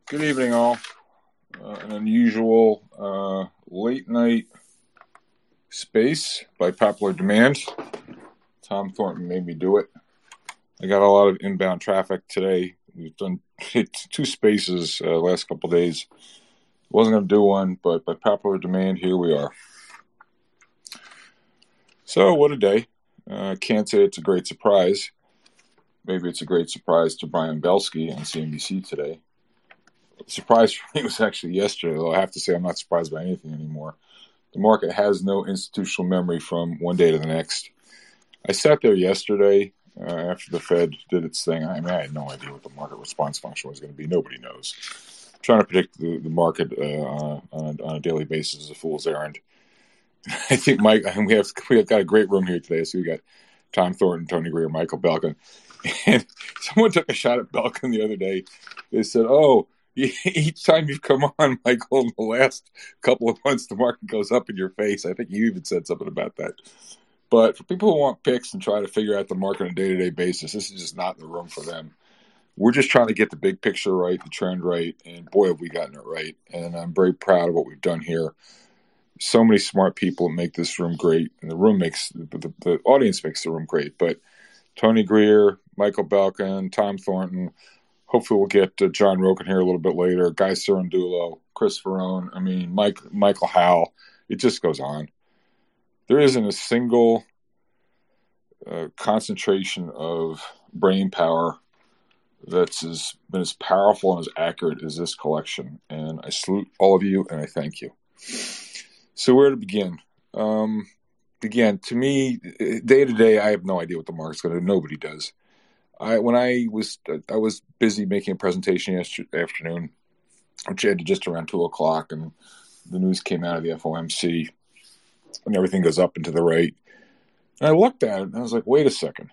Good evening, all. An unusual late night space by popular demand. Tom Thornton made me do it. I got a lot of inbound traffic today. We've done two spaces last couple of days. Wasn't going to do one, but by popular demand, here we are. So, what a day. Can't say it's a great surprise. Maybe it's a great surprise to Brian Belsky on CNBC today. The surprise for me was actually yesterday, though I have to say I'm not surprised by anything anymore. The market has no institutional memory from one day to the next. I sat there yesterday after the Fed did its thing. I had no idea what the market response function was going to be. Nobody knows. Trying to predict the market on a daily basis is a fool's errand. I think Mike, we've got a great room here today. So we got Tom Thornton, Tony Greer, Michael Belkin. And someone took a shot at Belkin the other day. They said, each time you've come on, Michael, in the last couple of months, the market goes up in your face. I think you even said something about that. But for people who want picks and try to figure out the market on a day-to-day basis, this is just not the room for them. We're just trying to get the big picture right, the trend right, and boy, have we gotten it right. And I'm very proud of what we've done here. So many smart people make this room great, and the audience makes the room great. But Tony Greer, Michael Belkin, Tom Thornton, hopefully we'll get John Roken here a little bit later, Guy Cirondulo, Chris Verone, Michael Howell. It just goes on. There isn't a single concentration of brain power that's been as powerful and as accurate as this collection. And I salute all of you, and I thank you. So where to begin? Again, to me, day to day, I have no idea what the market's going to do. Nobody does. I was busy making a presentation yesterday afternoon, which I had just around 2:00, and the news came out of the FOMC, and everything goes up and to the right. And I looked at it, and I was like, wait a second.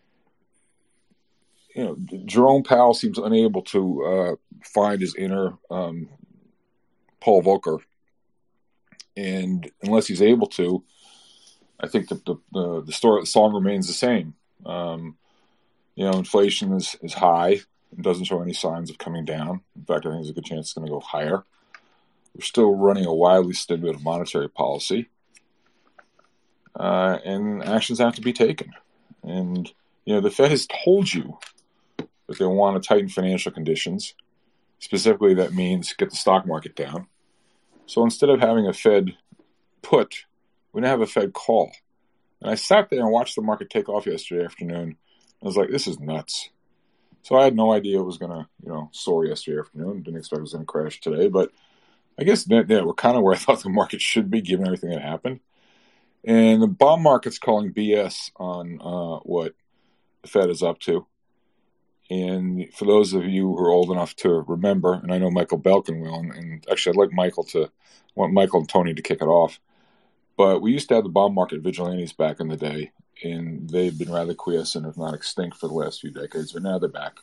Jerome Powell seems unable to find his inner Paul Volcker. And unless he's able to, I think the song remains the same. Inflation is high and doesn't show any signs of coming down. In fact, I think there's a good chance it's going to go higher. We're still running a wildly stimulative monetary policy. And actions have to be taken. And, the Fed has told you that they want to tighten financial conditions. Specifically, that means get the stock market down. So instead of having a Fed put, we now have a Fed call. And I sat there and watched the market take off yesterday afternoon. I was like, this is nuts. So I had no idea it was going to, soar yesterday afternoon. Didn't expect it was going to crash today. But I guess we're kind of where I thought the market should be given everything that happened. And the bond market's calling BS on what the Fed is up to. And for those of you who are old enough to remember, and I know Michael Belkin will, and actually I'd like want Michael and Tony to kick it off. But we used to have the bond market vigilantes back in the day, and they've been rather quiescent, if not extinct, for the last few decades, but now they're back.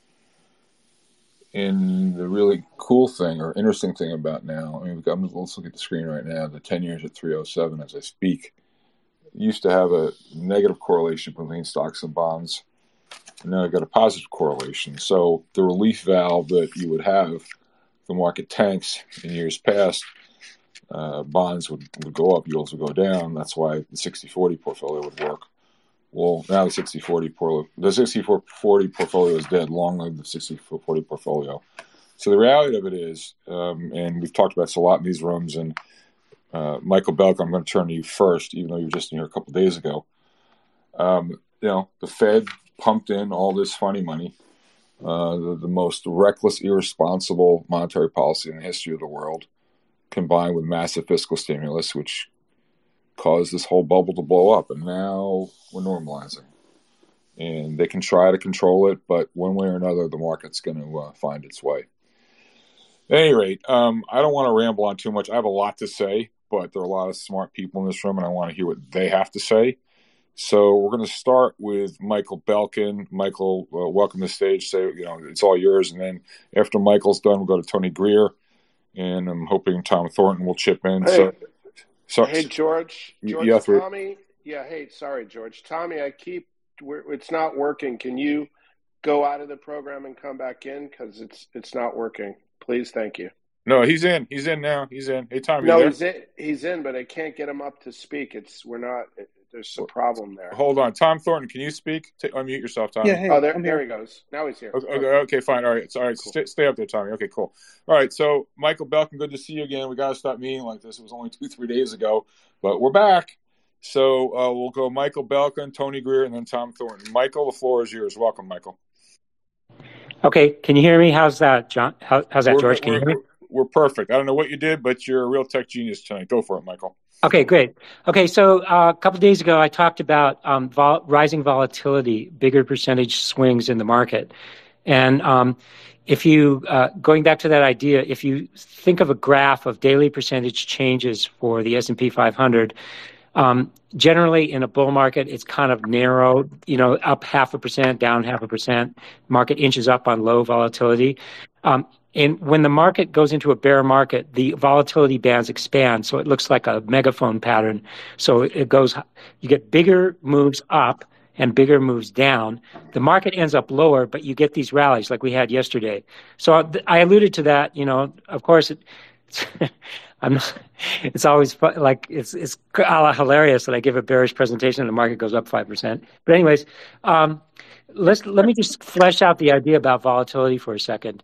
And the really cool thing or interesting thing about now, let's look at the screen right now, the 10 years at 307 as I speak, used to have a negative correlation between stocks and bonds. And now I've got a positive correlation. So the relief valve that you would have if the market tanks in years past, bonds would go up, yields would go down. That's why the 60-40 portfolio would work. Well, now the 60-40 portfolio is dead. Long live the 60-40 portfolio. So the reality of it is, and we've talked about this a lot in these rooms, and Michael Belkin, I'm going to turn to you first, even though you were just in here a couple of days ago. The Fed pumped in all this funny money, the most reckless, irresponsible monetary policy in the history of the world, combined with massive fiscal stimulus, which caused this whole bubble to blow up. And now we're normalizing. And they can try to control it, but one way or another, the market's going to find its way. At any rate, I don't want to ramble on too much. I have a lot to say, but there are a lot of smart people in this room, and I want to hear what they have to say. So we're going to start with Michael Belkin. Michael, welcome to the stage. Say, it's all yours. And then after Michael's done, we'll go to Tony Greer. And I'm hoping Tom Thornton will chip in. Hey, hey George. Tommy. Yeah, hey, sorry, George. Tommy, it's not working. Can you go out of the program and come back in? Because it's not working. please? Thank you. No, he's in. He's in now. He's in. Hey, Tom, no, you there? He's in, but I can't get him up to speak. There's some problem there. Hold on. Tom Thornton, can you speak? Unmute yourself, Tommy. Yeah, hey, there he goes. Now he's here. Okay, fine. All right. Cool. Stay up there, Tommy. Okay, cool. All right, so Michael Belkin, good to see you again. We got to stop meeting like this. It was only 2-3 days ago, but we're back. So we'll go Michael Belkin, Tony Greer, and then Tom Thornton. Michael, the floor is yours. Welcome, Michael. Okay, can you hear me? How's that, John? How's that, George? Can you hear me? We're perfect. I don't know what you did, but you're a real tech genius tonight. Go for it, Michael. Okay, great. Okay, so a couple of days ago, I talked about rising volatility, bigger percentage swings in the market. And if you, going back to that idea, if you think of a graph of daily percentage changes for the S&P 500, generally in a bull market, it's kind of narrow, up 0.5%, down 0.5%. Market inches up on low volatility. And when the market goes into a bear market, the volatility bands expand. So it looks like a megaphone pattern. So it goes, you get bigger moves up and bigger moves down. The market ends up lower, but you get these rallies like we had yesterday. So I alluded to that, of course, it's always fun, like it's hilarious that I give a bearish presentation and the market goes up 5%. But anyways, let me just flesh out the idea about volatility for a second.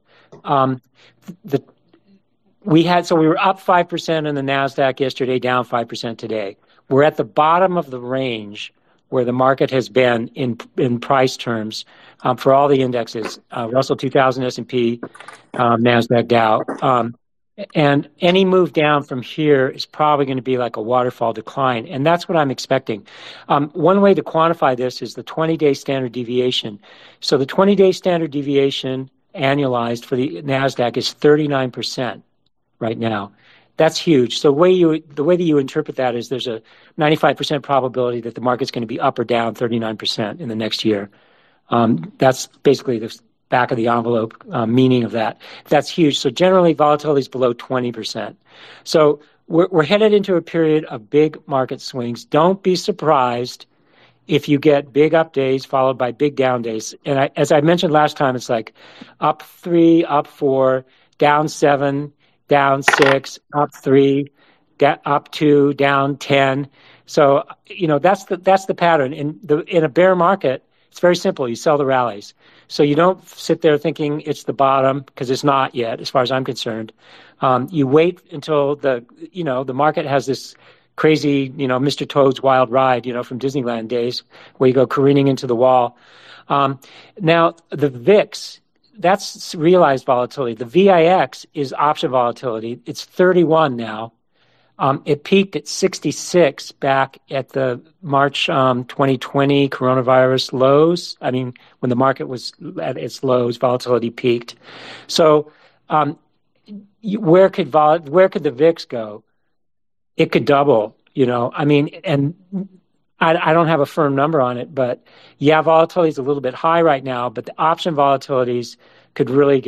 We were up 5% in the NASDAQ yesterday, down 5% today. We're at the bottom of the range where the market has been in price terms for all the indexes, Russell 2000, S&P, NASDAQ, Dow. And any move down from here is probably going to be like a waterfall decline. And that's what I'm expecting. One way to quantify this is the 20-day standard deviation. So the 20-day standard deviation annualized for the NASDAQ is 39% right now. That's huge. So the way that you interpret that is there's a 95% probability that the market's going to be up or down 39% in the next year. That's basically the back of the envelope meaning of that. That's huge. So generally, volatility is below 20%. So we're headed into a period of big market swings. Don't be surprised if you get big up days followed by big down days. And as I mentioned last time, it's like up 3, up 4, down 7, down 6, up 3, up 2, down 10. So, that's the pattern. In a bear market, it's very simple. You sell the rallies. So you don't sit there thinking it's the bottom, because it's not yet, as far as I'm concerned. You wait until the market has this crazy, Mr. Toad's Wild Ride, from Disneyland days, where you go careening into the wall. Now, the VIX, that's realized volatility. The VIX is option volatility. It's 31 now. It peaked at 66 back at the March 2020 coronavirus lows. I mean, when the market was at its lows, volatility peaked. So where could the VIX go? It could double, and I don't have a firm number on it, but yeah, volatility is a little bit high right now, but the option volatilities could really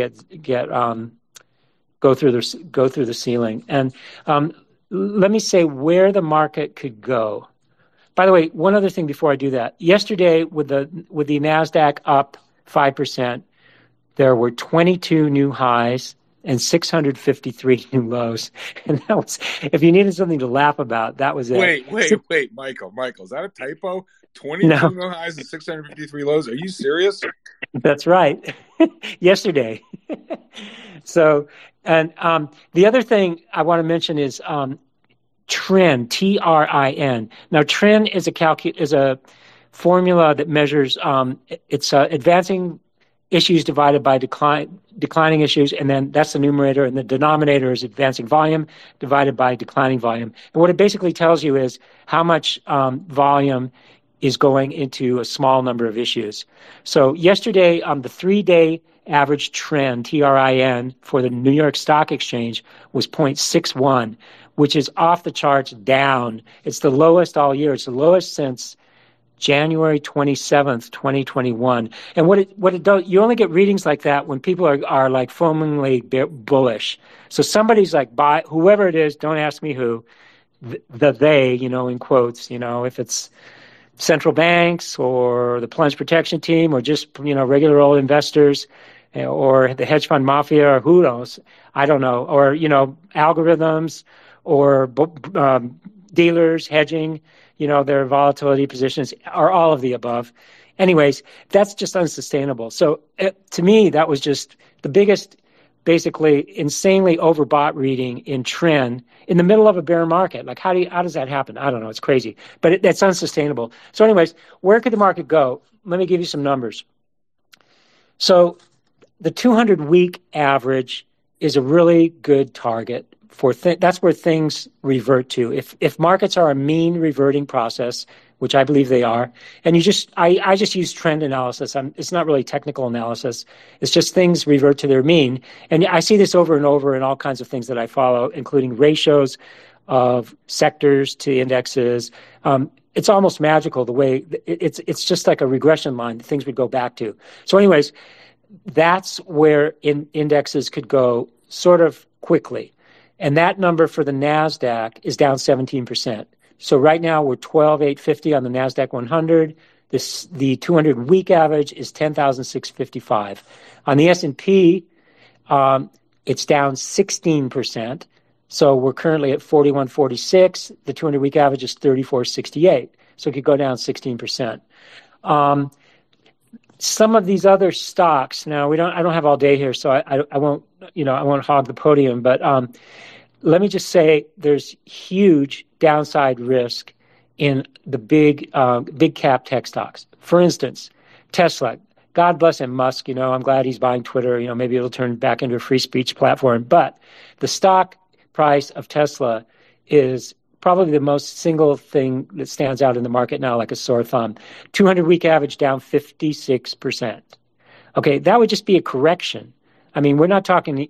go through the ceiling. And let me say where the market could go. By the way, one other thing before I do that. Yesterday, with the NASDAQ up 5%, there were 22 new highs and 653 new lows. And that was, if you needed something to laugh about, that was it. Wait, Michael, is that a typo? 22 new highs and 653 lows? Are you serious? That's right. Yesterday. So, and the other thing I want to mention is TRIN, TRIN. Now, TRIN is a formula that measures it's advancing issues divided by declining issues, and then that's the numerator, and the denominator is advancing volume divided by declining volume. And what it basically tells you is how much volume is going into a small number of issues. So yesterday, the 3-day average trend, TRIN, for the New York Stock Exchange was 0.61, which is off the charts down. It's the lowest all year. It's the lowest since January 27th, 2021. And what it does, you only get readings like that when people are like foamingly bullish. So somebody's like, buy, whoever it is, don't ask me who, they, in quotes, if it's central banks or the plunge protection team or just, regular old investors, or the hedge fund mafia, or who knows? I don't know. Or, algorithms, or dealers hedging, their volatility positions, or all of the above. Anyways, that's just unsustainable. So to me, that was just the biggest, basically insanely overbought reading in trend in the middle of a bear market. Like, how does that happen? I don't know. It's crazy, but that's unsustainable. So anyways, where could the market go? Let me give you some numbers. So the 200-week average is a really good target for that's where things revert to. If markets are a mean reverting process, which I believe they are, and I just use trend analysis. It's not really technical analysis. It's just things revert to their mean. And I see this over and over in all kinds of things that I follow, including ratios of sectors to indexes. It's almost magical the way it's just like a regression line that things would go back to. So anyways, that's where indexes could go sort of quickly. And that number for the NASDAQ is down 17%. So right now we're 12,850 on the NASDAQ 100. The 200-week average is 10,655. On the S&P, it's down 16%. So we're currently at 4146. The 200-week average is 3468. So it could go down 16%. Some of these other stocks. Now I don't have all day here, so I won't hog the podium. But let me just say there's huge downside risk in the big cap tech stocks. For instance, Tesla. God bless him, Musk. I'm glad he's buying Twitter. Maybe it'll turn back into a free speech platform. But the stock price of Tesla is probably the most single thing that stands out in the market now like a sore thumb. 200-week average down 56%. Okay, that would just be a correction. I mean, we're not talking,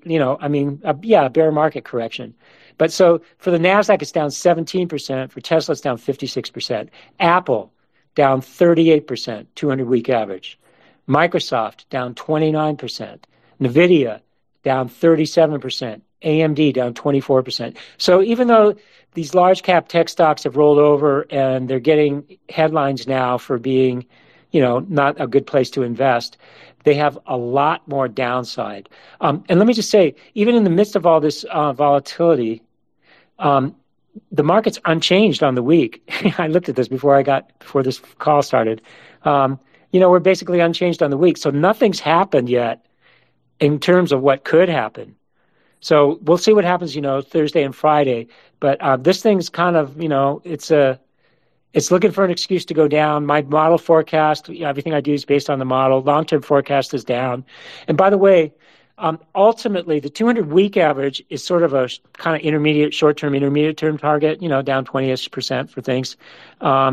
a bear market correction. But so for the NASDAQ, it's down 17%. For Tesla, it's down 56%. Apple, down 38%, 200-week average. Microsoft, down 29%. NVIDIA, down 37%. AMD, down 24%. So even though these large cap tech stocks have rolled over and they're getting headlines now for being, not a good place to invest, they have a lot more downside. And let me just say, even in the midst of all this volatility, the market's unchanged on the week. I looked at this before this call started. We're basically unchanged on the week. So nothing's happened yet in terms of what could happen. So we'll see what happens, Thursday and Friday. But this thing's kind of, it's looking for an excuse to go down. My model forecast, everything I do is based on the model. Long-term forecast is down. And by the way, ultimately, the 200-week average is sort of a kind of intermediate-term target, down 20-ish% for things. The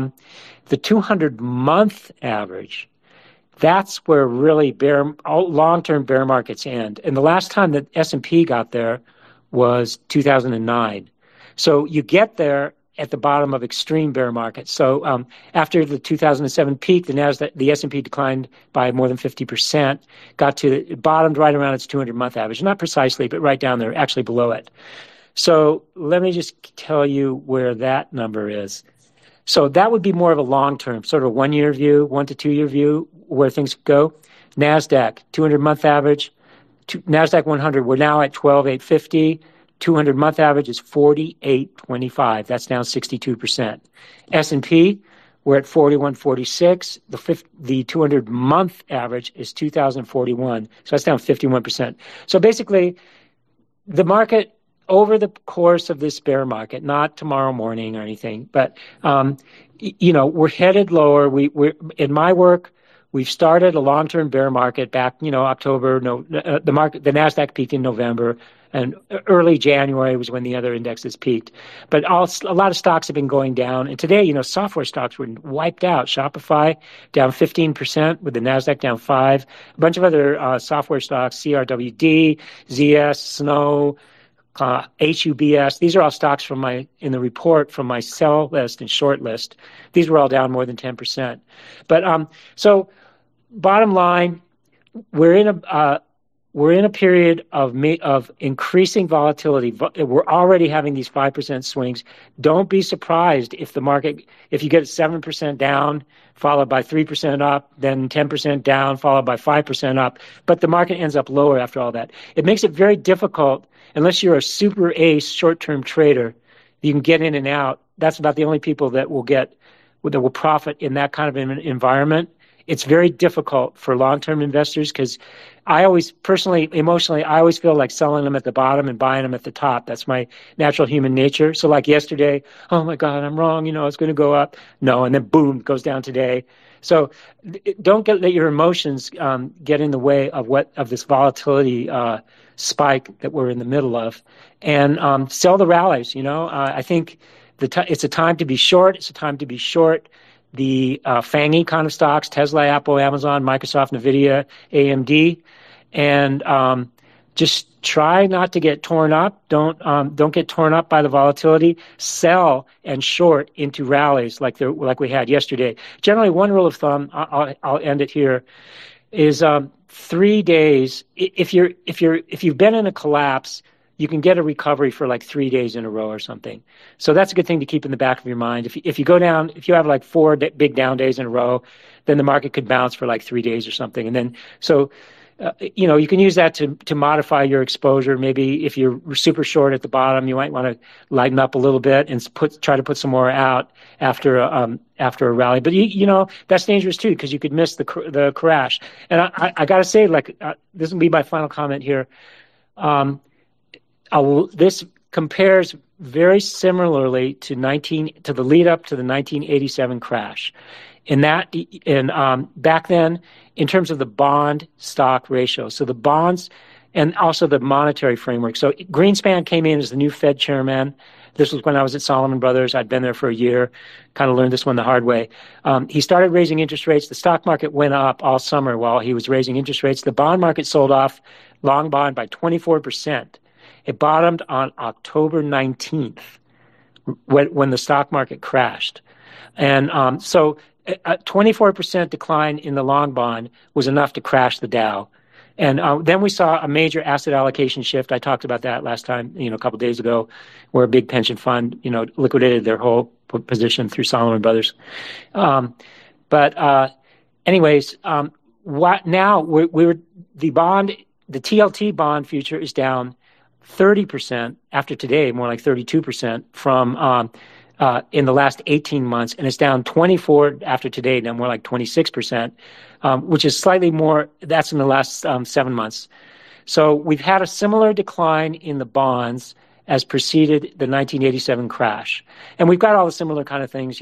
200-month average, that's where really long-term bear markets end. And the last time that S&P got there was 2009. So you get there at the bottom of extreme bear markets. So after the 2007 peak, the S&P declined by more than 50%, bottomed right around its 200-month average. Not precisely, but right down there, actually below it. So let me just tell you where that number is. So that would be more of a long-term, sort of a 1-year view, 1 to 2 year view, where things go. NASDAQ, 200-month average. NASDAQ 100, we're now at 12,850. 200-month average is 48.25. That's down 62%. S&P, we're at 41.46. The 200-month average is 2,041. So that's down 51%. So basically, the market over the course of this bear market, not tomorrow morning or anything, but we're headed lower. We're in my work, we've started a long-term bear market back, October. The NASDAQ peaked in November, and early January was when the other indexes peaked. But a lot of stocks have been going down. And today, software stocks were wiped out. Shopify down 15%, with the NASDAQ down 5%. A bunch of other software stocks, CRWD, ZS, Snow, HUBS. These are all stocks in the report from my sell list and short list. These were all down more than 10%. But so bottom line, we're we're in a period of increasing volatility. We're already having these 5% swings. Don't be surprised if you get 7% down, followed by 3% up, then 10% down, followed by 5% up, but the market ends up lower after all that. It makes it very difficult, unless you're a super ace short-term trader, you can get in and out. That's about the only people that will profit in that kind of an environment. It's very difficult for long-term investors because I always personally, emotionally, I always feel like selling them at the bottom and buying them at the top. That's my natural human nature. So like yesterday, oh my God, I'm wrong. It's going to go up. No, and then boom, it goes down today. So don't let your emotions get in the way of this volatility spike that we're in the middle of, and sell the rallies. I think it's a time to be short. It's a time to be short the FANGy kind of stocks: Tesla, Apple, Amazon, Microsoft, Nvidia, AMD, and just try not to get torn up. Don't get torn up by the volatility. Sell and short into rallies like we had yesterday. Generally, one rule of thumb, I'll end it here, is 3 days. If you've been in a collapse, you can get a recovery for like 3 days in a row or something. So that's a good thing to keep in the back of your mind. If you go down, if you have like 4 big down days in a row, then the market could bounce for like 3 days or something. And then, you can use that to modify your exposure. Maybe if you're super short at the bottom, you might want to lighten up a little bit and try to put some more out after a rally. But that's dangerous too, because you could miss the crash. And I got to say, this will be my final comment here. This compares very similarly to the lead up to the 1987 crash. Back then, in terms of the bond stock ratio, so the bonds and also the monetary framework. So Greenspan came in as the new Fed chairman. This was when I was at Salomon Brothers. I'd been there for a year, kind of learned this one the hard way. He started raising interest rates. The stock market went up all summer while he was raising interest rates. The bond market sold off long bond by 24%. It bottomed on October 19th when the stock market crashed. And so a 24% decline in the long bond was enough to crash the Dow. And then we saw a major asset allocation shift. I talked about that last time, a couple of days ago, where a big pension fund, liquidated their whole position through Salomon Brothers. Anyways, now the TLT bond future is down 30% after today, more like 32% from in the last 18 months, and it's down 24 after today, now more like 26%, which is slightly more. That's in the last 7 months. So we've had a similar decline in the bonds as preceded the 1987 crash, and we've got all the similar kind of things.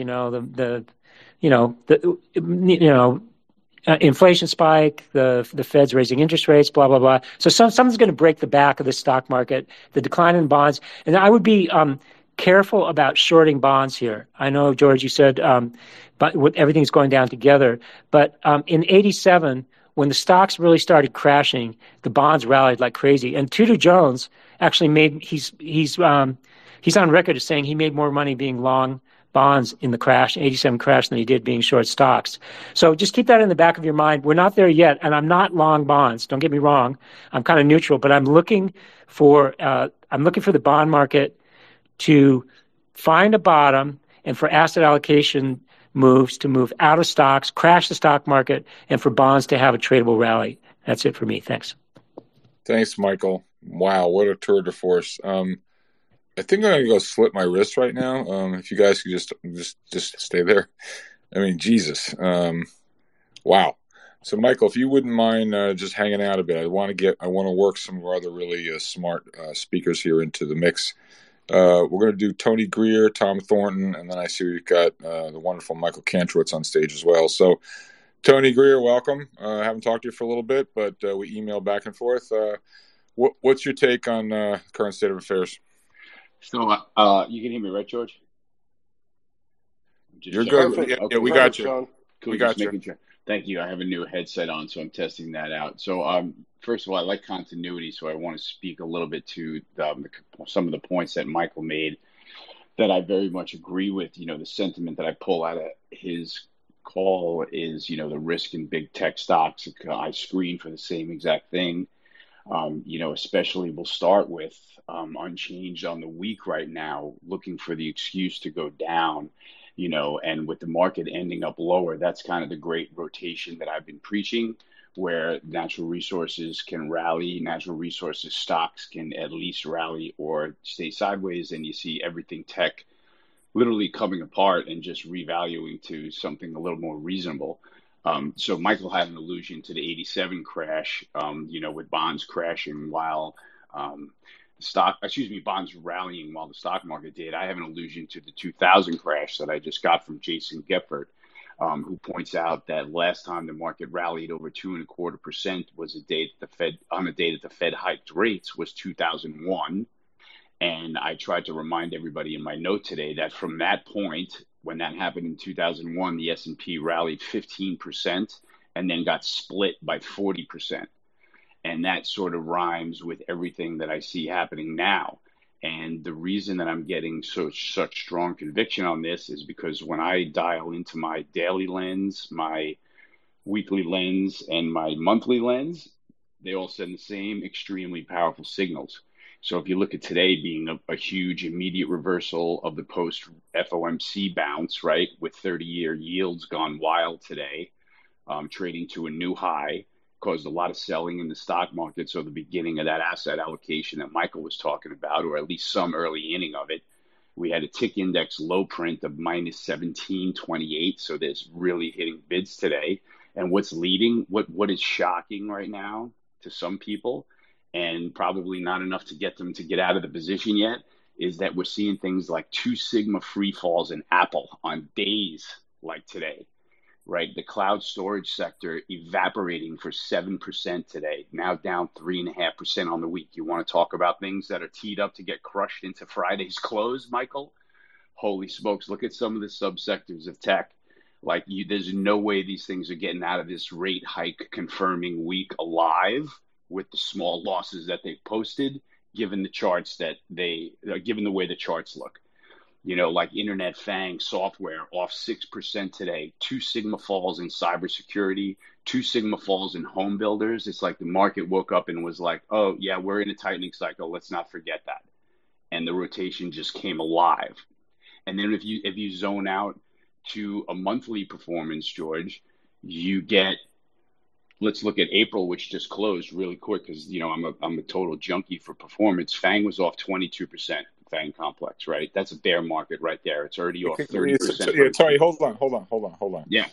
Inflation spike, the Fed's raising interest rates, blah, blah, blah. So something's going to break the back of the stock market, the decline in bonds. And I would be careful about shorting bonds here. I know, George, you said but everything's going down together. But in 87, when the stocks really started crashing, the bonds rallied like crazy. And Tudor Jones actually he's on record as saying he made more money being long bonds in the 87 crash than he did being short stocks. So just keep that in the back of your mind. We're not there yet, and I'm not long bonds. Don't get me wrong. I'm kind of neutral, but I'm looking for the bond market to find a bottom and for asset allocation moves to move out of stocks, crash the stock market, and for bonds to have a tradable rally. That's it for me. Thanks. Thanks, Michael. Wow, what a tour de force. I think I'm going to go slit my wrist right now. If you guys could just stay there. I mean, Jesus. Wow. So, Michael, if you wouldn't mind just hanging out a bit, I want to work some of our other really smart speakers here into the mix. We're going to do Tony Greer, Tom Thornton, and then I see we've got the wonderful Michael Kantrowitz on stage as well. So, Tony Greer, welcome. I haven't talked to you for a little bit, but we email back and forth. What's your take on current state of affairs? So you can hear me, right, George? You're good. Yeah, we got you. Cool. We got you. Sure. Thank you. I have a new headset on, so I'm testing that out. So first of all, I like continuity, so I want to speak a little bit to some of the points that Michael made that I very much agree with. The sentiment that I pull out of his call is, the risk in big tech stocks. I screen for the same exact thing. Especially we'll start with unchanged on the week right now, looking for the excuse to go down, and with the market ending up lower, that's kind of the great rotation that I've been preaching, where natural resources can rally, natural resources stocks can at least rally or stay sideways, and you see everything tech literally coming apart and just revaluing to something a little more reasonable. So Michael had an allusion to the 87 crash, with bonds crashing while bonds rallying while the stock market did. I have an allusion to the 2000 crash that I just got from Jason Gephardt, who points out that last time the market rallied over 2.25% was a day that the Fed hiked rates was 2001. And I tried to remind everybody in my note today that from that point, when that happened in 2001, the S&P rallied 15% and then got split by 40%. And that sort of rhymes with everything that I see happening now. And the reason that I'm getting such strong conviction on this is because when I dial into my daily lens, my weekly lens, and my monthly lens, they all send the same extremely powerful signals. So if you look at today being a huge immediate reversal of the post-FOMC bounce, right, with 30-year yields gone wild today, trading to a new high, caused a lot of selling in the stock market. So the beginning of that asset allocation that Michael was talking about, or at least some early inning of it, we had a tick index low print of minus 1728. So there's really hitting bids today. And what's leading, what is shocking right now to some people, and probably not enough to get them to get out of the position yet, is that we're seeing things like 2 sigma free falls in Apple on days like today, right? The cloud storage sector evaporating for 7% today, now down 3.5% on the week. You want to talk about things that are teed up to get crushed into Friday's close, Michael? Holy smokes, look at some of the subsectors of tech. There's no way these things are getting out of this rate hike confirming week alive with the small losses that they've posted, given the charts given the way the charts look. Like Internet FANG software off 6% today, 2 sigma falls in cybersecurity, 2 sigma falls in home builders. It's like the market woke up and was like, oh yeah, we're in a tightening cycle. Let's not forget that. And the rotation just came alive. And then if you zone out to a monthly performance, George, you get, let's look at April, which just closed really quick because, I'm a total junkie for performance. FANG was off 22%, FANG complex, right? That's a bear market right there. It's already off 30%. Yeah, Tony, hold on. Yeah.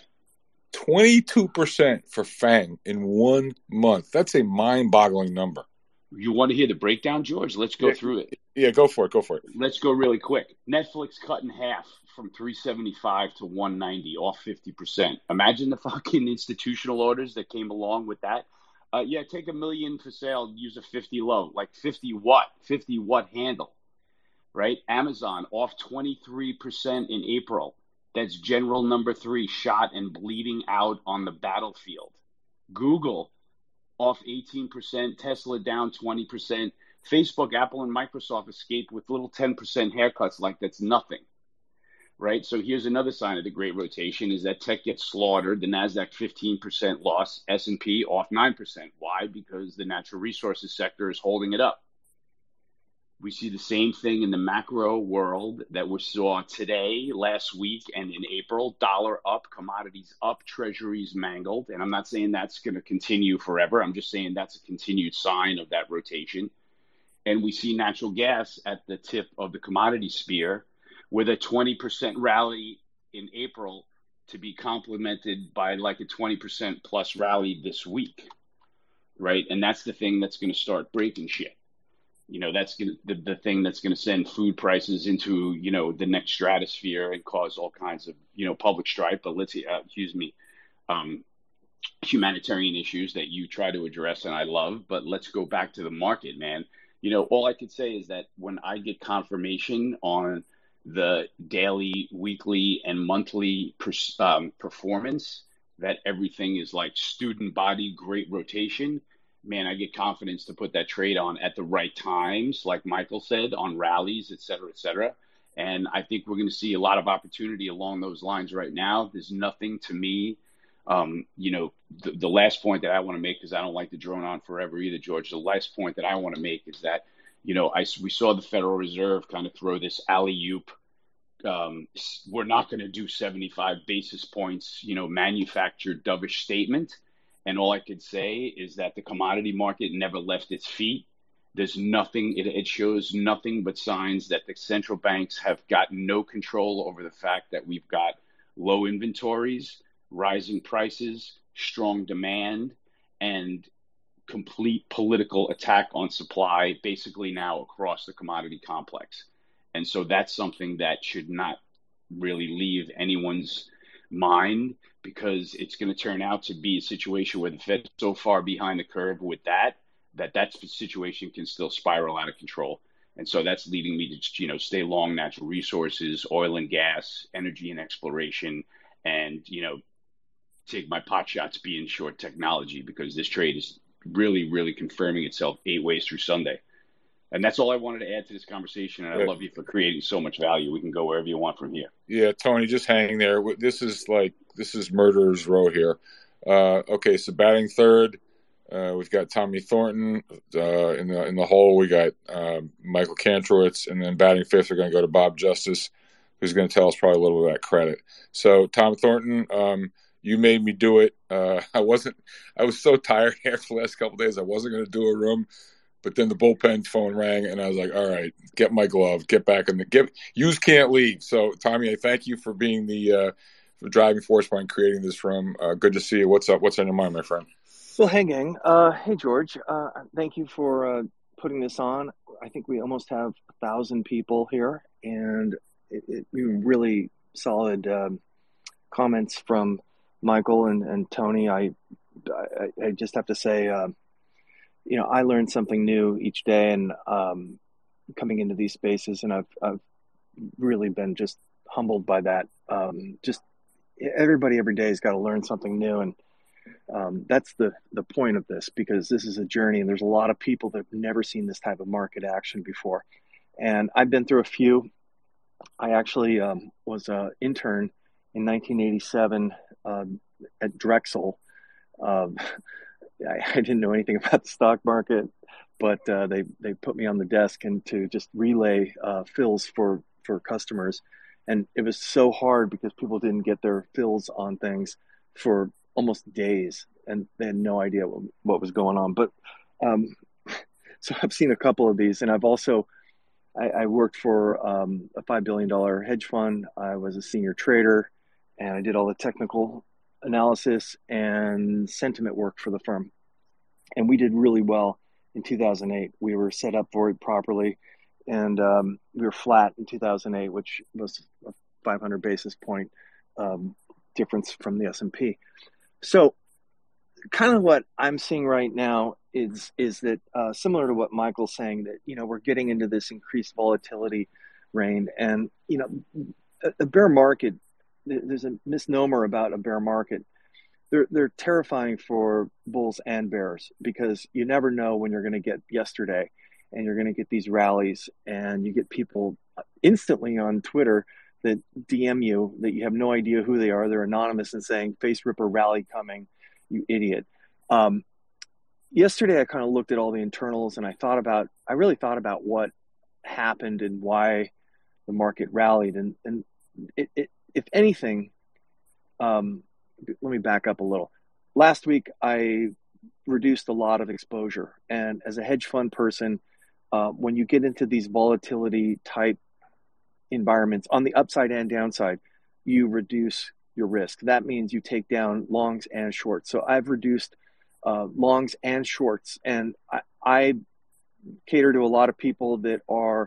22% for FANG in 1 month. That's a mind-boggling number. You want to hear the breakdown, George? Let's go through it. Yeah, go for it. Let's go really quick. Netflix cut in half from 375 to 190, off 50%. Imagine the fucking institutional orders that came along with that. Take $1 million for sale, use a 50 low. Like 50 what? 50 what handle, right? Amazon off 23% in April. That's general number 3, shot and bleeding out on the battlefield. Google off 18%, Tesla down 20%. Facebook, Apple, and Microsoft escaped with little 10% haircuts like that's nothing, right? So here's another sign of the great rotation is that tech gets slaughtered. The NASDAQ 15% loss, S&P off 9%. Why? Because the natural resources sector is holding it up. We see the same thing in the macro world that we saw today, last week, and in April. Dollar up, commodities up, treasuries mangled. And I'm not saying that's going to continue forever. I'm just saying that's a continued sign of that rotation. And we see natural gas at the tip of the commodity spear with a 20% rally in April to be complemented by like a 20% plus rally this week, right? And that's the thing that's going to start breaking shit. That's the thing that's going to send food prices into, the next stratosphere and cause all kinds of, public strife. But humanitarian issues that you try to address and I love. But let's go back to the market, man. All I could say is that when I get confirmation on the daily, weekly, and monthly performance, that everything is like student body, great rotation, man, I get confidence to put that trade on at the right times, like Michael said, on rallies, et cetera, et cetera. And I think we're going to see a lot of opportunity along those lines right now. There's nothing to me The last point that I want to make, because I don't like to drone on forever either, George. The last point that I want to make is that, we saw the Federal Reserve kind of throw this alley-oop. We're not going to do 75 basis points, manufactured dovish statement. And all I could say is that the commodity market never left its feet. There's nothing, it shows nothing but signs that the central banks have got no control over the fact that we've got low inventories, rising prices, strong demand, and complete political attack on supply basically now across the commodity complex. And so that's something that should not really leave anyone's mind, because it's going to turn out to be a situation where the Fed's so far behind the curve with that situation can still spiral out of control. And so that's leading me to, stay long natural resources, oil and gas, energy and exploration, and, take my pot shots being short technology, because this trade is really, really confirming itself 8 ways through Sunday. And that's all I wanted to add to this conversation. And I love you for creating so much value. We can go wherever you want from here. Yeah, Tony, just hang there. This is murderer's row here. Okay, so batting third, we've got Tommy Thornton in the hole. We got Michael Kantrowitz, and then batting fifth, we're going to go to Bob Justice, who's going to tell us probably a little bit about credit. So, Tom Thornton, you made me do it. I was so tired after the last couple of days. I wasn't going to do a room. But then the bullpen phone rang, and I was like, all right, get my glove, get back in use can't leave. So, Tommy, I thank you for being the driving force behind creating this room. Good to see you. What's up? What's on your mind, my friend? Well, hey, gang. Hey, George. Thank you for putting this on. I think we almost have 1,000 people here, and it really solid comments from Michael and Tony. I just have to say, I learn something new each day, and coming into these spaces, and I've really been just humbled by that. Just everybody every day has got to learn something new, and that's the point of this, because this is a journey, and there's a lot of people that have never seen this type of market action before. And I've been through a few. I actually was an intern in 1987 at Drexel. I didn't know anything about the stock market, but they put me on the desk and to just relay fills for customers. And it was so hard because people didn't get their fills on things for almost days, and they had no idea what was going on. But so I've seen a couple of these, and I've also I worked for a $5 billion hedge fund. I was a senior trader, and I did all the technical analysis and sentiment work for the firm. And we did really well in 2008. We were set up for it properly, and we were flat in 2008, which was a 500 basis point difference from the S&P. So kind of what I'm seeing right now is that similar to what Michael's saying, that, we're getting into this increased volatility reign. And, a bear market, there's a misnomer about a bear market. They're terrifying for bulls and bears, because you never know when you're going to get yesterday, and you're going to get these rallies, and you get people instantly on Twitter that DM you that you have no idea who they are. They're anonymous and saying, face ripper rally coming, you idiot. Yesterday, I kind of looked at all the internals, and I really thought about what happened and why the market rallied. And it if anything, let me back up a little. Last week, I reduced a lot of exposure. And as a hedge fund person, when you get into these volatility type environments on the upside and downside, you reduce your risk. That means you take down longs and shorts. So I've reduced longs and shorts. And I cater to a lot of people that are,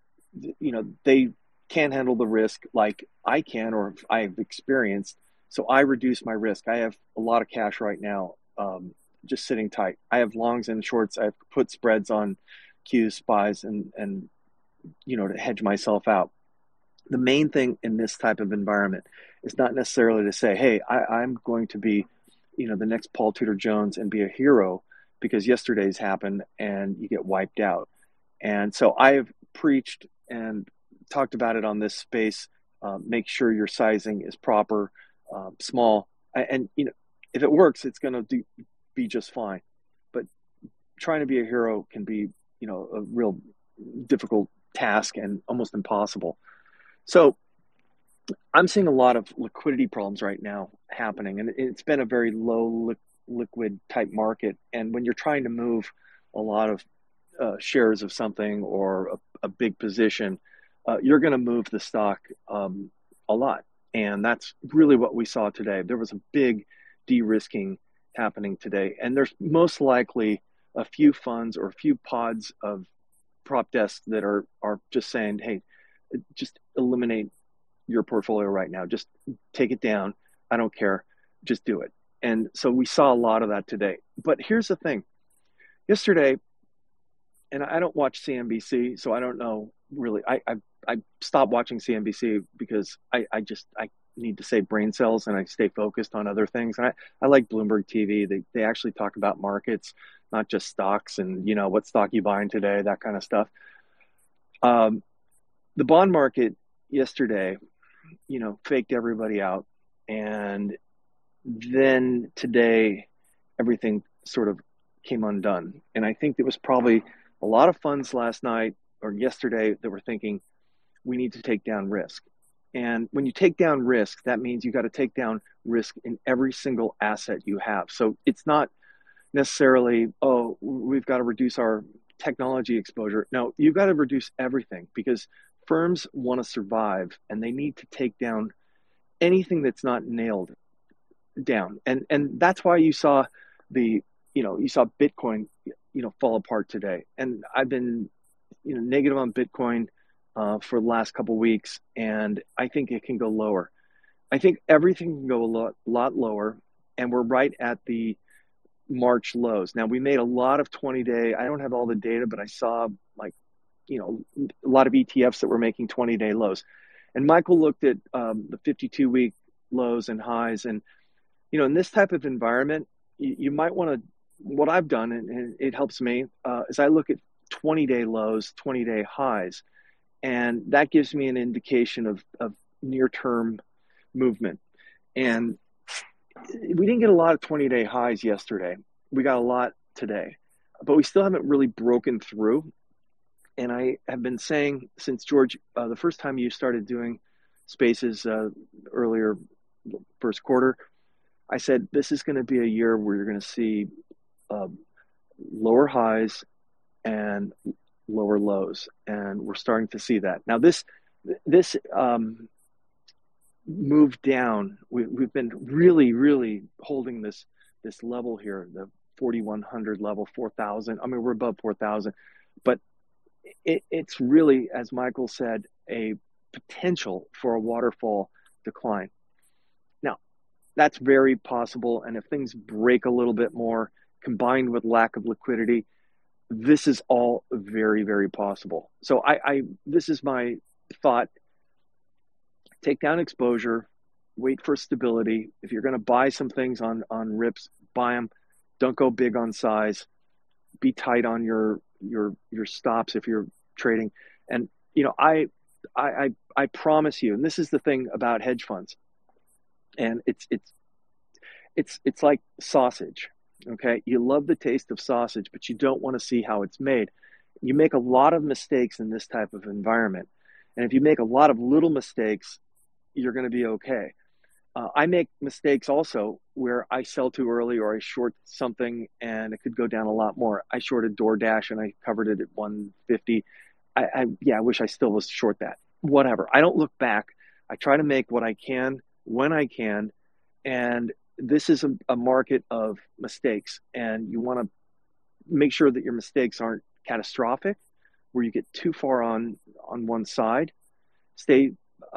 they can't handle the risk like I can, or I've experienced. So I reduce my risk. I have a lot of cash right now, just sitting tight. I have longs and shorts. I've put spreads on Qs, SPYs, and to hedge myself out. The main thing in this type of environment is not necessarily to say, hey, I'm going to be, the next Paul Tudor Jones and be a hero because yesterday's happened and you get wiped out. And so I have preached and talked about it on this space. Make sure your sizing is proper, small. And, if it works, it's going to be just fine. But trying to be a hero can be, a real difficult task and almost impossible. So I'm seeing a lot of liquidity problems right now happening, and it's been a very low liquid type market. And when you're trying to move a lot of shares of something or a big position, you're going to move the stock a lot. And that's really what we saw today. There was a big de-risking happening today. And there's most likely a few funds or a few pods of prop desks that are just saying, hey, just eliminate your portfolio right now. Just take it down. I don't care. Just do it. And so we saw a lot of that today. But here's the thing. Yesterday, and I don't watch CNBC, so I don't know really. I stopped watching CNBC because I need to save brain cells and I stay focused on other things. And I like Bloomberg TV. They actually talk about markets, not just stocks and, what stock you buying today, that kind of stuff. The bond market yesterday, faked everybody out. And then today, everything sort of came undone. And I think there was probably a lot of funds last night or yesterday that were thinking, we need to take down risk. And when you take down risk, that means you got to take down risk in every single asset you have. So it's not necessarily, we've got to reduce our technology exposure. No, you've got to reduce everything because firms want to survive and they need to take down anything that's not nailed down. And that's why you saw you saw Bitcoin, fall apart today. And I've been, negative on Bitcoin for the last couple of weeks, and I think it can go lower. I think everything can go a lot lower, and we're right at the March lows. Now, we made a lot of 20-day. I don't have all the data, but I saw a lot of ETFs that were making 20-day lows. And Michael looked at the 52-week lows and highs, and in this type of environment, you might want to. What I've done, and it helps me, is I look at 20-day lows, 20-day highs, and that gives me an indication of near-term movement. And we didn't get a lot of 20-day highs yesterday. We got a lot today, but we still haven't really broken through. And I have been saying since George, the first time you started doing spaces earlier, first quarter, I said, this is going to be a year where you're going to see lower highs and lower lows, and we're starting to see that now. This move down. We've been really holding this level here, the 4,100 level, 4,000. I mean, we're above 4,000, but it's really, as Michael said, a potential for a waterfall decline. Now, that's very possible, and if things break a little bit more, combined with lack of liquidity, this is all very, very possible. So this is my thought. Take down exposure, wait for stability. If you're going to buy some things on rips, buy them. Don't go big on size. Be tight on your stops if you're trading. And I promise you, and this is the thing about hedge funds, and it's like sausage. Okay, you love the taste of sausage, but you don't want to see how it's made. You make a lot of mistakes in this type of environment. And if you make a lot of little mistakes, you're going to be okay. I make mistakes also where I sell too early or I short something and it could go down a lot more. I shorted DoorDash and I covered it at 150. I wish I still was short that. Whatever. I don't look back. I try to make what I can when I can. And this is a market of mistakes, and you want to make sure that your mistakes aren't catastrophic, where you get too far on one side. Stay,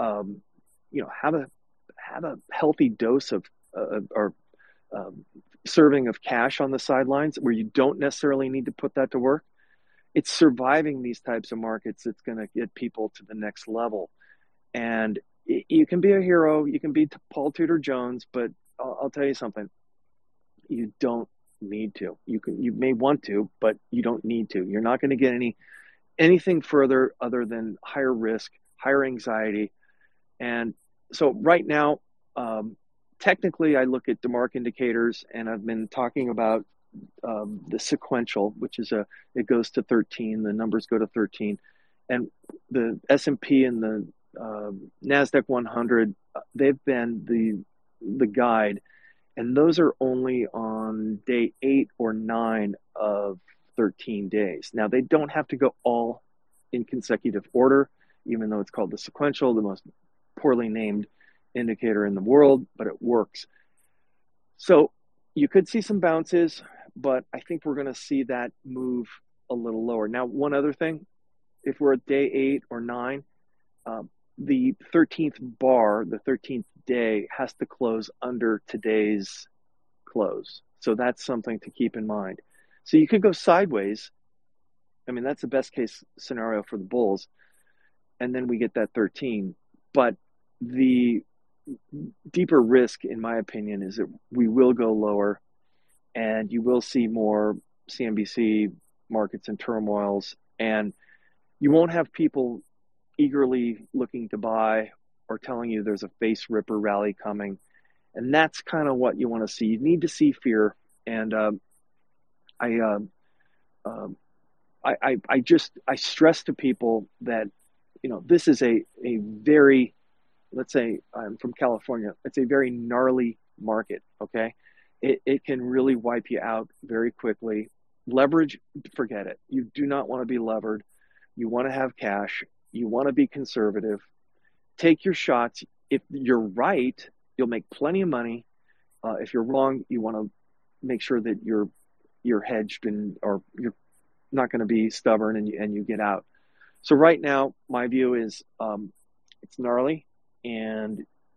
have a healthy dose of or serving of cash on the sidelines, where you don't necessarily need to put that to work. It's surviving these types of markets that's going to get people to the next level. And you can be a hero, you can be Paul Tudor Jones, but I'll tell you something. You don't need to. You may want to, but you don't need to. You're not going to get anything further other than higher risk, higher anxiety. And so right now, technically, I look at DeMark indicators, and I've been talking about the sequential, which is it goes to 13. The numbers go to 13, and the S&P and the NASDAQ 100, they've been the guide, and those are only on day 8 or 9 of 13 days. Now, they don't have to go all in consecutive order, even though it's called the sequential, the most poorly named indicator in the world, but it works. So you could see some bounces, but I think we're going to see that move a little lower. Now, one other thing, if we're at day 8 or 9, the 13th bar, the 13th day, has to close under today's close. So that's something to keep in mind. So you could go sideways. I mean, that's the best case scenario for the bulls. And then we get that 13. But the deeper risk, in my opinion, is that we will go lower, and you will see more CNBC markets and turmoils, and you won't have people eagerly looking to buy or telling you there's a face ripper rally coming. And that's kind of what you want to see. You need to see fear. And I stress to people that, this is a very, let's say I'm from California, it's a very gnarly market, okay? It can really wipe you out very quickly. Leverage, forget it. You do not want to be levered. You want to have cash. You want to be conservative. Take your shots. If you're right, you'll make plenty of money. If you're wrong, you want to make sure that you're hedged or you're not going to be stubborn and you get out. So right now, my view is it's gnarly, and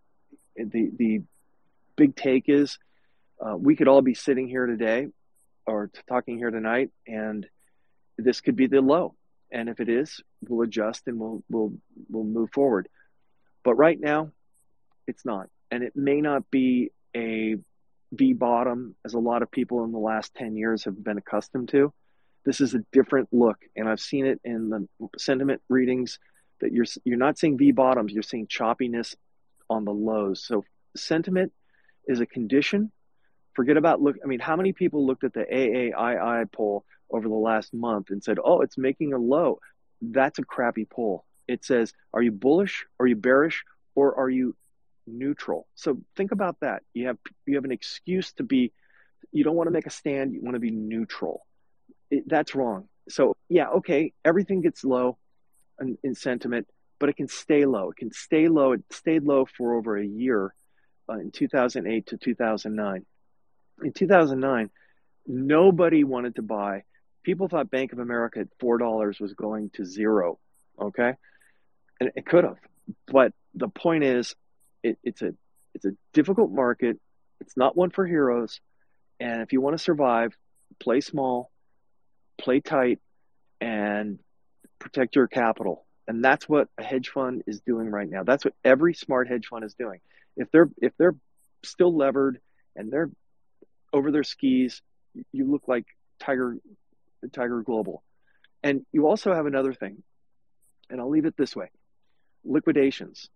the big take is we could all be sitting here today or talking here tonight, and this could be the low. And if it is, we'll adjust and we'll move forward. But right now, it's not. And it may not be a V bottom, as a lot of people in the last 10 years have been accustomed to. This is a different look. And I've seen it in the sentiment readings that you're not seeing V bottoms, you're seeing choppiness on the lows. So sentiment is a condition. Forget about how many people looked at the AAII poll over the last month and said, oh, it's making a low? That's a crappy poll. It says, are you bullish? Are you bearish? Or are you neutral? So think about that. You have an excuse to be, you don't want to make a stand. You want to be neutral. That's wrong. So yeah, okay, everything gets low in sentiment, but it can stay low. It can stay low. It stayed low for over a year in 2008 to 2009. In 2009, nobody wanted to buy. People thought Bank of America at $4 was going to zero, okay? And it could have. But the point is, it's a difficult market. It's not one for heroes. And if you want to survive, play small, play tight, and protect your capital. And that's what a hedge fund is doing right now. That's what every smart hedge fund is doing. If they're still levered and they're over their skis, you look like Tiger Global. And you also have another thing, and I'll leave it this way. Liquidations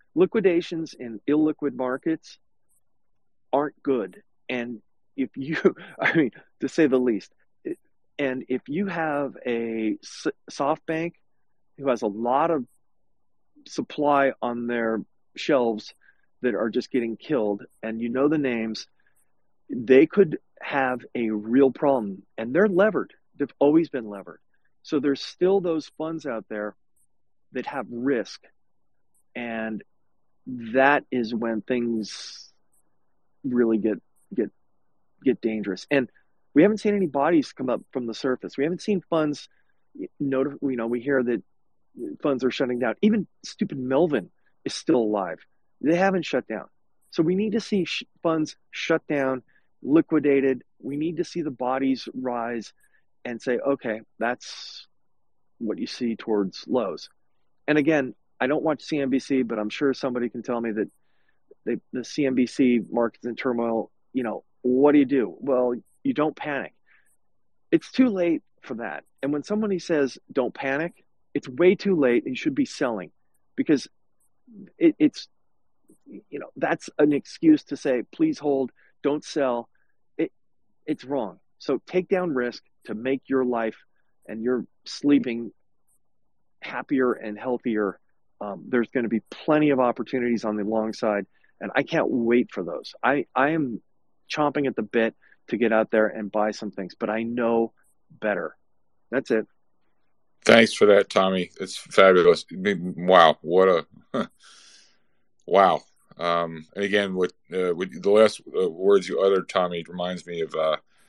in illiquid markets aren't good. And if you, to say the least, and if you have a SoftBank who has a lot of supply on their shelves that are just getting killed, and you know the names, they could have a real problem. And they're levered. They've always been levered. So there's still those funds out there that have risk. And that is when things really get dangerous. And we haven't seen any bodies come up from the surface. We haven't seen funds, we hear that funds are shutting down. Even stupid Melvin is still alive. They haven't shut down. So we need to see funds shut down, liquidated. We need to see the bodies rise and say, okay, that's what you see towards lows. And again, I don't watch CNBC, but I'm sure somebody can tell me that the CNBC markets in turmoil, what do? Well, you don't panic. It's too late for that. And when somebody says don't panic, it's way too late and you should be selling, because it's that's an excuse to say, please hold, don't sell. It's wrong. So take down risk to make your life and your sleeping happier and healthier. There's going to be plenty of opportunities on the long side, and I can't wait for those. I am chomping at the bit to get out there and buy some things, but I know better. That's it. Thanks for that, Tommy. It's fabulous. Wow, what a wow. And again, with the last words you uttered, Tommy, reminds me of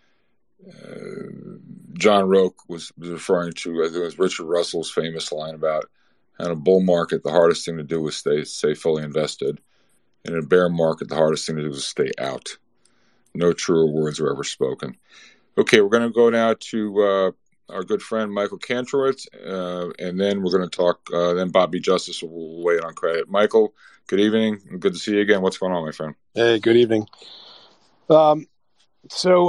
John Roque was referring to, I think it was Richard Russell's famous line about, in a bull market, the hardest thing to do is stay fully invested. In a bear market, the hardest thing to do is stay out. No truer words were ever spoken. Okay, we're going to go now to our good friend Michael Kantrowitz, and then we're going to talk, then Bobby Justice will weigh in on credit. Michael, good evening. Good to see you again. What's going on, my friend? Hey, good evening. So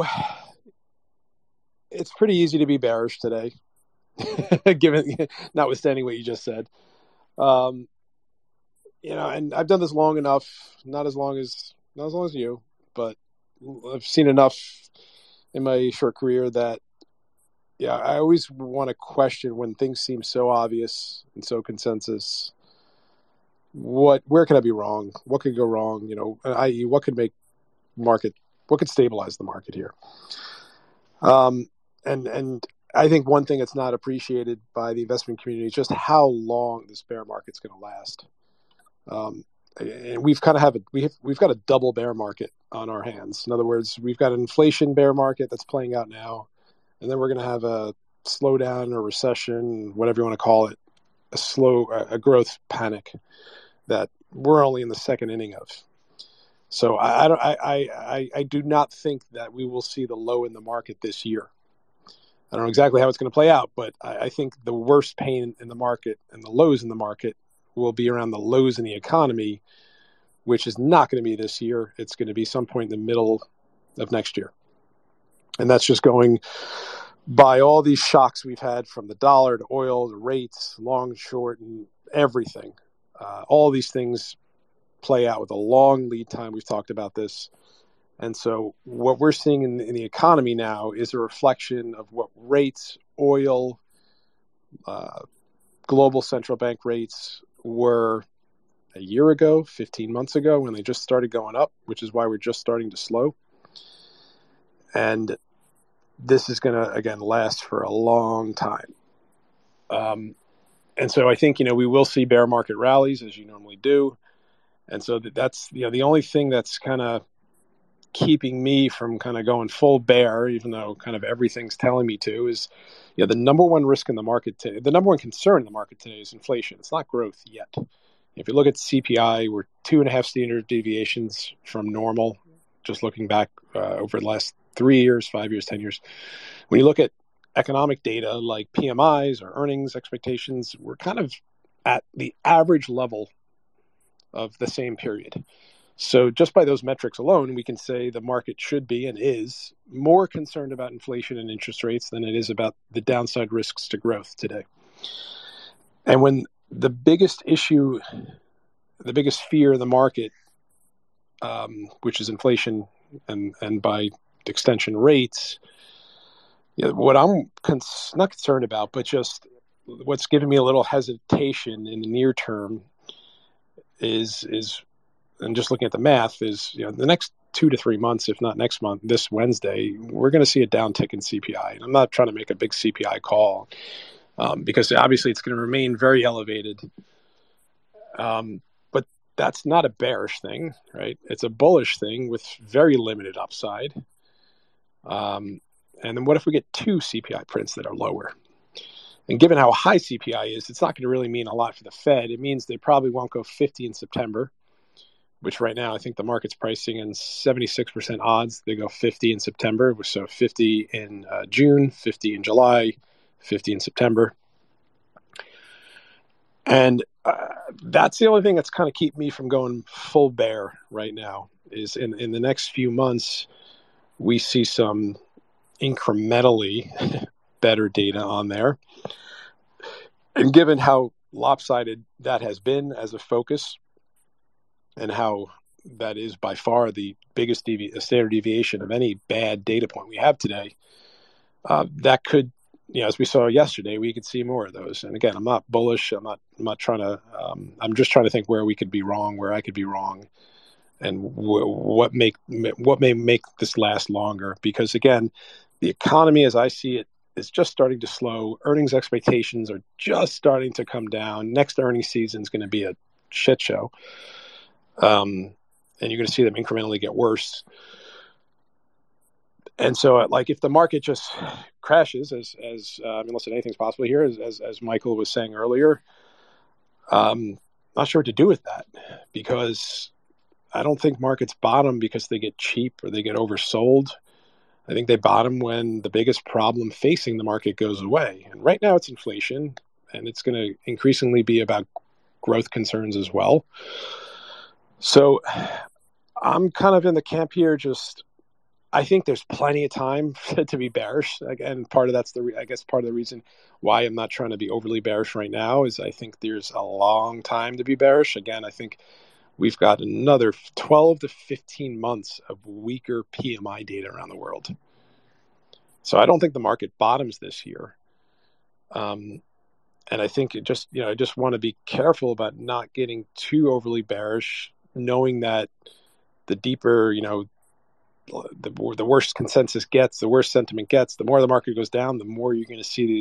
it's pretty easy to be bearish today, given notwithstanding what you just said. And I've done this long enough, not as long as you, but I've seen enough in my short career that, I always want to question when things seem so obvious and so consensus. Where could I be wrong? What could go wrong? I.e., what could stabilize the market here? And I think one thing that's not appreciated by the investment community is just how long this bear market's going to last. And we've got a double bear market on our hands. In other words, we've got an inflation bear market that's playing out now, and then we're going to have a slowdown or recession, whatever you want to call it, a growth panic that we're only in the second inning of. So I do not think that we will see the low in the market this year. I don't know exactly how it's going to play out, but I think the worst pain in the market and the lows in the market will be around the lows in the economy, which is not going to be this year. It's going to be some point in the middle of next year. And that's just going by all these shocks we've had, from the dollar to oil to rates, long, short, and everything. All these things play out with a long lead time. We've talked about this. And so what we're seeing in the economy now is a reflection of what rates, oil, global central bank rates were a year ago, 15 months ago, when they just started going up, which is why we're just starting to slow. And this is going to, again, last for a long time. And so I think, we will see bear market rallies, as you normally do. And so that's, the only thing that's kind of keeping me from kind of going full bear, even though kind of everything's telling me to, is, the number one risk in the market today, the number one concern in the market today is inflation. It's not growth yet. If you look at CPI, we're 2.5 standard deviations from normal, just looking back over the last 3 years, 5 years, 10 years. When you look at economic data like PMIs or earnings expectations, we're kind of at the average level of the same period. So just by those metrics alone, we can say the market should be and is more concerned about inflation and interest rates than it is about the downside risks to growth today. And when the biggest issue, the biggest fear in the market, which is inflation and by extension rates, what I'm not concerned about, but just what's giving me a little hesitation in the near term is and just looking at the math is, the next 2 to 3 months, if not next month, this Wednesday, we're going to see a downtick in CPI. And I'm not trying to make a big CPI call because obviously it's going to remain very elevated. But that's not a bearish thing, right? It's a bullish thing with very limited upside. And then what if we get 2 CPI prints that are lower? And given how high CPI is, it's not going to really mean a lot for the Fed. It means they probably won't go 50 in September, which right now I think the market's pricing in 76% odds. They go 50 in September, so 50 in June, 50 in July, 50 in September. And that's the only thing that's kind of keeping me from going full bear right now is in the next few months, we see some incrementally better data on there. And given how lopsided that has been as a focus, and how that is by far the biggest standard deviation of any bad data point we have today, that could, as we saw yesterday, we could see more of those. And again, I'm not bullish. I'm not trying to. I'm just trying to think where we could be wrong, where I could be wrong, and what may make this last longer. Because again, the economy, as I see it, is just starting to slow. Earnings expectations are just starting to come down. Next earnings season is going to be a shit show. And you're going to see them incrementally get worse. And so, if the market just crashes, listen, anything's possible here, as Michael was saying earlier, not sure what to do with that, because I don't think markets bottom because they get cheap or they get oversold. I think they bottom when the biggest problem facing the market goes away. And right now it's inflation, and it's going to increasingly be about growth concerns as well. So I'm kind of in the camp here. I think there's plenty of time to be bearish. Again, part of the reason why I'm not trying to be overly bearish right now is I think there's a long time to be bearish. Again, I think we've got another 12 to 15 months of weaker PMI data around the world. So I don't think the market bottoms this year. And I think I just want to be careful about not getting too overly bearish, knowing that the deeper, the worse consensus gets, the worse sentiment gets, the more the market goes down, the more you're going to see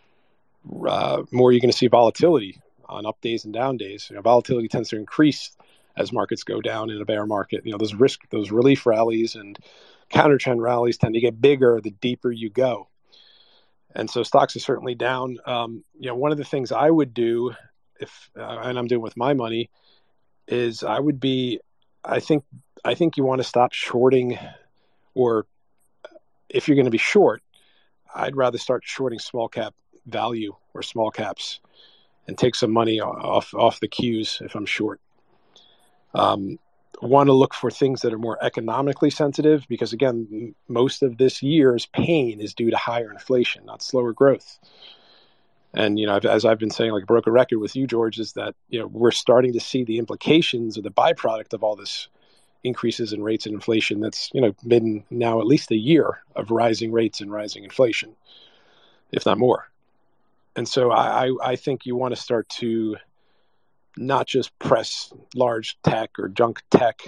volatility on up days and down days. Volatility tends to increase as markets go down in a bear market. Those relief rallies and counter trend rallies tend to get bigger the deeper you go. And so stocks are certainly down. One of the things I would do and I'm doing with my money, is I think you want to stop shorting, or if you're going to be short, I'd rather start shorting small cap value or small caps and take some money off the Qs if I'm short. Want to look for things that are more economically sensitive, because again, most of this year's pain is due to higher inflation, not slower growth. And, as I've been saying, like a broken record with you, George, is that, we're starting to see the implications or the byproduct of all this increases in rates and inflation. That's, been now at least a year of rising rates and rising inflation, if not more. And so I think you want to start to not just press large tech or junk tech.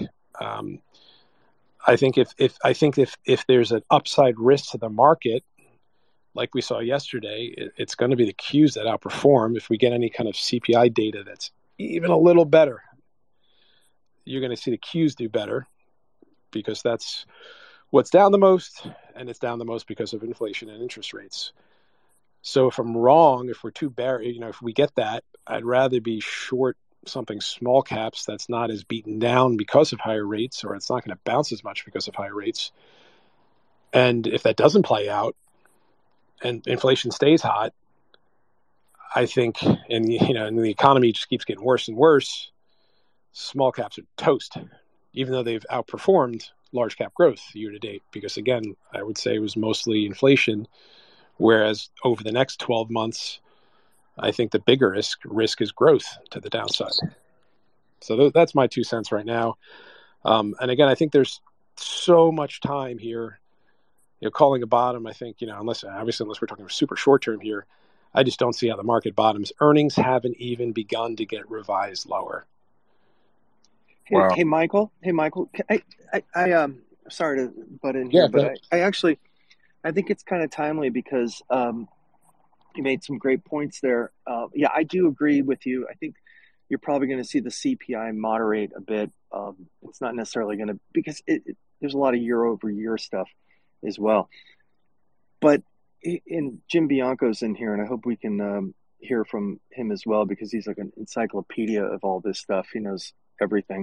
I think if there's an upside risk to the market, like we saw yesterday, it's going to be the Qs that outperform. If we get any kind of CPI data that's even a little better, you're going to see the Qs do better, because that's what's down the most, and it's down the most because of inflation and interest rates. So if I'm wrong, if we're too bearish, if we get that, I'd rather be short something small caps that's not as beaten down because of higher rates, or it's not going to bounce as much because of higher rates. And if that doesn't play out, and inflation stays hot, I think, and the economy just keeps getting worse and worse, small caps are toast, even though they've outperformed large cap growth year to date. Because again, I would say it was mostly inflation, whereas over the next 12 months, I think the bigger risk is growth to the downside. So that's my 2 cents right now. And again, I think there's so much time here. Calling a bottom, I think, unless we're talking super short term here, I just don't see how the market bottoms. Earnings haven't even begun to get revised lower. Wow. Hey, Michael. I sorry to butt in here, but I think it's kind of timely because you made some great points there. I do agree with you. I think you're probably going to see the CPI moderate a bit. It's not necessarily going to, because there's a lot of year over year stuff as well. But Jim Bianco's in here, and I hope we can hear from him as well, because he's like an encyclopedia of all this stuff. He knows everything.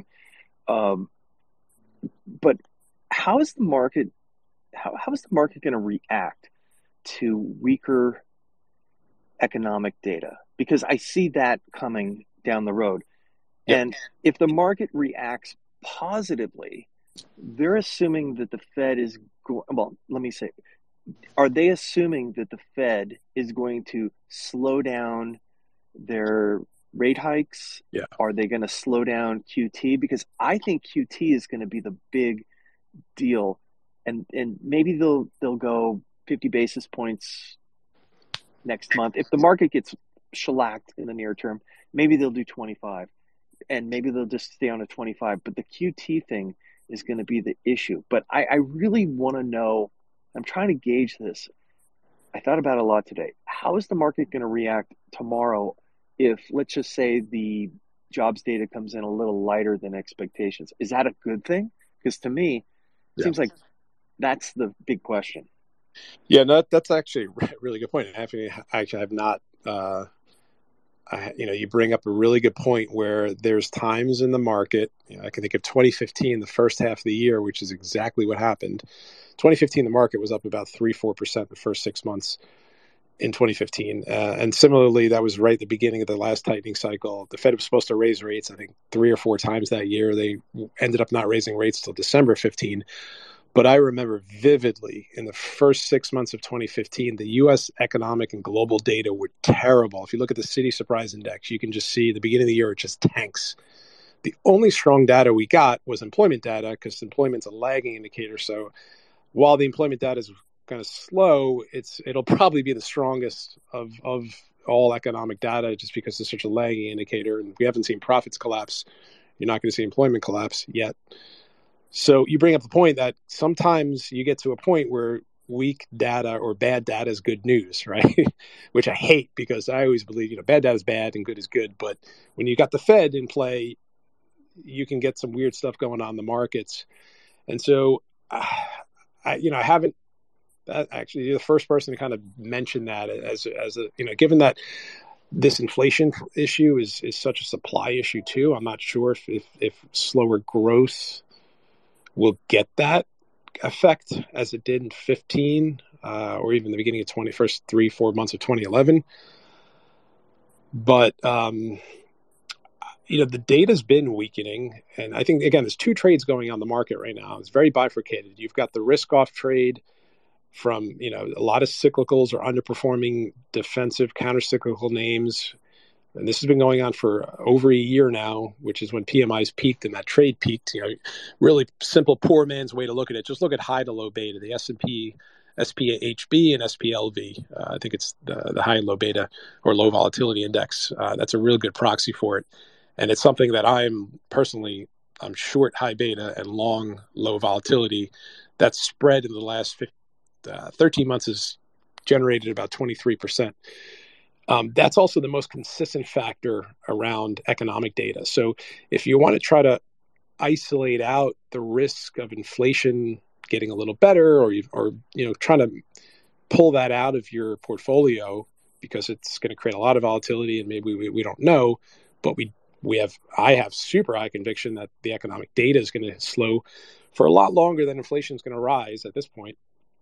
But how is the market going to react to weaker economic data? Because I see that coming down the road. Yep. And if the market reacts positively, they're assuming that the Fed is are they assuming that the Fed is going to slow down their rate hikes? Yeah. Are they going to slow down QT? Because I think QT is going to be the big deal, and maybe they'll go 50 basis points next month. If the market gets shellacked in the near term, maybe they'll do 25, and maybe they'll just stay on a 25. But the QT thing is going to be the issue. But I really want to know. I'm trying to gauge this. I thought about it a lot today. How is the market going to react tomorrow if, let's just say, the jobs data comes in a little lighter than expectations? Is that a good thing? Because to me, it seems like that's the big question. Yeah, no, that's actually a really good point. I have not. You bring up a really good point where there's times in the market. I can think of 2015, the first half of the year, which is exactly what happened. 2015, the market was up about 3-4% the first 6 months in 2015. And similarly, that was right at the beginning of the last tightening cycle. The Fed was supposed to raise rates, I think, 3 or 4 times that year. They ended up not raising rates till December 15. But I remember vividly in the first 6 months of 2015, the U.S. economic and global data were terrible. If you look at the City Surprise Index, you can just see the beginning of the year, it just tanks. The only strong data we got was employment data, because employment's a lagging indicator. So while the employment data is kind of slow, it'll probably be the strongest of all economic data, just because it's such a lagging indicator. And we haven't seen profits collapse. You're not going to see employment collapse yet. So you bring up the point that sometimes you get to a point where weak data or bad data is good news, right? Which I hate, because I always believe, bad data is bad and good is good. But when you got the Fed in play, you can get some weird stuff going on in the markets. And so, I haven't, actually, you're the first person to kind of mention that as a, given that this inflation issue is such a supply issue too. I'm not sure if slower growth will get that effect as it did in 15 or even the beginning of first 3-4 months of 2011. But, the data's been weakening. And I think, again, there's 2 trades going on the market right now. It's very bifurcated. You've got the risk-off trade from, a lot of cyclicals or underperforming defensive counter-cyclical names. And this has been going on for over a year now, which is when PMIs peaked and that trade peaked. Really simple poor man's way to look at it. Just look at high to low beta, the S&P, SPHB, and SPLV. I think it's the high and low beta or low volatility index. That's a real good proxy for it. And it's something that I'm short high beta and long low volatility. That spread in the last 13 months has generated about 23%. That's also the most consistent factor around economic data. So if you want to try to isolate out the risk of inflation getting a little better, or trying to pull that out of your portfolio, because it's going to create a lot of volatility, and maybe we don't know, but I have super high conviction that the economic data is going to slow for a lot longer than inflation is going to rise at this point.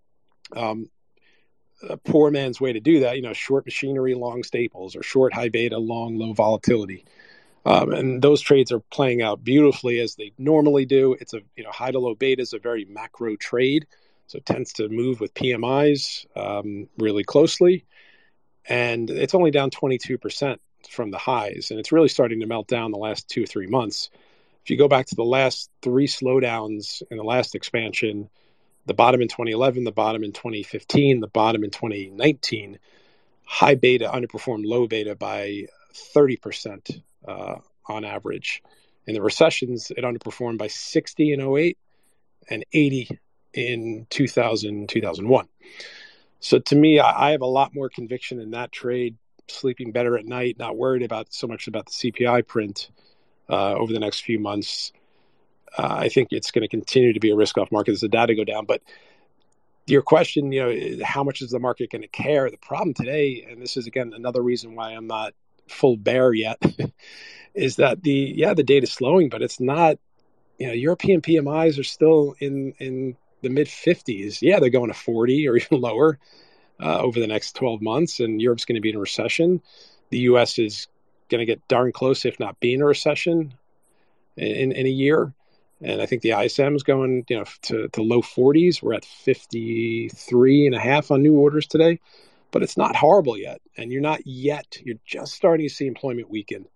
A poor man's way to do that, short machinery, long staples, or short high beta, long low volatility. And those trades are playing out beautifully as they normally do. It's high to low beta is a very macro trade. So it tends to move with PMIs really closely. And it's only down 22% from the highs. And it's really starting to melt down the last 2 or 3 months. If you go back to the last 3 slowdowns in the last expansion, the bottom in 2011, the bottom in 2015, the bottom in 2019, high beta underperformed low beta by 30% on average. In the recessions, it underperformed by 60 in 2008 and 80 in 2000, 2001. So to me, I have a lot more conviction in that trade, sleeping better at night, not worried so much about the CPI print over the next few months. I think it's going to continue to be a risk-off market as the data go down. But your question, how much is the market going to care? The problem today, and this is, again, another reason why I'm not full bear yet, is that the data is slowing, but it's not, European PMIs are still in the mid-50s. Yeah, they're going to 40 or even lower over the next 12 months, and Europe's going to be in a recession. The U.S. is going to get darn close, if not be in a recession in a year. And I think the ISM is going, to low 40s. We're at 53.5 on new orders today, but it's not horrible yet. And you're just starting to see employment weaken.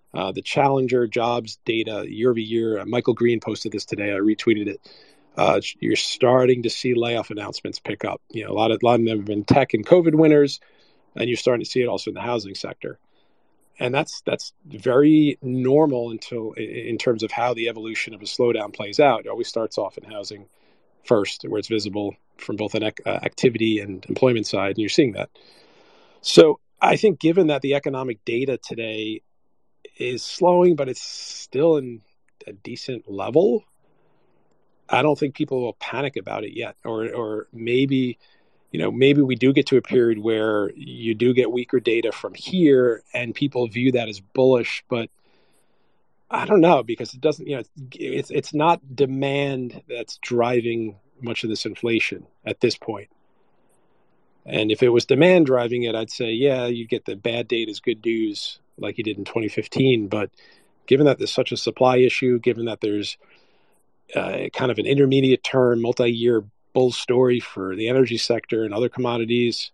The Challenger jobs data year over year. Michael Green posted this today. I retweeted it. You're starting to see layoff announcements pick up. A lot of them have been tech and COVID winners, and you're starting to see it also in the housing sector. And that's very normal in terms of how the evolution of a slowdown plays out. It always starts off in housing first, where it's visible from both an activity and employment side, and you're seeing that. So I think given that the economic data today is slowing, but it's still in a decent level, I don't think people will panic about it yet. Or maybe we do get to a period where you do get weaker data from here and people view that as bullish, but I don't know, because it doesn't, it's not demand that's driving much of this inflation at this point. And if it was demand driving it, I'd say, yeah, you get the bad data as good news like you did in 2015. But given that there's such a supply issue, given that there's kind of an intermediate term, multi-year bull story for the energy sector and other commodities,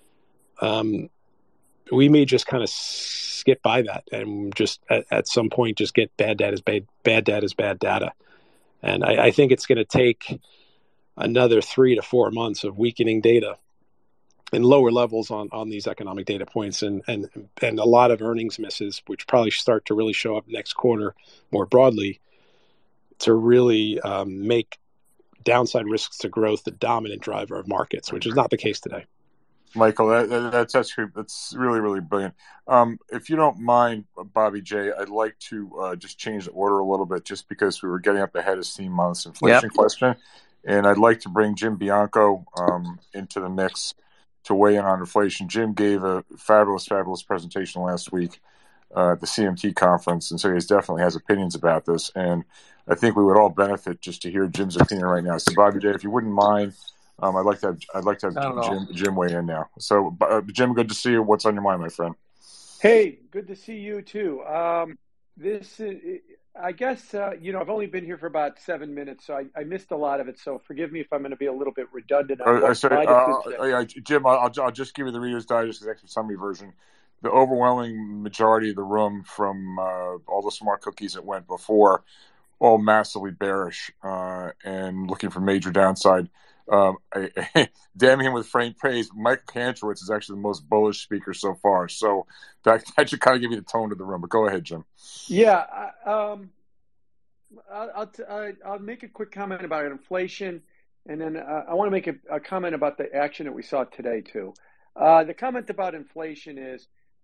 we may just kind of skip by that and just at some point just get bad data is bad data. And I think it's going to take another 3 to 4 months of weakening data and lower levels on these economic data points and a lot of earnings misses, which probably start to really show up next quarter more broadly, to really make downside risks to growth the dominant driver of markets, which is not the case today. Michael, that's really, really brilliant. If you don't mind, Bobby J, I'd like to just change the order a little bit, just because we were getting up ahead of steam on this inflation question. And I'd like to bring Jim Bianco into the mix to weigh in on inflation. Jim gave a fabulous presentation last week at the CMT conference, and so he definitely has opinions about this. And I think we would all benefit just to hear Jim's opinion right now. So, Bobby J, if you wouldn't mind, I'd like to have Jim weigh in now. So, Jim, good to see you. What's on your mind, my friend? Hey, good to see you too. This is, I guess, I've only been here for about 7 minutes, so I missed a lot of it. So forgive me if I'm going to be a little bit redundant. Jim, I'll just give you the Reader's Digest executive summary version. The overwhelming majority of the room, from all the smart cookies that went before, all massively bearish and looking for major downside. Damning him with framed praise, Michael Kantrowitz is actually the most bullish speaker so far. So that should kind of give you the tone of the room. But go ahead, Jim. Yeah, I'll make a quick comment about inflation, and then I want to make a comment about the action that we saw today too. The comment about inflation is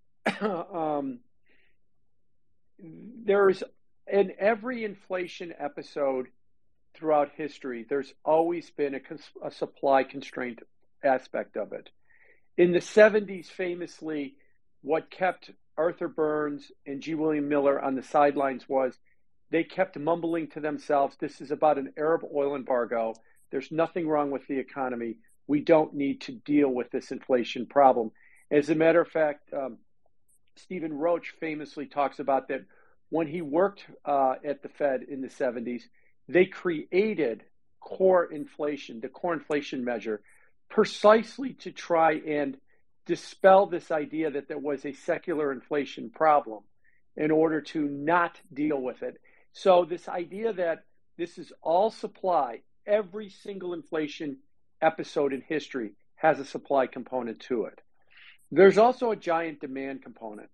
there's in every inflation episode throughout history, there's always been a supply constraint aspect of it. In the 70s, famously, what kept Arthur Burns and G. William Miller on the sidelines was they kept mumbling to themselves, this is about an Arab oil embargo. There's nothing wrong with the economy. We don't need to deal with this inflation problem. As a matter of fact, Stephen Roach famously talks about that when he worked at the Fed in the 70s, they created core inflation, the core inflation measure, precisely to try and dispel this idea that there was a secular inflation problem in order to not deal with it. So this idea that this is all supply, every single inflation episode in history has a supply component to it. There's also a giant demand component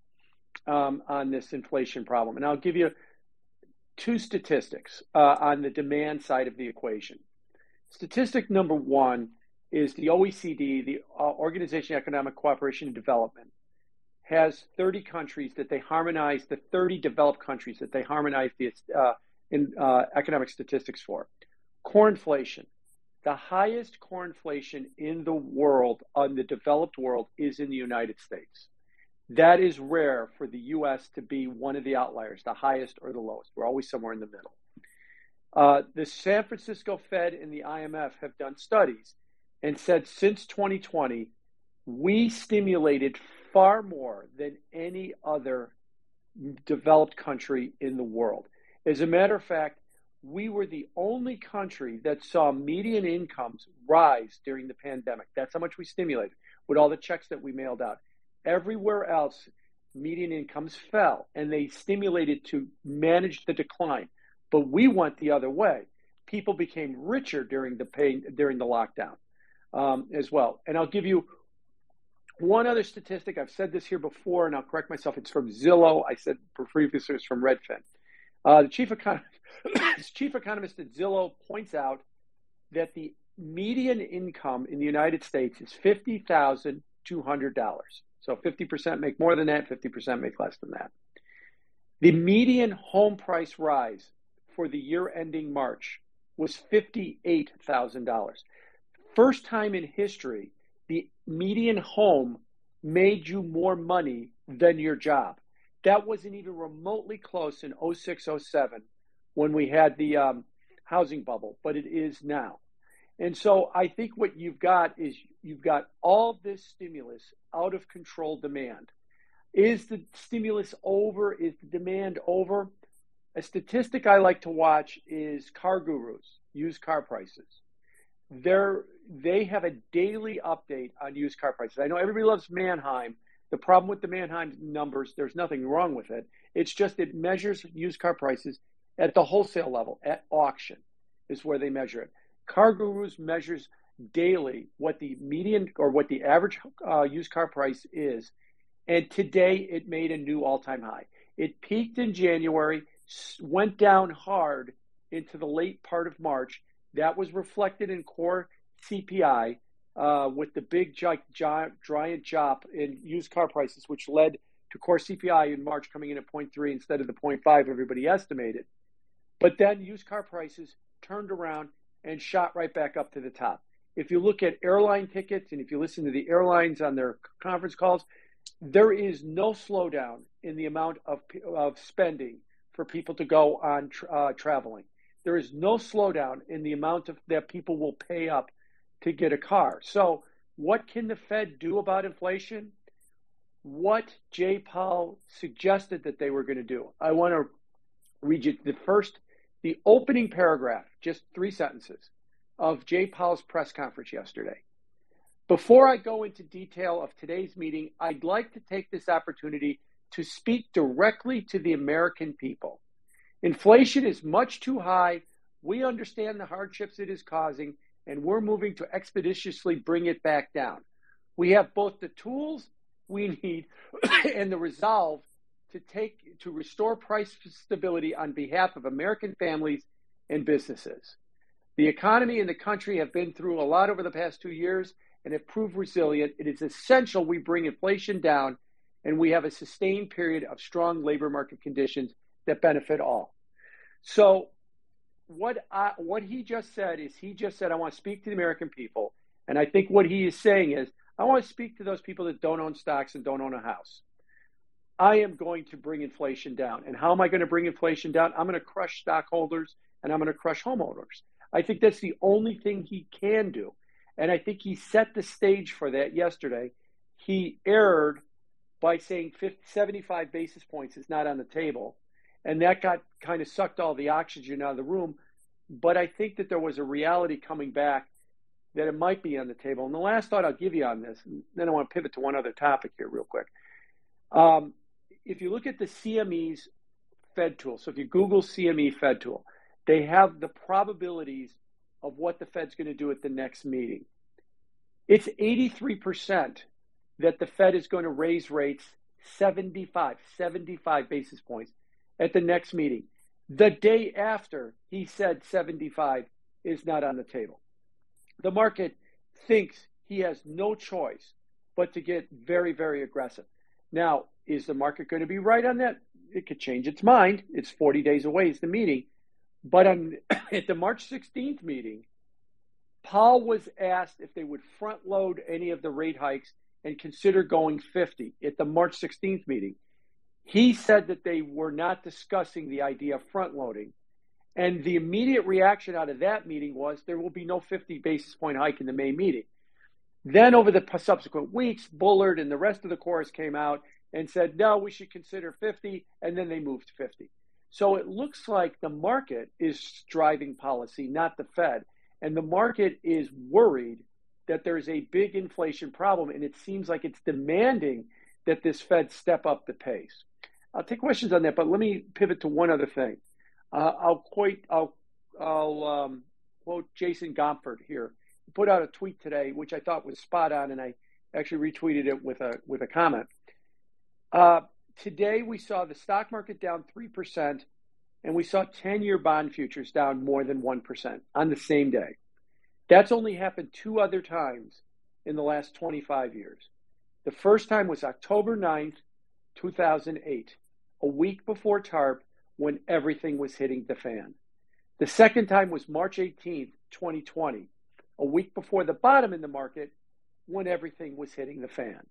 on this inflation problem. And I'll give you 2 statistics on the demand side of the equation. Statistic number 1 is the OECD, the Organization of Economic Cooperation and Development, has 30 countries that they harmonize, the 30 developed countries that they harmonize the economic statistics for. Core inflation. The highest core inflation in the world, on the developed world, is in the United States. That is rare for the U.S. to be one of the outliers, the highest or the lowest. We're always somewhere in the middle. The San Francisco Fed and the IMF have done studies and said since 2020, we stimulated far more than any other developed country in the world. As a matter of fact, we were the only country that saw median incomes rise during the pandemic. That's how much we stimulated with all the checks that we mailed out. Everywhere else, median incomes fell, and they stimulated to manage the decline. But we went the other way. People became richer during the lockdown as well. And I'll give you one other statistic. I've said this here before, and I'll correct myself. It's from Zillow. I said previously it's from Redfin. The chief economist at Zillow points out that the median income in the United States is $50,200. So 50% make more than that, 50% make less than that. The median home price rise for the year ending March was $58,000. First time in history, the median home made you more money than your job. That wasn't even remotely close in 06, 07 when we had the housing bubble, but it is now. And so I think what you've got is you've got all this stimulus out of control demand. Is the stimulus over? Is the demand over? A statistic I like to watch is Car Gurus, used car prices. They have a daily update on used car prices. I know everybody loves Manheim. The problem with the Manheim numbers, there's nothing wrong with it. It's just it measures used car prices at the wholesale level, at auction is where they measure it. Car Gurus measures daily what the median or what the average used car price is. And today it made a new all-time high. It peaked in January, went down hard into the late part of March. That was reflected in core CPI with the big giant drop in used car prices, which led to core CPI in March coming in at 0.3 instead of the 0.5 everybody estimated. But then used car prices turned around and shot right back up to the top. If you look at airline tickets and if you listen to the airlines on their conference calls, there is no slowdown in the amount of spending for people to go on traveling. There is no slowdown in the amount that people will pay up to get a car. So what can the Fed do about inflation? What Jay Powell suggested that they were going to do. I want to read you the opening paragraph, just 3 sentences, of Jay Powell's press conference yesterday. Before I go into detail of today's meeting, I'd like to take this opportunity to speak directly to the American people. Inflation is much too high. We understand the hardships it is causing, and we're moving to expeditiously bring it back down. We have both the tools we need and the resolve to restore price stability on behalf of American families and businesses. The economy and the country have been through a lot over the past 2 years and have proved resilient. It is essential we bring inflation down and we have a sustained period of strong labor market conditions that benefit all. So what he just said is I want to speak to the American people. And I think what he is saying is, I want to speak to those people that don't own stocks and don't own a house. I am going to bring inflation down. And how am I going to bring inflation down? I'm going to crush stockholders and I'm going to crush homeowners. I think that's the only thing he can do. And I think he set the stage for that yesterday. He erred by saying 75 basis points is not on the table. And that got kind of sucked all the oxygen out of the room. But I think that there was a reality coming back that it might be on the table. And the last thought I'll give you on this, and then I want to pivot to one other topic here real quick. If you look at the CME's Fed tool, so if you Google CME Fed tool, they have the probabilities of what the Fed's going to do at the next meeting. It's 83% that the Fed is going to raise rates 75 basis points at the next meeting. The day after he said 75 is not on the table. The market thinks he has no choice but to get very, very aggressive. Now, is the market going to be right on that? It could change its mind. It's 40 days away, it's the meeting. But at the March 16th meeting, Powell was asked if they would front load any of the rate hikes and consider going 50 at the March 16th meeting. He said that they were not discussing the idea of front loading. And the immediate reaction out of that meeting was there will be no 50 basis point hike in the May meeting. Then over the subsequent weeks, Bullard and the rest of the chorus came out and said, no, we should consider 50, and then they moved to 50. So it looks like the market is driving policy, not the Fed. And the market is worried that there's a big inflation problem, and it seems like it's demanding that this Fed step up the pace. I'll take questions on that, but let me pivot to one other thing. I'll quote Jason Gomford here. He put out a tweet today, which I thought was spot on, and I actually retweeted it with a comment. Today we saw the stock market down 3%, and we saw 10-year bond futures down more than 1% on the same day. That's only happened 2 other times in the last 25 years. The first time was October 9th, 2008, a week before TARP, when everything was hitting the fan. The second time was March 18th, 2020, a week before the bottom in the market, when everything was hitting the fan.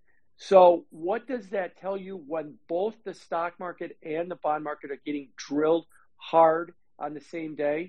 So what does that tell you when both the stock market and the bond market are getting drilled hard on the same day?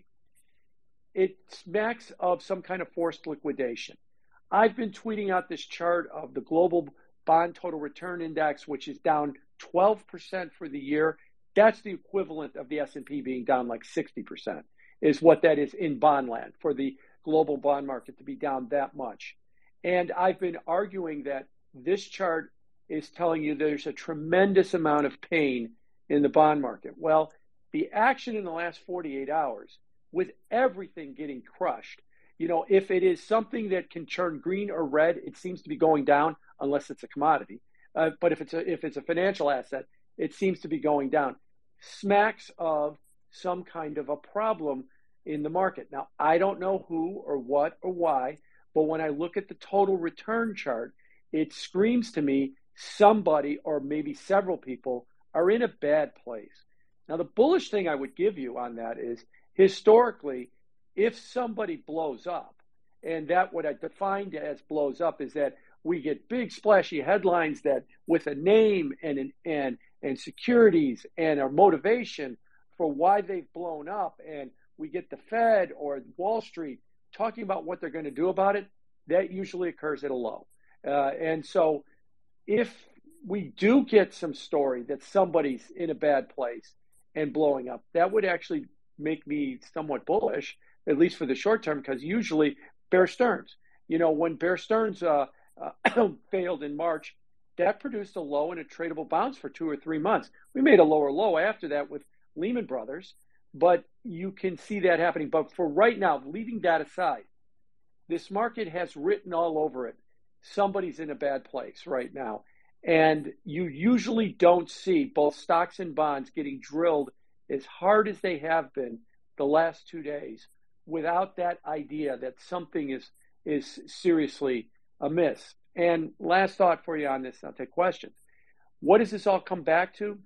It smacks of some kind of forced liquidation. I've been tweeting out this chart of the global bond total return index, which is down 12% for the year. That's the equivalent of the S&P being down like 60%, is what that is in bond land, for the global bond market to be down that much. And I've been arguing that this chart is telling you there's a tremendous amount of pain in the bond market. Well, the action in the last 48 hours, with everything getting crushed, if it is something that can turn green or red, it seems to be going down, unless it's a commodity. But if it's a financial asset, it seems to be going down. Smacks of some kind of a problem in the market. Now, I don't know who or what or why, but when I look at the total return chart, it screams to me somebody or maybe several people are in a bad place. Now, the bullish thing I would give you on that is, historically, if somebody blows up, and that what I defined as blows up is that we get big splashy headlines that with a name and securities and a motivation for why they've blown up, and we get the Fed or Wall Street talking about what they're going to do about it, that usually occurs at a low. And so if we do get some story that somebody's in a bad place and blowing up, that would actually make me somewhat bullish, at least for the short term, because usually Bear Stearns, when Bear Stearns failed in March, that produced a low and a tradable bounce for 2 or 3 months. We made a lower low after that with Lehman Brothers, but you can see that happening. But for right now, leaving that aside, this market has written all over it, somebody's in a bad place right now. And you usually don't see both stocks and bonds getting drilled as hard as they have been the last 2 days without that idea that something is seriously amiss. And last thought for you on this, and I'll take questions. What does this all come back to?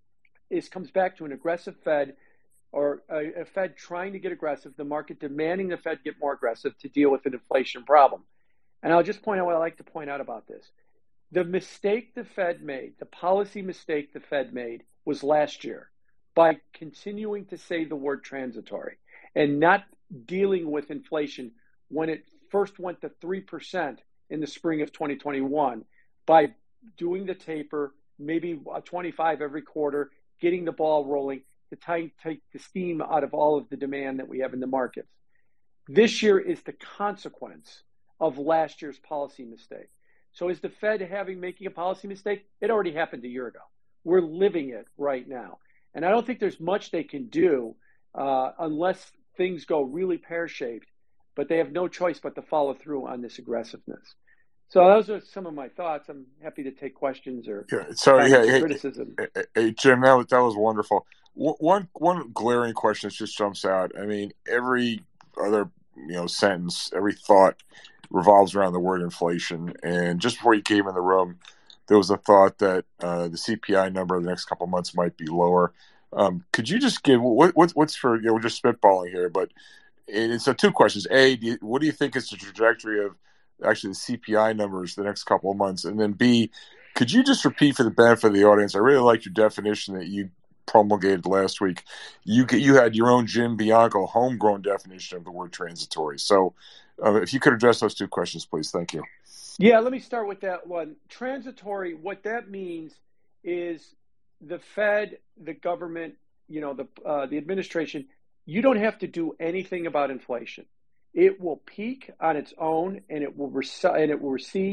It comes back to an aggressive Fed, or a Fed trying to get aggressive, the market demanding the Fed get more aggressive to deal with an inflation problem. And I'll just point out what I like to point out about this. The mistake the Fed made, the policy mistake the Fed made, was last year by continuing to say the word transitory and not dealing with inflation when it first went to 3% in the spring of 2021 by doing the taper, maybe 25 every quarter, getting the ball rolling to take the steam out of all of the demand that we have in the markets. This year is the consequence of last year's policy mistake. So is the Fed making a policy mistake? It already happened a year ago. We're living it right now. And I don't think there's much they can do unless things go really pear-shaped, but they have no choice but to follow through on this aggressiveness. So those are some of my thoughts. I'm happy to take questions or criticism. Hey, Jim, that was wonderful. One glaring question that just jumps out. I mean, every other sentence, every thought revolves around the word inflation. And just before you came in the room, there was a thought that the CPI number the next couple of months might be lower. Could you just give what's for? We're just spitballing here, but so 2 questions. A, what do you think is the trajectory of actually the CPI numbers the next couple of months? And then B, could you just repeat for the benefit of the audience? I really liked your definition that you promulgated last week. You had your own Jim Bianco homegrown definition of the word transitory. So if you could address those 2 questions, please. Thank you. Yeah, let me start with that one. Transitory, what that means is the Fed, the government, the administration, you don't have to do anything about inflation. It will peak on its own, and it will recede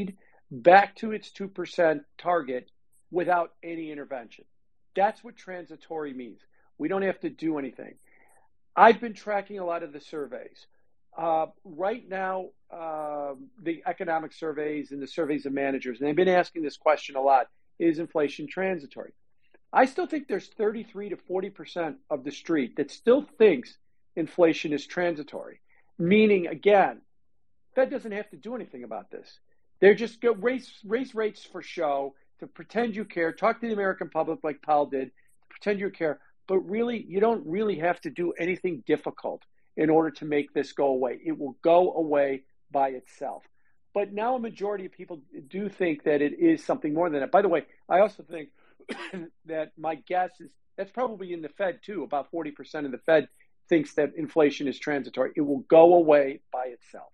back to its 2% target without any intervention. That's what transitory means. We don't have to do anything. I've been tracking a lot of the surveys. Right now, the economic surveys and the surveys of managers, and they've been asking this question a lot, is inflation transitory? I still think there's 33 to 40% of the street that still thinks inflation is transitory. Meaning, again, Fed doesn't have to do anything about this. They're just go raise rates for show, to pretend you care, talk to the American public like Powell did, pretend you care, but really, you don't really have to do anything difficult in order to make this go away. It will go away by itself. But now a majority of people do think that it is something more than that. By the way, I also think that my guess is that's probably in the Fed too. About 40% of the Fed thinks that inflation is transitory. It will go away by itself.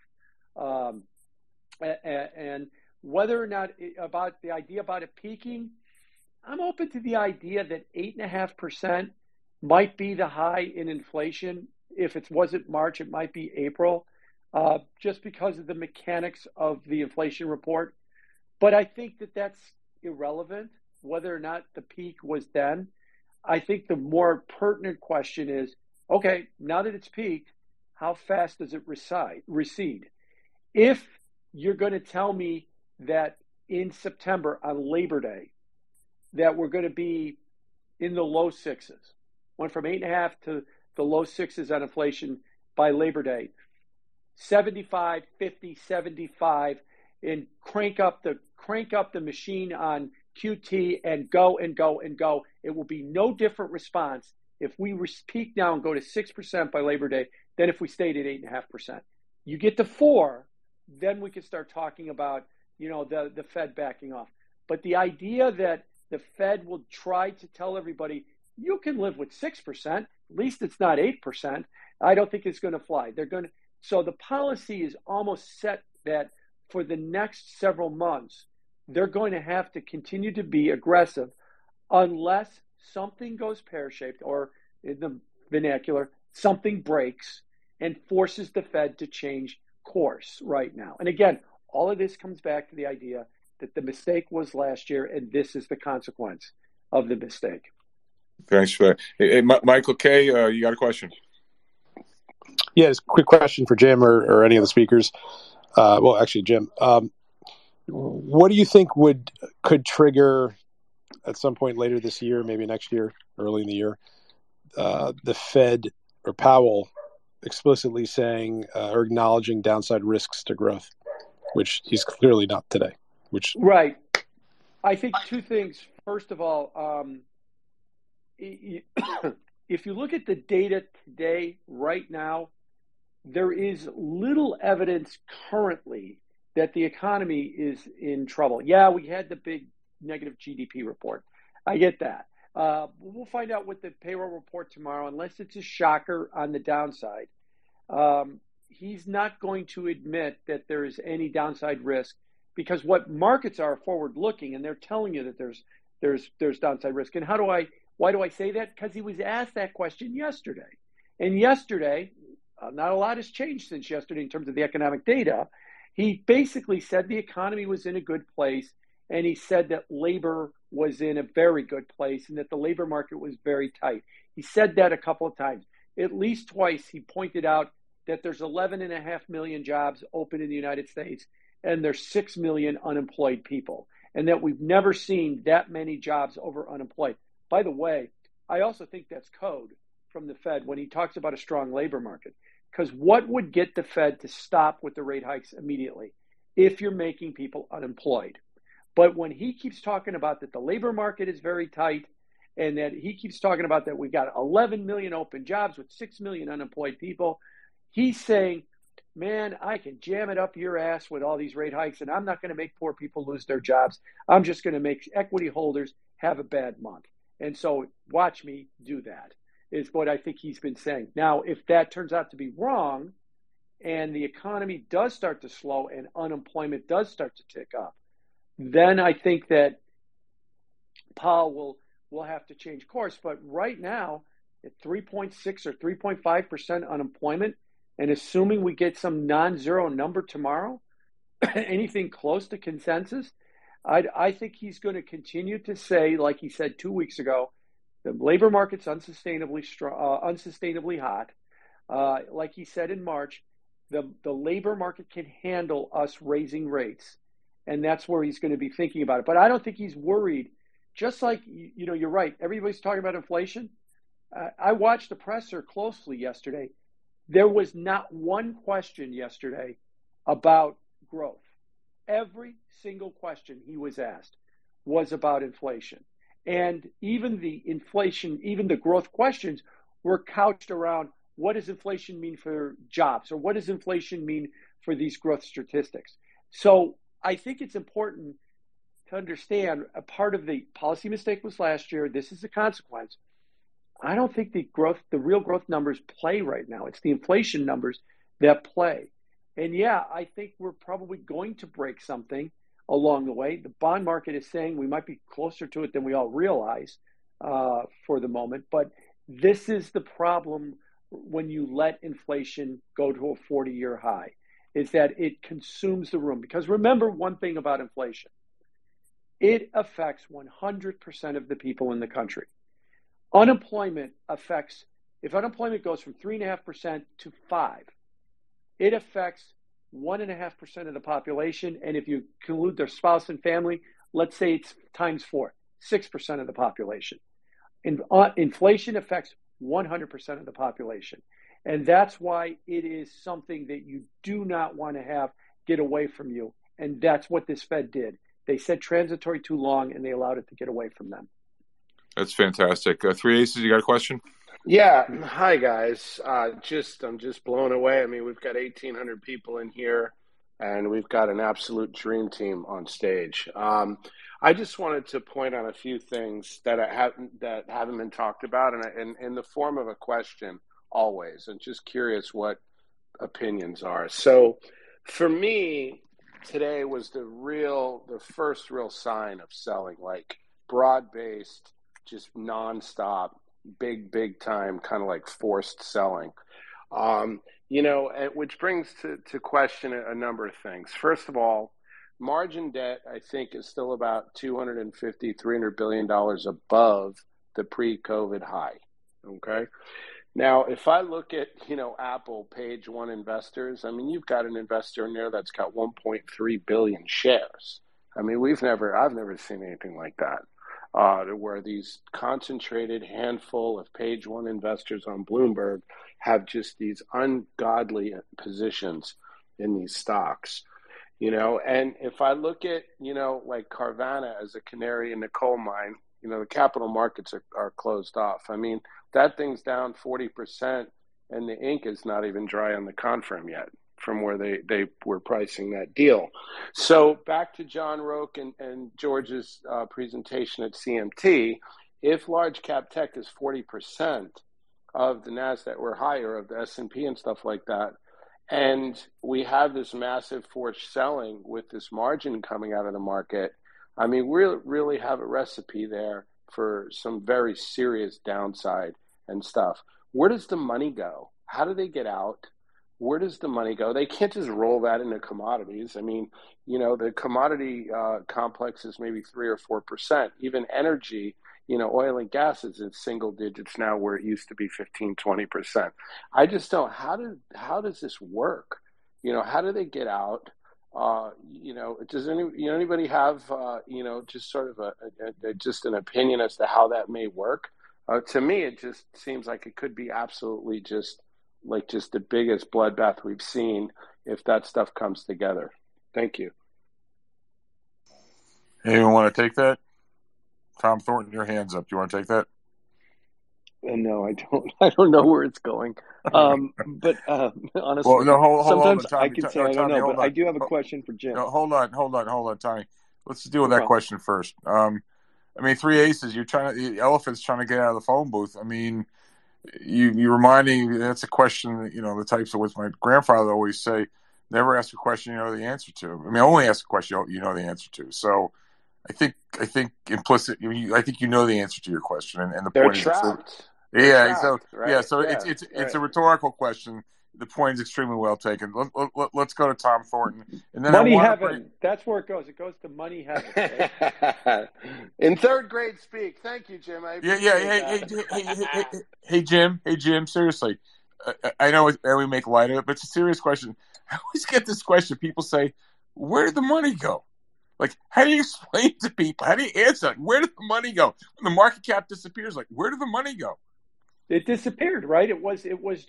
And whether or not about the idea about it peaking, I'm open to the idea that 8.5% might be the high in inflation. If it wasn't March, it might be April, just because of the mechanics of the inflation report. But I think that that's irrelevant, whether or not the peak was then. I think the more pertinent question is, okay, now that it's peaked, how fast does it recede? If you're going to tell me that in September on Labor Day, that we're going to be in the low sixes, went from 8.5 to the low sixes on inflation by Labor Day, 75, 50, 75, and crank up the machine on QT and go and go and go. It will be no different response if we peak now and go to 6% by Labor Day than if we stayed at 8.5%. You get to 4, then we can start talking about, the Fed backing off. But the idea that the Fed will try to tell everybody, you can live with 6%, at least it's not 8%, I don't think it's going to fly. So the policy is almost set that for the next several months, they're going to have to continue to be aggressive unless something goes pear-shaped, or in the vernacular, something breaks and forces the Fed to change course right now. And again, all of this comes back to the idea that the mistake was last year, and this is the consequence of the mistake. Thanks for that. Hey, Michael K., you got a question? Yeah, it's a quick question for Jim or any of the speakers. Well, actually, Jim, what do you think could trigger at some point later this year, maybe next year, early in the year, the Fed or Powell explicitly saying or acknowledging downside risks to growth, which he's clearly not today? Right. I think two things. First of all, if you look at the data today, right now, there is little evidence currently that the economy is in trouble. Yeah, we had the big negative GDP report. I get that. We'll find out with the payroll report tomorrow, unless it's a shocker on the downside. He's not going to admit that there is any downside risk, because what markets are forward-looking, and they're telling you that there's downside risk. And why do I say that? Because he was asked that question yesterday. And yesterday, not a lot has changed since yesterday in terms of the economic data. He basically said the economy was in a good place, and he said that labor was in a very good place and that the labor market was very tight. He said that a couple of times. At least twice he pointed out that there's 11.5 million jobs open in the United States, and there's 6 million unemployed people, and that we've never seen that many jobs over unemployed. By the way, I also think that's code from the Fed when he talks about a strong labor market. Because what would get the Fed to stop with the rate hikes immediately? If you're making people unemployed. But when he keeps talking about that the labor market is very tight, and that he keeps talking about that we've got 11 million open jobs with 6 million unemployed people, he's saying, man, I can jam it up your ass with all these rate hikes, and I'm not going to make poor people lose their jobs. I'm just going to make equity holders have a bad month. And so watch me do that, is what I think he's been saying. Now, if that turns out to be wrong, and the economy does start to slow and unemployment does start to tick up, then I think that Powell will have to change course. But right now, at 3.6 or 3.5% unemployment, and assuming we get some non-zero number tomorrow, anything close to consensus. I think he's going to continue to say, like he said 2 weeks ago, the labor market's unsustainably hot. Like he said in March, the labor market can handle us raising rates, and that's where he's going to be thinking about it. But I don't think he's worried. Just like, you're right. Everybody's talking about inflation. I watched the presser closely yesterday. There was not one question yesterday about growth. Every single question he was asked was about inflation. And even the growth questions were couched around, what does inflation mean for jobs? Or what does inflation mean for these growth statistics? So I think it's important to understand a part of the policy mistake was last year. This is a consequence. I don't think the real growth numbers play right now. It's the inflation numbers that play. And yeah, I think we're probably going to break something along the way. The bond market is saying we might be closer to it than we all realize for the moment. But this is the problem when you let inflation go to a 40-year high, is that it consumes the room. Because remember one thing about inflation. It affects 100% of the people in the country. Unemployment affects, if unemployment goes from 3.5% to 5%, it affects 1.5% of the population. And if you include their spouse and family, let's say it's times 4, 6% of the population. Inflation affects 100% of the population. And that's why it is something that you do not want to have get away from you. And that's what this Fed did. They said transitory too long, and they allowed it to get away from them. That's fantastic. Three Aces, you got a question? Yeah. Hi, guys. I'm just blown away. I mean, we've got 1,800 people in here, and we've got an absolute dream team on stage. I just wanted to point on a few things that haven't been talked about, and in the form of a question always, and just curious what opinions are. So for me, today was the first real sign of selling, like broad-based, just nonstop, big time, kind of like forced selling. Which brings to question a number of things. First of all, margin debt, I think, is still about $250, $300 billion above the pre-COVID high. Okay. Now, if I look at, Apple page one investors, I mean, you've got an investor in there that's got 1.3 billion shares. I mean, I've never seen anything like that. Where these concentrated handful of page one investors on Bloomberg have just these ungodly positions in these stocks, and if I look at, like Carvana as a canary in the coal mine, the capital markets are closed off. I mean, that thing's down 40% and the ink is not even dry on the confirm yet from where they were pricing that deal. So back to John Roque and George's presentation at CMT, if large cap tech is 40% of the NASDAQ or higher of the S&P and stuff like that, and we have this massive forced selling with this margin coming out of the market, I mean, we really have a recipe there for some very serious downside and stuff. Where does the money go? How do they get out? Where does the money go? They can't just roll that into commodities. I mean, the commodity complex is maybe 3 or 4%. Even energy, oil and gas is in single digits now where it used to be 15, 20%. I just don't, how does this work? How do they get out? Does anybody have, just sort of just an opinion as to how that may work? To me, it just seems like it could be absolutely just the biggest bloodbath we've seen if that stuff comes together. Thank you. Anyone want to take that? Tom Thornton, your hand's up. Do you want to take that? No, I don't. I don't know where it's going. But honestly, well, no, hold sometimes on, Tommy. I can say I don't know, but I do have a question for Jim. No, hold on, Tommy. Let's deal with that question first. I mean, Three Aces. The elephant's trying to get out of the phone booth. I mean, you reminding me, that's a question that, the types of what my grandfather always say, never ask a question you know the answer to. I mean, only ask a question you know the answer to. So I think implicit, I think you know the answer to your question, and the They're point trapped. is, yeah, trapped, so right? yeah, so it's a rhetorical question. The point is extremely well taken. Let's go to Tom Thornton, and then Money heaven. That's where it goes. It goes to money heaven. Right? In third grade speak. Thank you, Jim. Hey, Jim. Seriously, I know we make light of it, but it's a serious question. I always get this question. People say, "Where did the money go?" Like, how do you explain to people? How do you answer? Like, where did the money go? When the market cap disappears, like, where did the money go? It disappeared, right? It was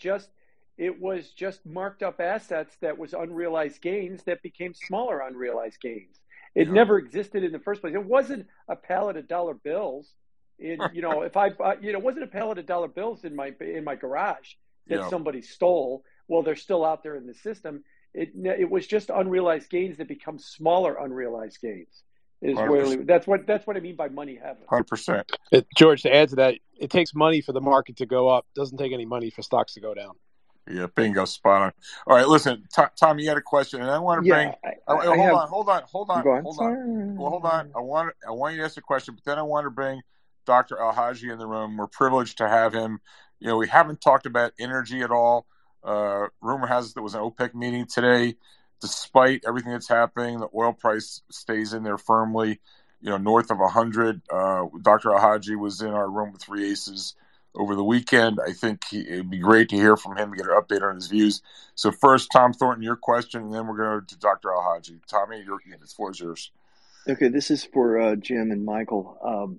just marked up assets that was unrealized gains that became smaller unrealized gains. It never existed in the first place. It wasn't a pallet of dollar bills. It wasn't a pallet of dollar bills in my garage that somebody stole. Well, they're still out there in the system. It was just unrealized gains that become smaller unrealized gains. That's what I mean by money heaven. 100%. George, to add to that, it takes money for the market to go up. It doesn't take any money for stocks to go down. Yeah, bingo, spot on. All right, listen, Tom, you had a question, and I want to bring. Hold on. Well, hold on. I want you to ask a question, but then I want to bring Dr. Al-Haji in the room. We're privileged to have him. We haven't talked about energy at all. Rumor has it there was an OPEC meeting today. Despite everything that's happening, the oil price stays in there firmly, north of 100. Dr. Al-Haji was in our room with 3 Aces over the weekend. I think it'd be great to hear from him to get an update on his views. So first, Tom Thornton, your question, and then we're going to Dr. Al-Haji. Tommy, the floor is yours. Okay, this is for Jim and Michael.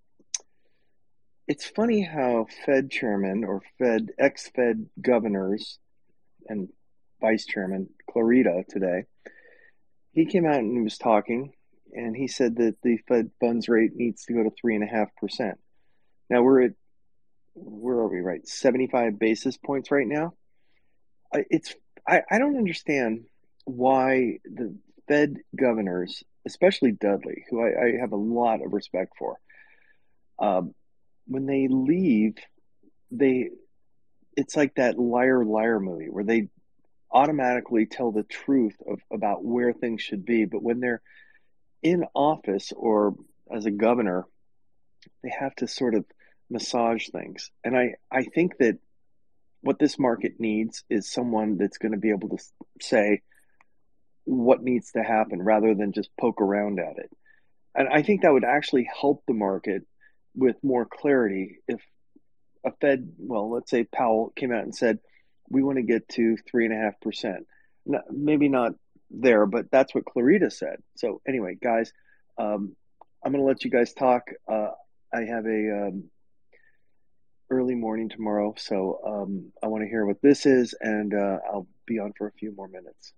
It's funny how Fed chairman or ex-Fed governors and vice chairman Clarida today, he came out and was talking, and he said that the Fed funds rate needs to go to 3.5%. Now where are we, right? 75 basis points right now. I don't understand why the Fed governors, especially Dudley, who I have a lot of respect for, when they leave, it's like that Liar Liar movie where they automatically tell the truth about where things should be. But when they're in office or as a governor, they have to sort of massage things. And I think that what this market needs is someone that's going to be able to say what needs to happen rather than just poke around at it. And I think that would actually help the market with more clarity if a Fed, let's say Powell came out and said, we want to get to 3.5%. Maybe not there, but that's what Clarida said. So anyway, guys, I'm going to let you guys talk. I have a early morning tomorrow, so I want to hear what this is, and I'll be on for a few more minutes.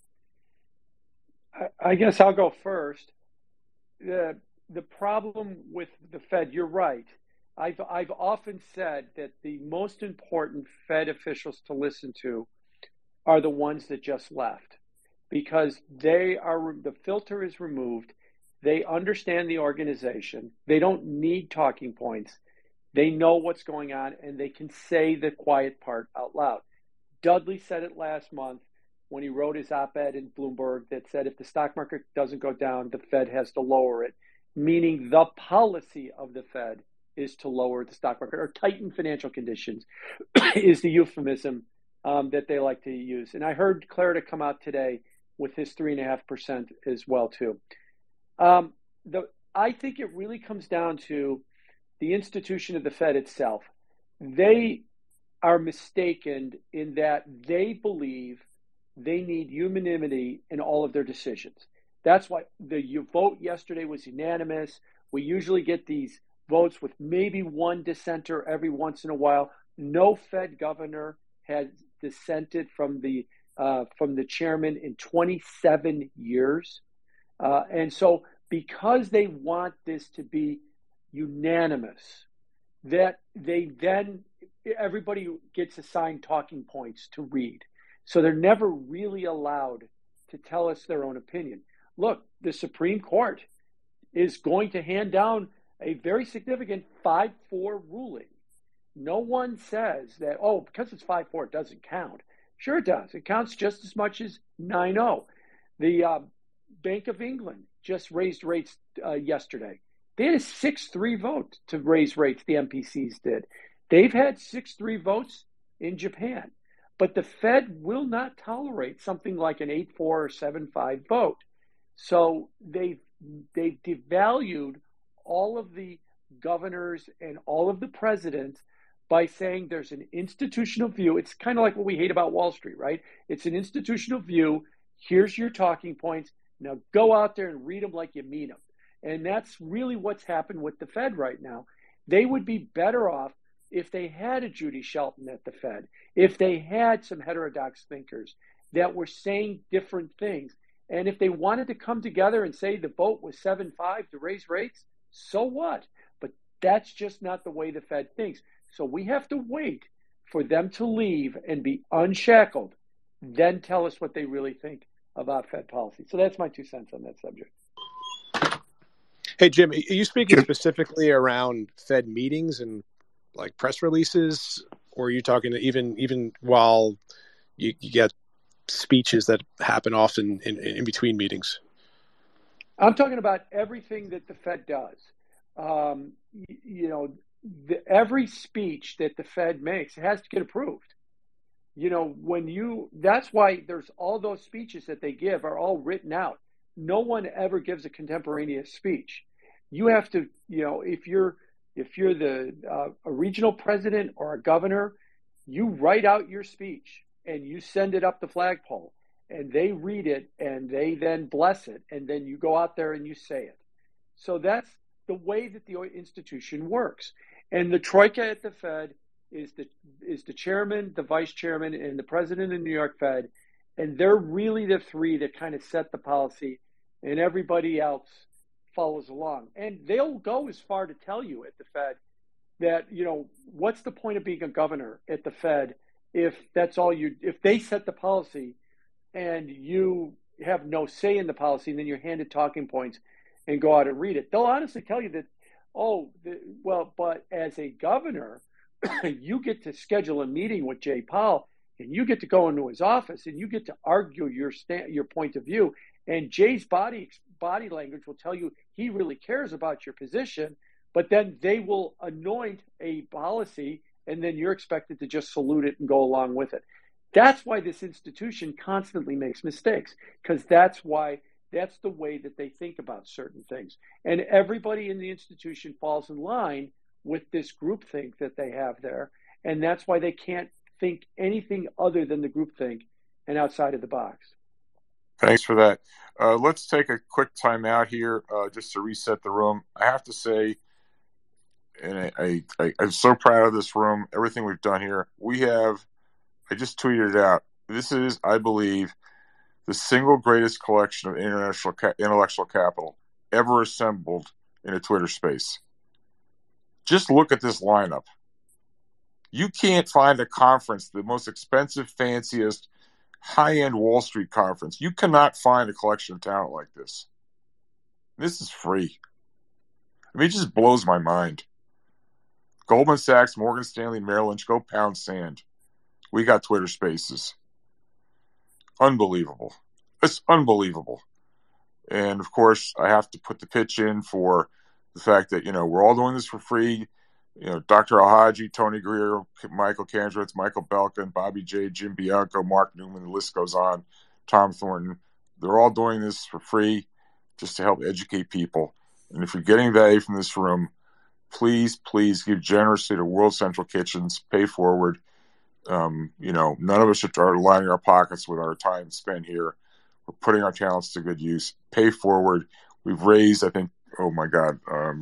I guess I'll go first. The problem with the Fed, you're right. I've often said that the most important Fed officials to listen to are the ones that just left, because the filter is removed. They understand the organization. They don't need talking points. They know what's going on, and they can say the quiet part out loud. Dudley said it last month when he wrote his op-ed in Bloomberg that said if the stock market doesn't go down, the Fed has to lower it, meaning the policy of the Fed is to lower the stock market or tighten financial conditions is the euphemism that they like to use. And I heard Clarida come out today with his 3.5% as well, too. I think it really comes down to the institution of the Fed itself. They are mistaken in that they believe they need unanimity in all of their decisions. That's why the vote yesterday was unanimous. We usually get these votes with maybe one dissenter every once in a while. No Fed governor has dissented from the chairman in 27 years. And so because they want this to be unanimous, that everybody gets assigned talking points to read. So they're never really allowed to tell us their own opinion. Look, the Supreme Court is going to hand down a very significant 5-4 ruling. No one says that, because it's 5-4, it doesn't count. Sure it does. It counts just as much as 9-0. The Bank of England just raised rates yesterday. They had a 6-3 vote to raise rates, the MPCs did. They've had 6-3 votes in Japan. But the Fed will not tolerate something like an 8-4 or 7-5 vote. So they've devalued all of the governors and all of the presidents by saying there's an institutional view. It's kind of like what we hate about Wall Street, right? It's an institutional view. Here's your talking points. Now go out there and read them like you mean them. And that's really what's happened with the Fed right now. They would be better off if they had a Judy Shelton at the Fed, if they had some heterodox thinkers that were saying different things. And if they wanted to come together and say the vote was 7-5 to raise rates, so what? But that's just not the way the Fed thinks. So we have to wait for them to leave and be unshackled, then tell us what they really think about Fed policy. So that's my 2 cents on that subject. Hey, Jim, are you speaking specifically around Fed meetings and like press releases, or are you talking even while you get speeches that happen often in between meetings? I'm talking about everything that the Fed does. Every speech that the Fed makes has to get approved. That's why there's all those speeches that they give are all written out. No one ever gives a contemporaneous speech. You have to, if you're a regional president or a governor, you write out your speech and you send it up the flagpole, and they read it and they then bless it, and then you go out there and you say it. So that's the way that the institution works. And the troika at the Fed is the chairman, the vice chairman, and the president of the New York Fed, and they're really the three that kind of set the policy, and everybody else follows along. And they'll go as far to tell you at the Fed that, what's the point of being a governor at the Fed if they set the policy and you have no say in the policy, and then you're handed talking points and go out and read it. They'll honestly tell you that, but as a governor, you get to schedule a meeting with Jay Powell, and you get to go into his office and you get to argue your point of view. And Jay's body language will tell you he really cares about your position, but then they will anoint a policy, and then you're expected to just salute it and go along with it. That's why this institution constantly makes mistakes, because that's the way that they think about certain things. And everybody in the institution falls in line with this groupthink that they have there. And that's why they can't think anything other than the groupthink and outside of the box. Thanks for that. Let's take a quick time out here just to reset the room. I have to say, and I'm so proud of this room, everything we've done here. I just tweeted it out. This is, I believe, the single greatest collection of intellectual capital ever assembled in a Twitter space. Just look at this lineup. You can't find a conference, the most expensive, fanciest, high-end Wall Street conference. You cannot find a collection of talent like this. This is free. I mean, it just blows my mind. Goldman Sachs, Morgan Stanley, Merrill Lynch, go pound sand. We got Twitter Spaces. Unbelievable. It's unbelievable. And, of course, I have to put the pitch in for the fact that, we're all doing this for free. Dr. Alhaji, Tony Greer, Michael Kandrowitz, Michael Belkin, Bobby J, Jim Bianco, Mark Newman, the list goes on, Tom Thornton. They're all doing this for free just to help educate people. And if you're getting value from this room, please give generously to World Central Kitchens, pay forward. None of us are lining our pockets with our time spent here. We're putting our talents to good use. Pay forward. We've raised, I think, oh my God,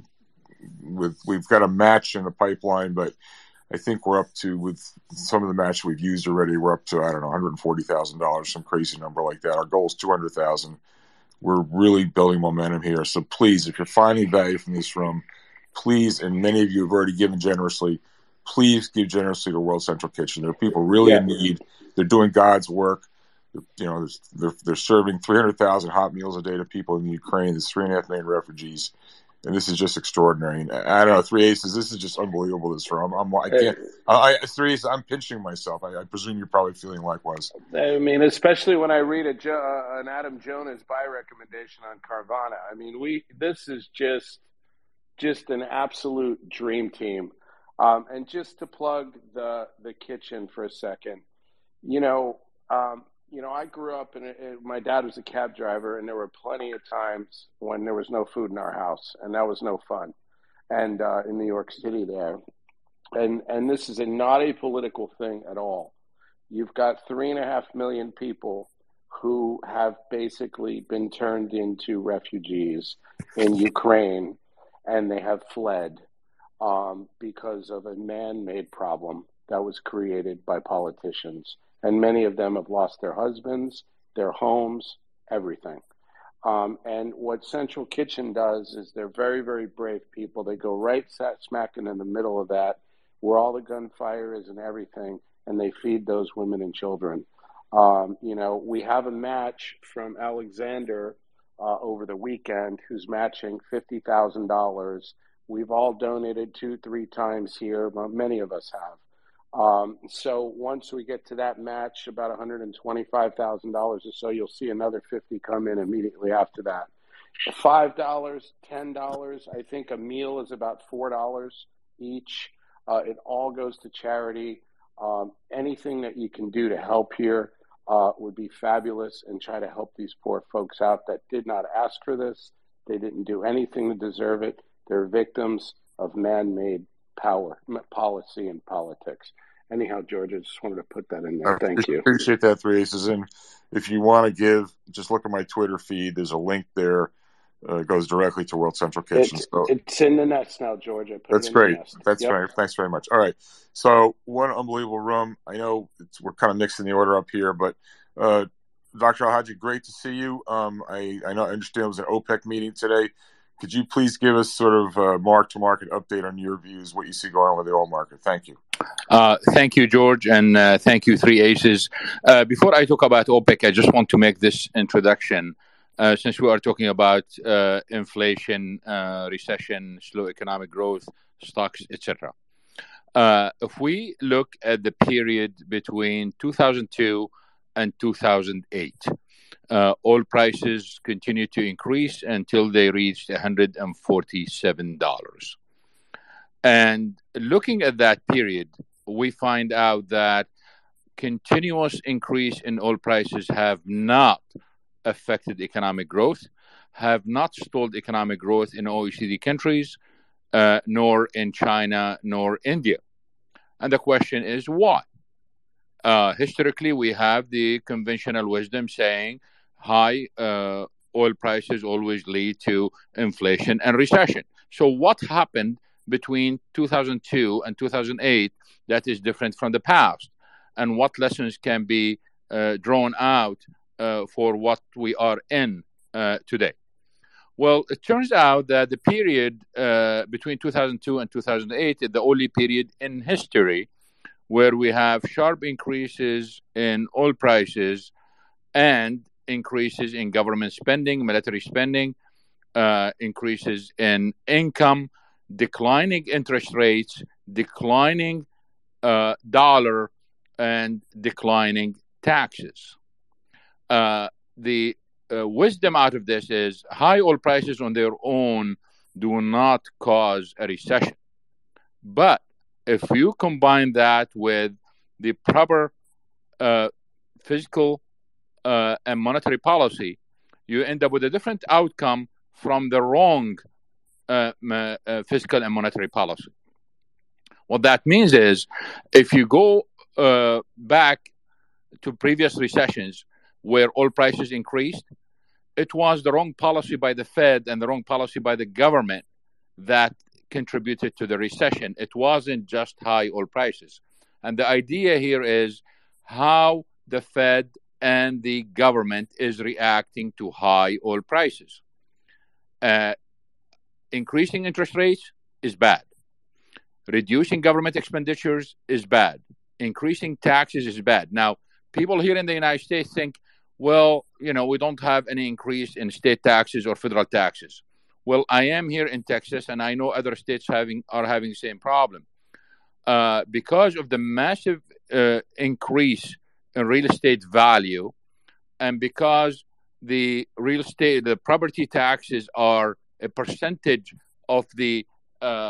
we've got a match in the pipeline, but I think we're up to, with some of the match we've used already, we're up to, I don't know, $140,000, some crazy number like that. Our goal is $200,000. We're really building momentum here. So please, if you're finding value from this room, please, and many of you have already given generously, please give generously to World Central Kitchen. There are people really in need. They're doing God's work. They're serving 300,000 hot meals a day to people in the Ukraine. There's 3.5 million refugees. And this is just extraordinary. And I don't know, Three Aces, this is just unbelievable, this room. Three Aces, I'm pinching myself. I presume you're probably feeling likewise. I mean, especially when I read an Adam Jonas buy recommendation on Carvana. I mean, this is just an absolute dream team. And just to plug the kitchen for a second, I grew up my dad was a cab driver, and there were plenty of times when there was no food in our house, and that was no fun. And in New York City there, and this is not a political thing at all. You've got 3.5 million people who have basically been turned into refugees in Ukraine, and they have fled because of a man-made problem that was created by politicians. And many of them have lost their husbands, their homes, everything. And what Central Kitchen does is they're very, very brave people. They go right smacking in the middle of that, where all the gunfire is and everything, and they feed those women and children. We have a match from Alexander over the weekend who's matching $50,000. We've all donated 2-3 times here. Many of us have. So once we get to that match, about $125,000 or so, you'll see another 50 come in immediately after that. $5, $10. I think a meal is about $4 each. It all goes to charity. Anything that you can do to help here would be fabulous, and try to help these poor folks out that did not ask for this. They didn't do anything to deserve it. They're victims of man-made power, policy, and politics. Anyhow, George, I just wanted to put that in there. Thank you. Appreciate that, Three Aces. And if you want to give, just look at my Twitter feed. There's a link there. It goes directly to World Central Kitchen. It's in the nest now, George. That's great. That's right. Thanks very much. All right. So one unbelievable room. I know we're kind of mixing the order up here, but Dr. Alhaji, great to see you. I understand it was an OPEC meeting today. Could you please give us sort of a mark-to-market update on your views, what you see going on with the oil market? Thank you. Thank you, George, and thank you, Three Aces. Before I talk about OPEC, I just want to make this introduction. Since we are talking about inflation, recession, slow economic growth, stocks, etc. If we look at the period between 2002 and 2008, oil prices continued to increase until they reached $147. And looking at that period, we find out that continuous increase in oil prices have not affected economic growth, have not stalled economic growth in OECD countries, nor in China, nor India. And the question is why? Historically, we have the conventional wisdom saying high oil prices always lead to inflation and recession. So what happened between 2002 and 2008 that is different from the past? And what lessons can be drawn out for what we are in today? Well, it turns out that the period between 2002 and 2008 is the only period in history where we have sharp increases in oil prices and increases in government spending, military spending, increases in income, declining interest rates, declining dollar, and declining taxes. The wisdom out of this is high oil prices on their own do not cause a recession. But if you combine that with the proper fiscal and monetary policy, you end up with a different outcome from the wrong fiscal and monetary policy. What that means is if you go back to previous recessions where oil prices increased, it was the wrong policy by the Fed and the wrong policy by the government that contributed to the recession. It wasn't just high oil prices. And the idea here is how the Fed and the government is reacting to high oil prices. Increasing interest rates is bad. Reducing government expenditures is bad. Increasing taxes is bad. Now, people here in the United States think, well, we don't have any increase in state taxes or federal taxes. Well, I am here in Texas, and I know other states are having the same problem. Because of the massive increase in real estate value, and because the property taxes are a percentage of the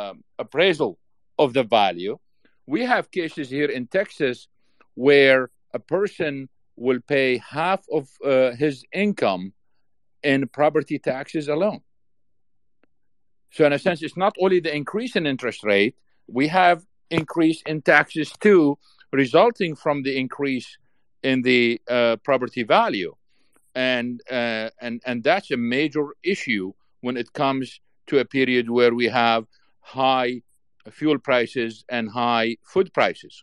appraisal of the value, we have cases here in Texas where a person will pay half of his income in property taxes alone. So in a sense, it's not only the increase in interest rate, we have increase in taxes too, resulting from the increase in the property value. And that's a major issue when it comes to a period where we have high fuel prices and high food prices.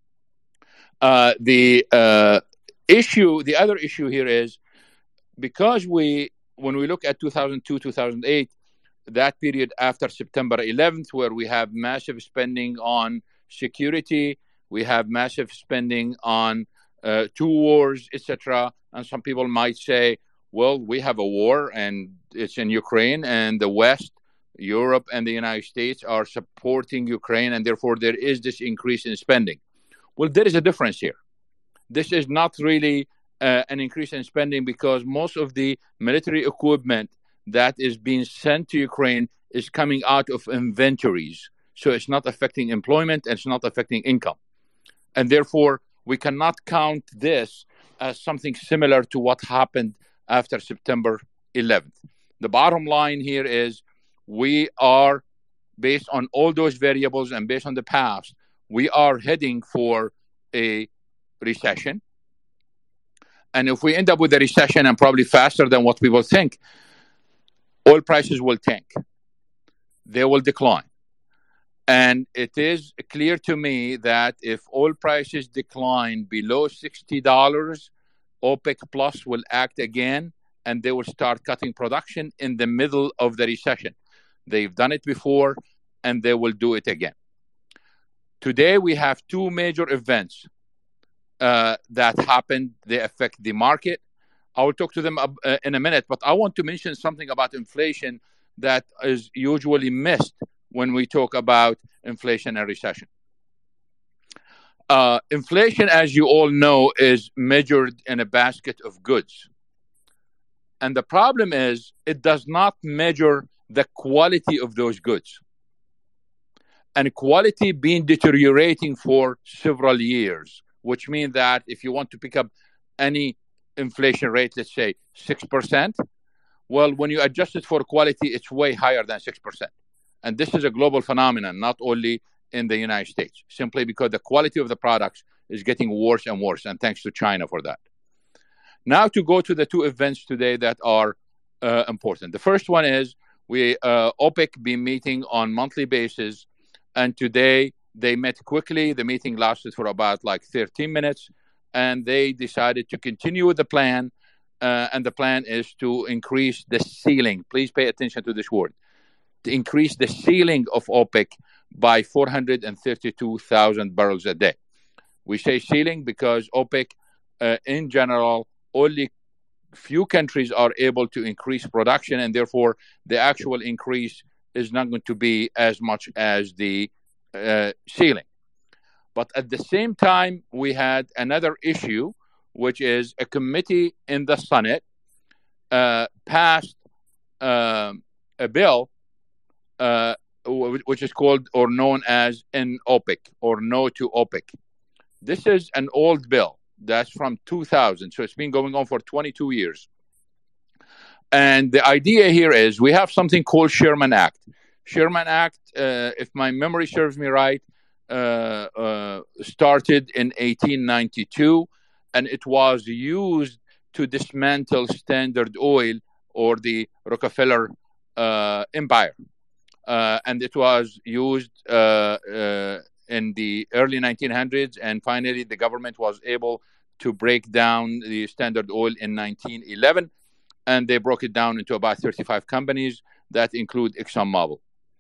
The other issue here is because when we look at 2002, 2008, that period after September 11th, where we have massive spending on security, we have massive spending on two wars, etc. And some people might say, well, we have a war and it's in Ukraine, and the West, Europe, and the United States are supporting Ukraine, and therefore there is this increase in spending. Well, there is a difference here. This is not really an increase in spending because most of the military equipment that is being sent to Ukraine is coming out of inventories. So it's not affecting employment and it's not affecting income. And therefore, we cannot count this as something similar to what happened after September 11th. The bottom line here is we are, based on all those variables and based on the past, we are heading for a recession. And if we end up with a recession, and probably faster than what people think, oil prices will tank. They will decline. And it is clear to me that if oil prices decline below $60, OPEC Plus will act again, and they will start cutting production in the middle of the recession. They've done it before, and they will do it again. Today, we have two major events that happened. They affect the market. I will talk to them in a minute, but I want to mention something about inflation that is usually missed when we talk about inflation and recession. Inflation, as you all know, is measured in a basket of goods. And the problem is it does not measure the quality of those goods. And quality been deteriorating for several years, which means that if you want to pick up any inflation rate, let's say 6%, well, when you adjust it for quality, it's way higher than 6%. And this is a global phenomenon, not only in the United States, simply because the quality of the products is getting worse and worse, and thanks to China for that. Now to go to the two events today that are important. The first one is OPEC been meeting on monthly basis, and today they met quickly. The meeting lasted for about 13 minutes, and they decided to continue with the plan, and the plan is to increase the ceiling. Please pay attention to this word. To increase the ceiling of OPEC by 432,000 barrels a day. We say ceiling because OPEC, in general, only few countries are able to increase production, and therefore the actual increase is not going to be as much as the ceiling. But at the same time, we had another issue, which is a committee in the Senate passed a bill which is called or known as NOPEC, or No to OPEC. This is an old bill that's from 2000, so it's been going on for 22 years. And the idea here is we have something called Sherman Act. Sherman Act, if my memory serves me right, started in 1892, and it was used to dismantle Standard Oil or the Rockefeller empire. And it was used in the early 1900s, and finally the government was able to break down the Standard Oil in 1911, and they broke it down into about 35 companies that include ExxonMobil.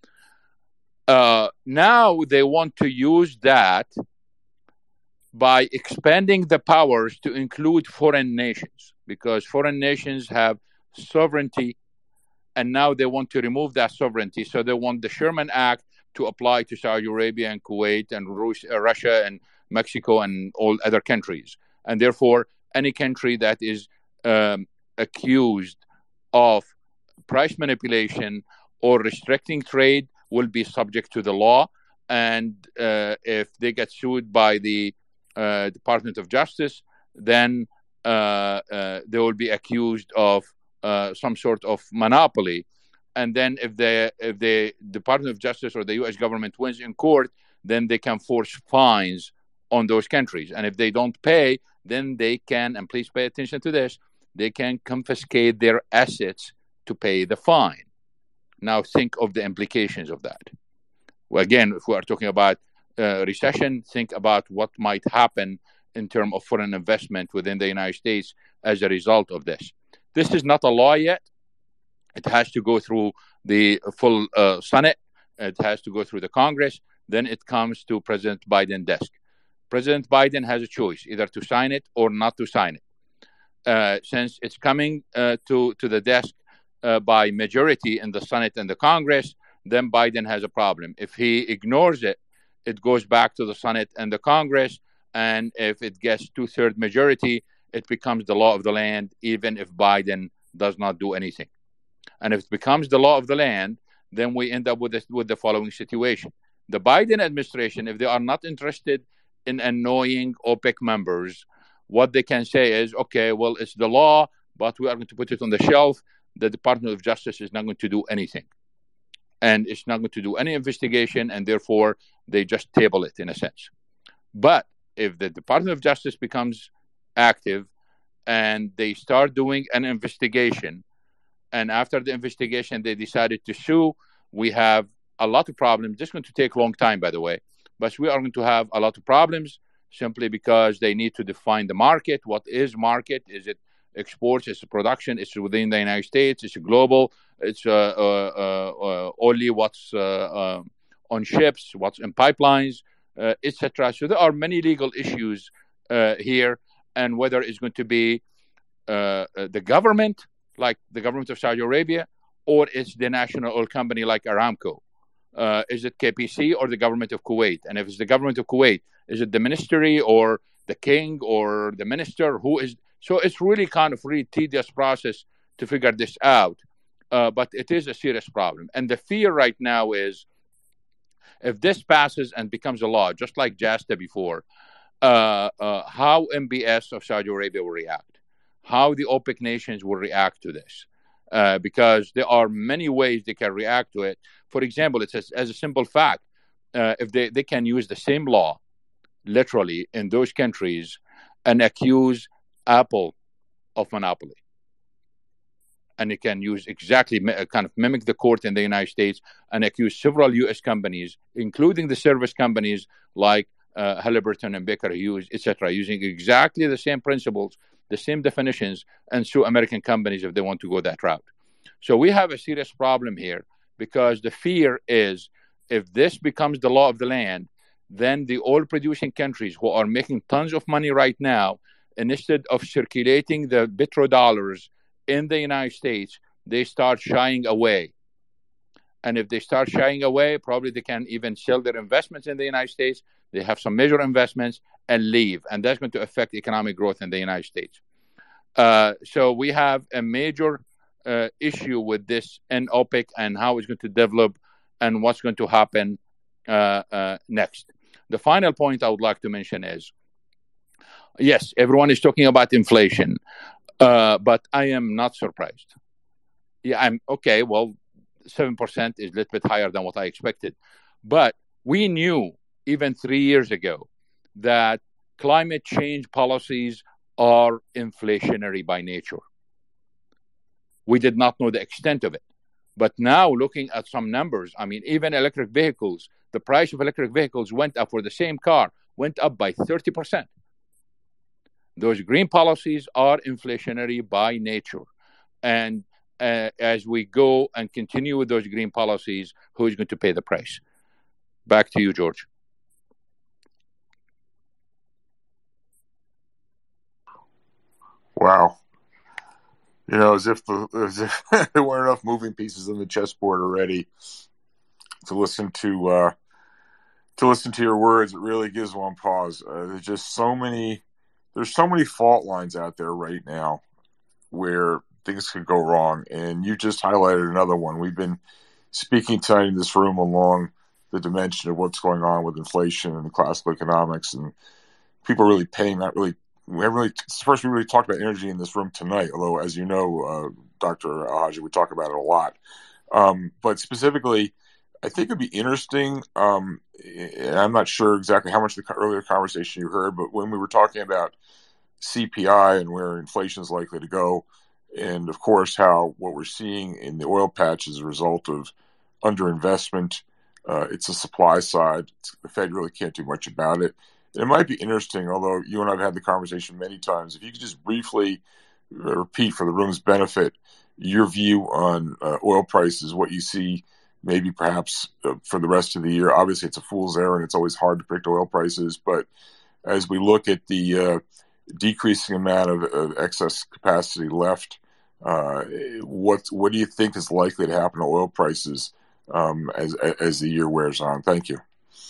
Now they want to use that by expanding the powers to include foreign nations, because foreign nations have sovereignty, and now they want to remove that sovereignty. So they want the Sherman Act to apply to Saudi Arabia and Kuwait and Russia and Mexico and all other countries. And therefore, any country that is accused of price manipulation or restricting trade will be subject to the law. And if they get sued by the Department of Justice, then they will be accused of some sort of monopoly. And then if the Department of Justice or the U.S. government wins in court, then they can force fines on those countries. And if they don't pay, then they can, and please pay attention to this, they can confiscate their assets to pay the fine. Now think of the implications of that. Well, again, if we are talking about recession, think about what might happen in terms of foreign investment within the United States as a result of this. This is not a law yet. It has to go through the full Senate. It has to go through the Congress. Then it comes to President Biden's desk. President Biden has a choice, either to sign it or not to sign it. Since it's coming to the desk by majority in the Senate and the Congress, then Biden has a problem. If he ignores it, it goes back to the Senate and the Congress. And if it gets 2/3 majority, it becomes the law of the land, even if Biden does not do anything. And if it becomes the law of the land, then we end up with the following situation. The Biden administration, if they are not interested in annoying OPEC members, what they can say is, okay, well, it's the law, but we are going to put it on the shelf. The Department of Justice is not going to do anything. And it's not going to do any investigation, and therefore they just table it in a sense. But if the Department of Justice becomes active and they start doing an investigation, and after the investigation they decided to sue, we have a lot of problems. This is going to take a long time, by the way, but we are going to have a lot of problems simply because they need to define the market. What is market? Is it exports? Is it production? Is it within the United States? Is it global? It's only what's on ships, what's in pipelines, etc. So there are many legal issues here, and whether it's going to be the government, like the government of Saudi Arabia, or it's the national oil company like Aramco. Is it KPC or the government of Kuwait? And if it's the government of Kuwait, is it the ministry or the king or the minister? Who is? So it's really kind of really tedious process to figure this out. But it is a serious problem. And the fear right now is if this passes and becomes a law, just like JASTA before, how MBS of Saudi Arabia will react, how the OPEC nations will react to this. Because there are many ways they can react to it. For example, it's as a simple fact, if they can use the same law, literally, in those countries and accuse Apple of monopoly. And it can use exactly, kind of mimic the court in the United States and accuse several U.S. companies, including the service companies like Halliburton and Baker Hughes, etc., using exactly the same principles, the same definitions, and sue American companies if they want to go that route. So we have a serious problem here because the fear is if this becomes the law of the land, then the oil-producing countries who are making tons of money right now, instead of circulating the petrodollars in the United States, they start shying away. And if they start shying away, probably they can even sell their investments in the United States. They have some major investments and leave. And that's going to affect economic growth in the United States. So we have a major issue with this in OPEC and how it's going to develop and what's going to happen next. The final point I would like to mention is, yes, everyone is talking about inflation, but I am not surprised. Yeah, I'm okay. Well, 7% is a little bit higher than what I expected. But we knew even 3 years ago that climate change policies are inflationary by nature. We did not know the extent of it. But now looking at some numbers, I mean, even electric vehicles, the price of electric vehicles went up for the same car, went up by 30%. Those green policies are inflationary by nature. And as we go and continue with those green policies, who is going to pay the price? Back to you, George. Wow. You know, as if there weren't enough moving pieces on the chessboard already to listen to your words. It really gives one pause. There's so many fault lines out there right now where things could go wrong. And you just highlighted another one. We've been speaking tonight in this room along the dimension of what's going on with inflation and classical economics and people are really paying. We haven't really. It's the first we really talked about energy in this room tonight. Although, as you know, Dr. Alhaji, we talk about it a lot. But specifically, I think it'd be interesting. And I'm not sure exactly how much the earlier conversation you heard, but when we were talking about CPI and where inflation is likely to go, and of course how what we're seeing in the oil patch is a result of underinvestment. It's a supply side. The Fed really can't do much about it. And it might be interesting, although you and I have had the conversation many times, if you could just briefly repeat for the room's benefit your view on oil prices, what you see maybe perhaps for the rest of the year. Obviously, it's a fool's errand. It's always hard to predict oil prices. But as we look at the decreasing amount of excess capacity left, what do you think is likely to happen to oil prices as the year wears on? Thank you.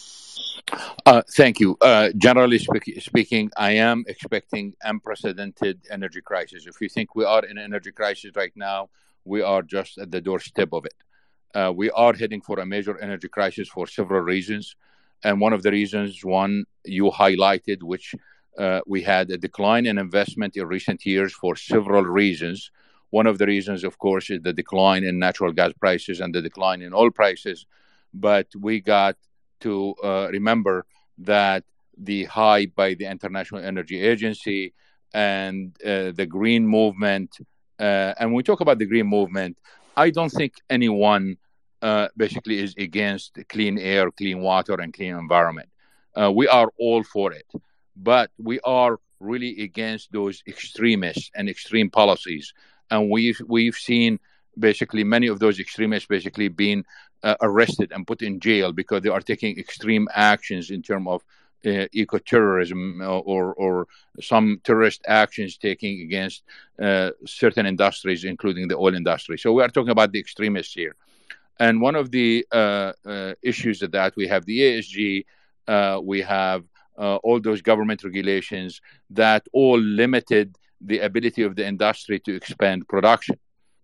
Thank you. Generally speaking, I am expecting unprecedented energy crisis. If you think we are in an energy crisis right now, we are just at the doorstep of it. We are heading for a major energy crisis for several reasons. And one of the reasons, one you highlighted, which we had a decline in investment in recent years for several reasons. One of the reasons, of course, is the decline in natural gas prices and the decline in oil prices. But we got to remember that the hype by the International Energy Agency and the green movement, and when we talk about the green movement, I don't think anyone basically is against clean air, clean water, and clean environment. We are all for it, but we are really against those extremists and extreme policies. And we've seen basically many of those extremists basically being arrested and put in jail because they are taking extreme actions in terms of eco-terrorism or some terrorist actions taking against certain industries, including the oil industry. So we are talking about the extremists here. And one of the issues that we have the ESG, we have all those government regulations that all limited the ability of the industry to expand production.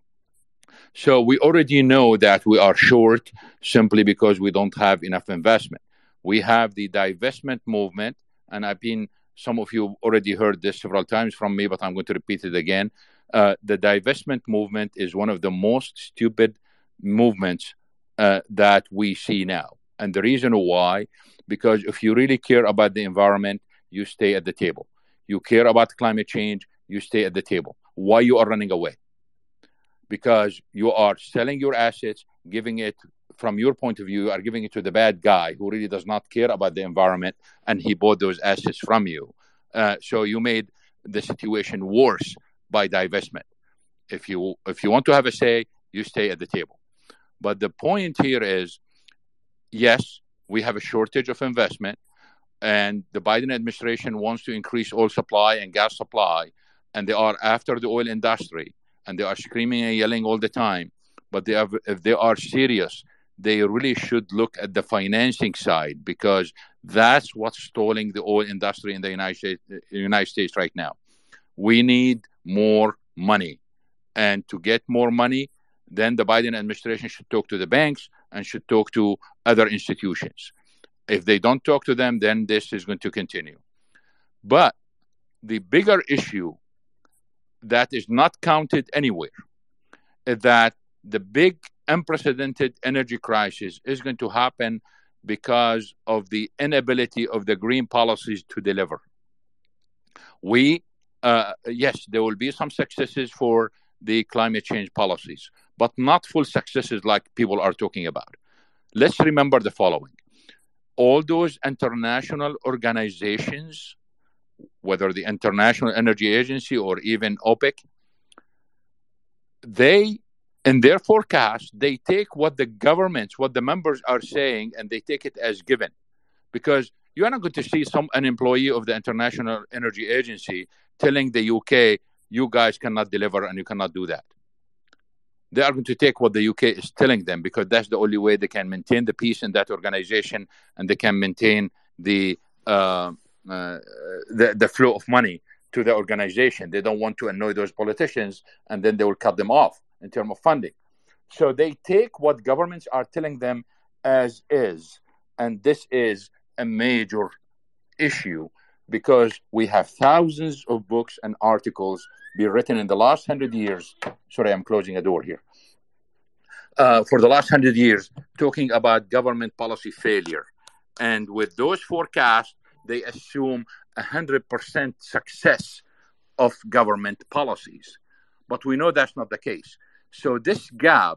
So we already know that we are short simply because we don't have enough investment. We have the divestment movement, and some of you already heard this several times from me, but I'm going to repeat it again. The divestment movement is one of the most stupid movements that we see now. And the reason why, because if you really care about the environment, you stay at the table. You care about climate change, you stay at the table. Why you are running away? Because you are selling your assets, giving it, from your point of view, you are giving it to the bad guy who really does not care about the environment, and he bought those assets from you. So you made the situation worse by divestment. If you want to have a say, you stay at the table. But the point here is, yes, we have a shortage of investment, and the Biden administration wants to increase oil supply and gas supply, and they are after the oil industry. And they are screaming and yelling all the time. But if they are serious, they really should look at the financing side, because that's what's stalling the oil industry in the United States right now. We need more money. And to get more money, then the Biden administration should talk to the banks and should talk to other institutions. If they don't talk to them, then this is going to continue. But the bigger issue that is not counted anywhere, that the big unprecedented energy crisis is going to happen because of the inability of the green policies to deliver. Yes, there will be some successes for the climate change policies, but not full successes like people are talking about. Let's remember the following. All those international organizations, whether the International Energy Agency or even OPEC, they, in their forecast, they take what the governments, what the members are saying, and they take it as given. Because you are not going to see an employee of the International Energy Agency telling the UK, you guys cannot deliver and you cannot do that. They are going to take what the UK is telling them, because that's the only way they can maintain the peace in that organization, and they can maintain the flow of money to the organization. They don't want to annoy those politicians, and then they will cut them off in terms of funding. So they take what governments are telling them as is, and this is a major issue because we have thousands of books and articles be written in the last 100 years. Sorry, I'm closing a door here. For the last 100 years, talking about government policy failure. And with those forecasts, they assume 100% success of government policies. But we know that's not the case. So this gap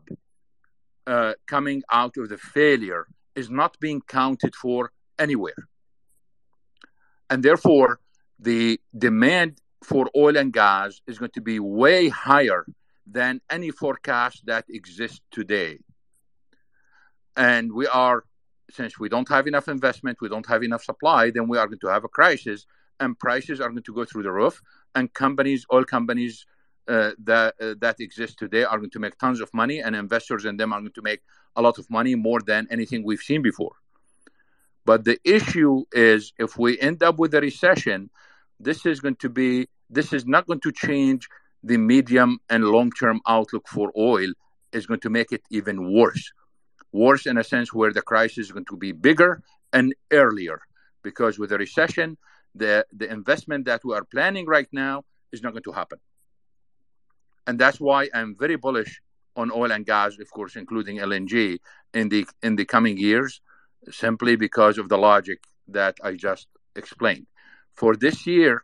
coming out of the failure is not being counted for anywhere. And therefore, the demand for oil and gas is going to be way higher than any forecast that exists today. And since we don't have enough investment, we don't have enough supply, then we are going to have a crisis, and prices are going to go through the roof. And oil companies that exist today are going to make tons of money, and investors in them are going to make a lot of money, more than anything we've seen before. But the issue is, if we end up with a recession, this is not going to change the medium and long-term outlook for oil. It's going to make it even worse. Worse in a sense where the crisis is going to be bigger and earlier, because with a recession, the investment that we are planning right now is not going to happen. And that's why I'm very bullish on oil and gas, of course, including LNG in the coming years, simply because of the logic that I just explained. For this year,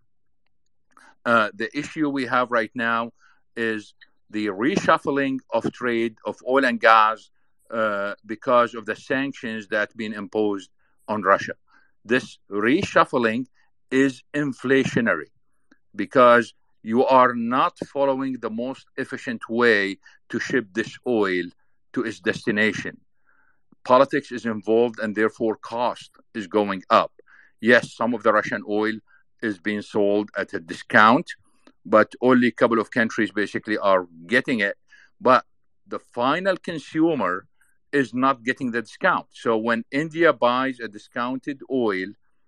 the issue we have right now is the reshuffling of trade of oil and gas because of the sanctions that have been imposed on Russia. This reshuffling is inflationary because you are not following the most efficient way to ship this oil to its destination. Politics is involved, and therefore cost is going up. Yes, some of the Russian oil is being sold at a discount, but only a couple of countries basically are getting it. But the final consumer is not getting the discount. So when India buys a discounted oil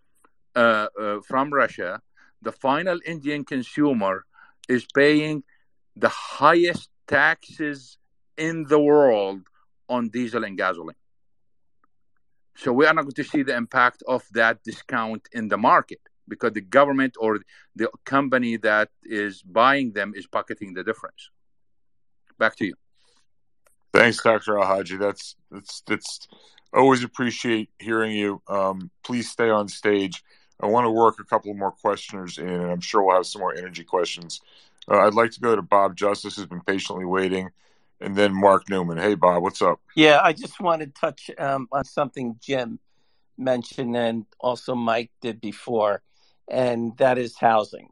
from Russia, the final Indian consumer is paying the highest taxes in the world on diesel and gasoline. So we are not going to see the impact of that discount in the market because the government or the company that is buying them is pocketing the difference. Back to you. Thanks, Dr. Alhaji. That's always appreciate hearing you. Please stay on stage. I want to work a couple more questioners in, and I'm sure we'll have some more energy questions. I'd like to go to Bob Justice, who's been patiently waiting, and then Mark Newman. Hey, Bob, what's up? Yeah, I just want to touch on something Jim mentioned and also Mike did before, and that is housing.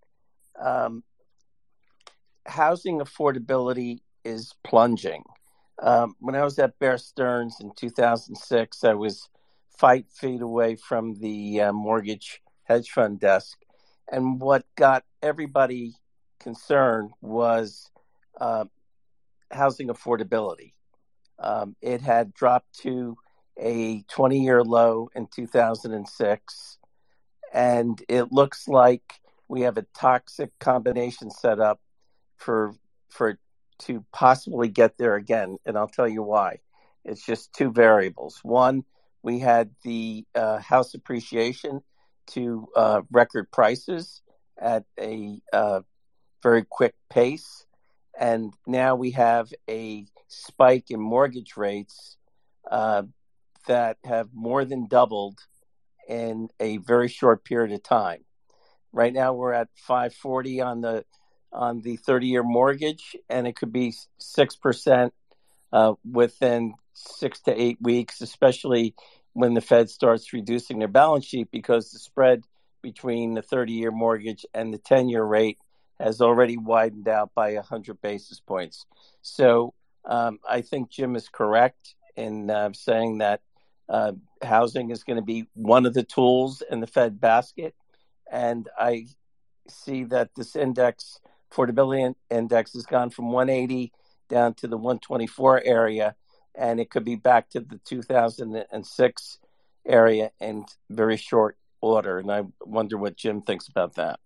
Housing affordability is plunging. When I was at Bear Stearns in 2006, I was 5 feet away from the mortgage hedge fund desk. And what got everybody concerned was housing affordability. It had dropped to a 20-year low in 2006. And it looks like we have a toxic combination set up for to possibly get there again. And I'll tell you why. It's just two variables. One, we had the house appreciation to record prices at a very quick pace. And now we have a spike in mortgage rates that have more than doubled in a very short period of time. Right now we're at 540 on the 30-year mortgage, and it could be 6% within 6 to 8 weeks, especially when the Fed starts reducing their balance sheet, because the spread between the 30-year mortgage and the 10-year rate has already widened out by 100 basis points. So I think Jim is correct in saying that housing is going to be one of the tools in the Fed basket. And I see that this affordability index has gone from 180 down to the 124 area, and it could be back to the 2006 area in very short order. And I wonder what Jim thinks about that.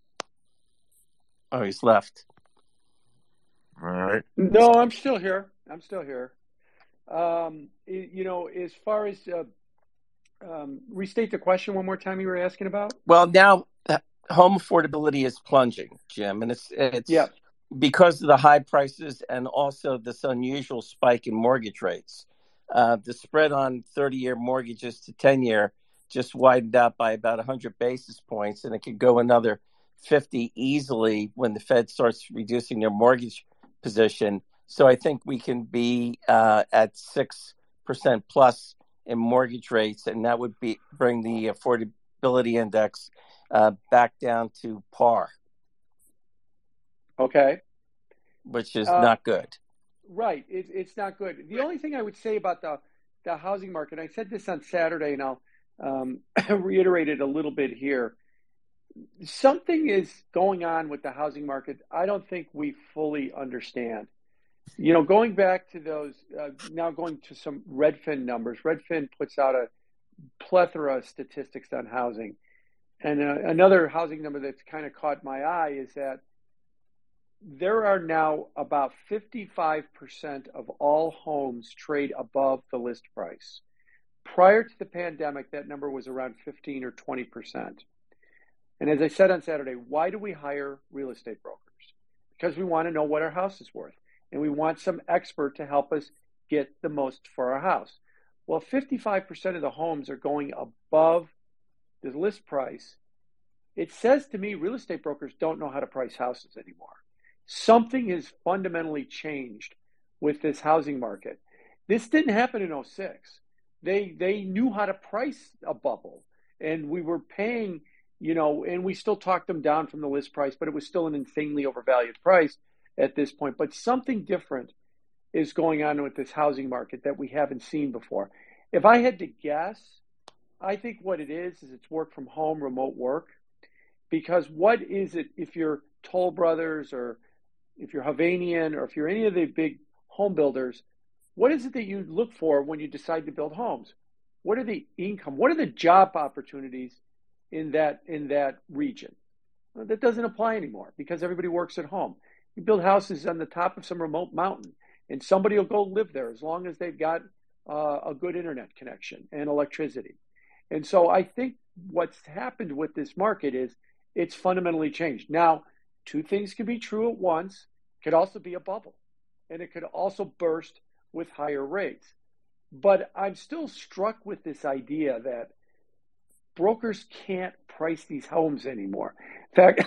Oh, he's left. All right. No, I'm still here. As far as Restate the question one more time you were asking about. Well, now home affordability is plunging, Jim, and it's because of the high prices and also this unusual spike in mortgage rates. The spread on 30-year mortgages to 10-year just widened out by about 100 basis points, and it could go another 50 easily when the Fed starts reducing their mortgage position. So I think we can be at 6% plus in mortgage rates, and that would bring the affordability index back down to par. Okay. Which is not good. Right. It's not good. The only thing I would say about the housing market, I said this on Saturday, and I'll reiterate it a little bit here. Something is going on with the housing market I don't think we fully understand. Going back to those, now going to some Redfin numbers. Redfin puts out a plethora of statistics on housing. And another housing number that's kind of caught my eye is that there are now about 55% of all homes trade above the list price. Prior to the pandemic, that number was around 15 or 20%. And as I said on Saturday, why do we hire real estate brokers? Because we want to know what our house is worth. And we want some expert to help us get the most for our house. Well, 55% of the homes are going above the list price. It says to me, real estate brokers don't know how to price houses anymore. Something has fundamentally changed with this housing market. This didn't happen in 2006. They knew how to price a bubble, and we were paying, and we still talked them down from the list price, but it was still an insanely overvalued price at this point. But something different is going on with this housing market that we haven't seen before. If I had to guess, I think what it is it's work from home, remote work. Because what is it if you're Toll Brothers or if you're Hovnanian or if you're any of the big home builders, what is it that you look for when you decide to build homes? What are the income? What are the job opportunities in that region? Well, that doesn't apply anymore because everybody works at home. You build houses on the top of some remote mountain, and somebody will go live there as long as they've got a good internet connection and electricity. And so I think what's happened with this market is it's fundamentally changed. Now, two things can be true at once. It could also be a bubble, and it could also burst with higher rates. But I'm still struck with this idea that brokers can't price these homes anymore. In fact,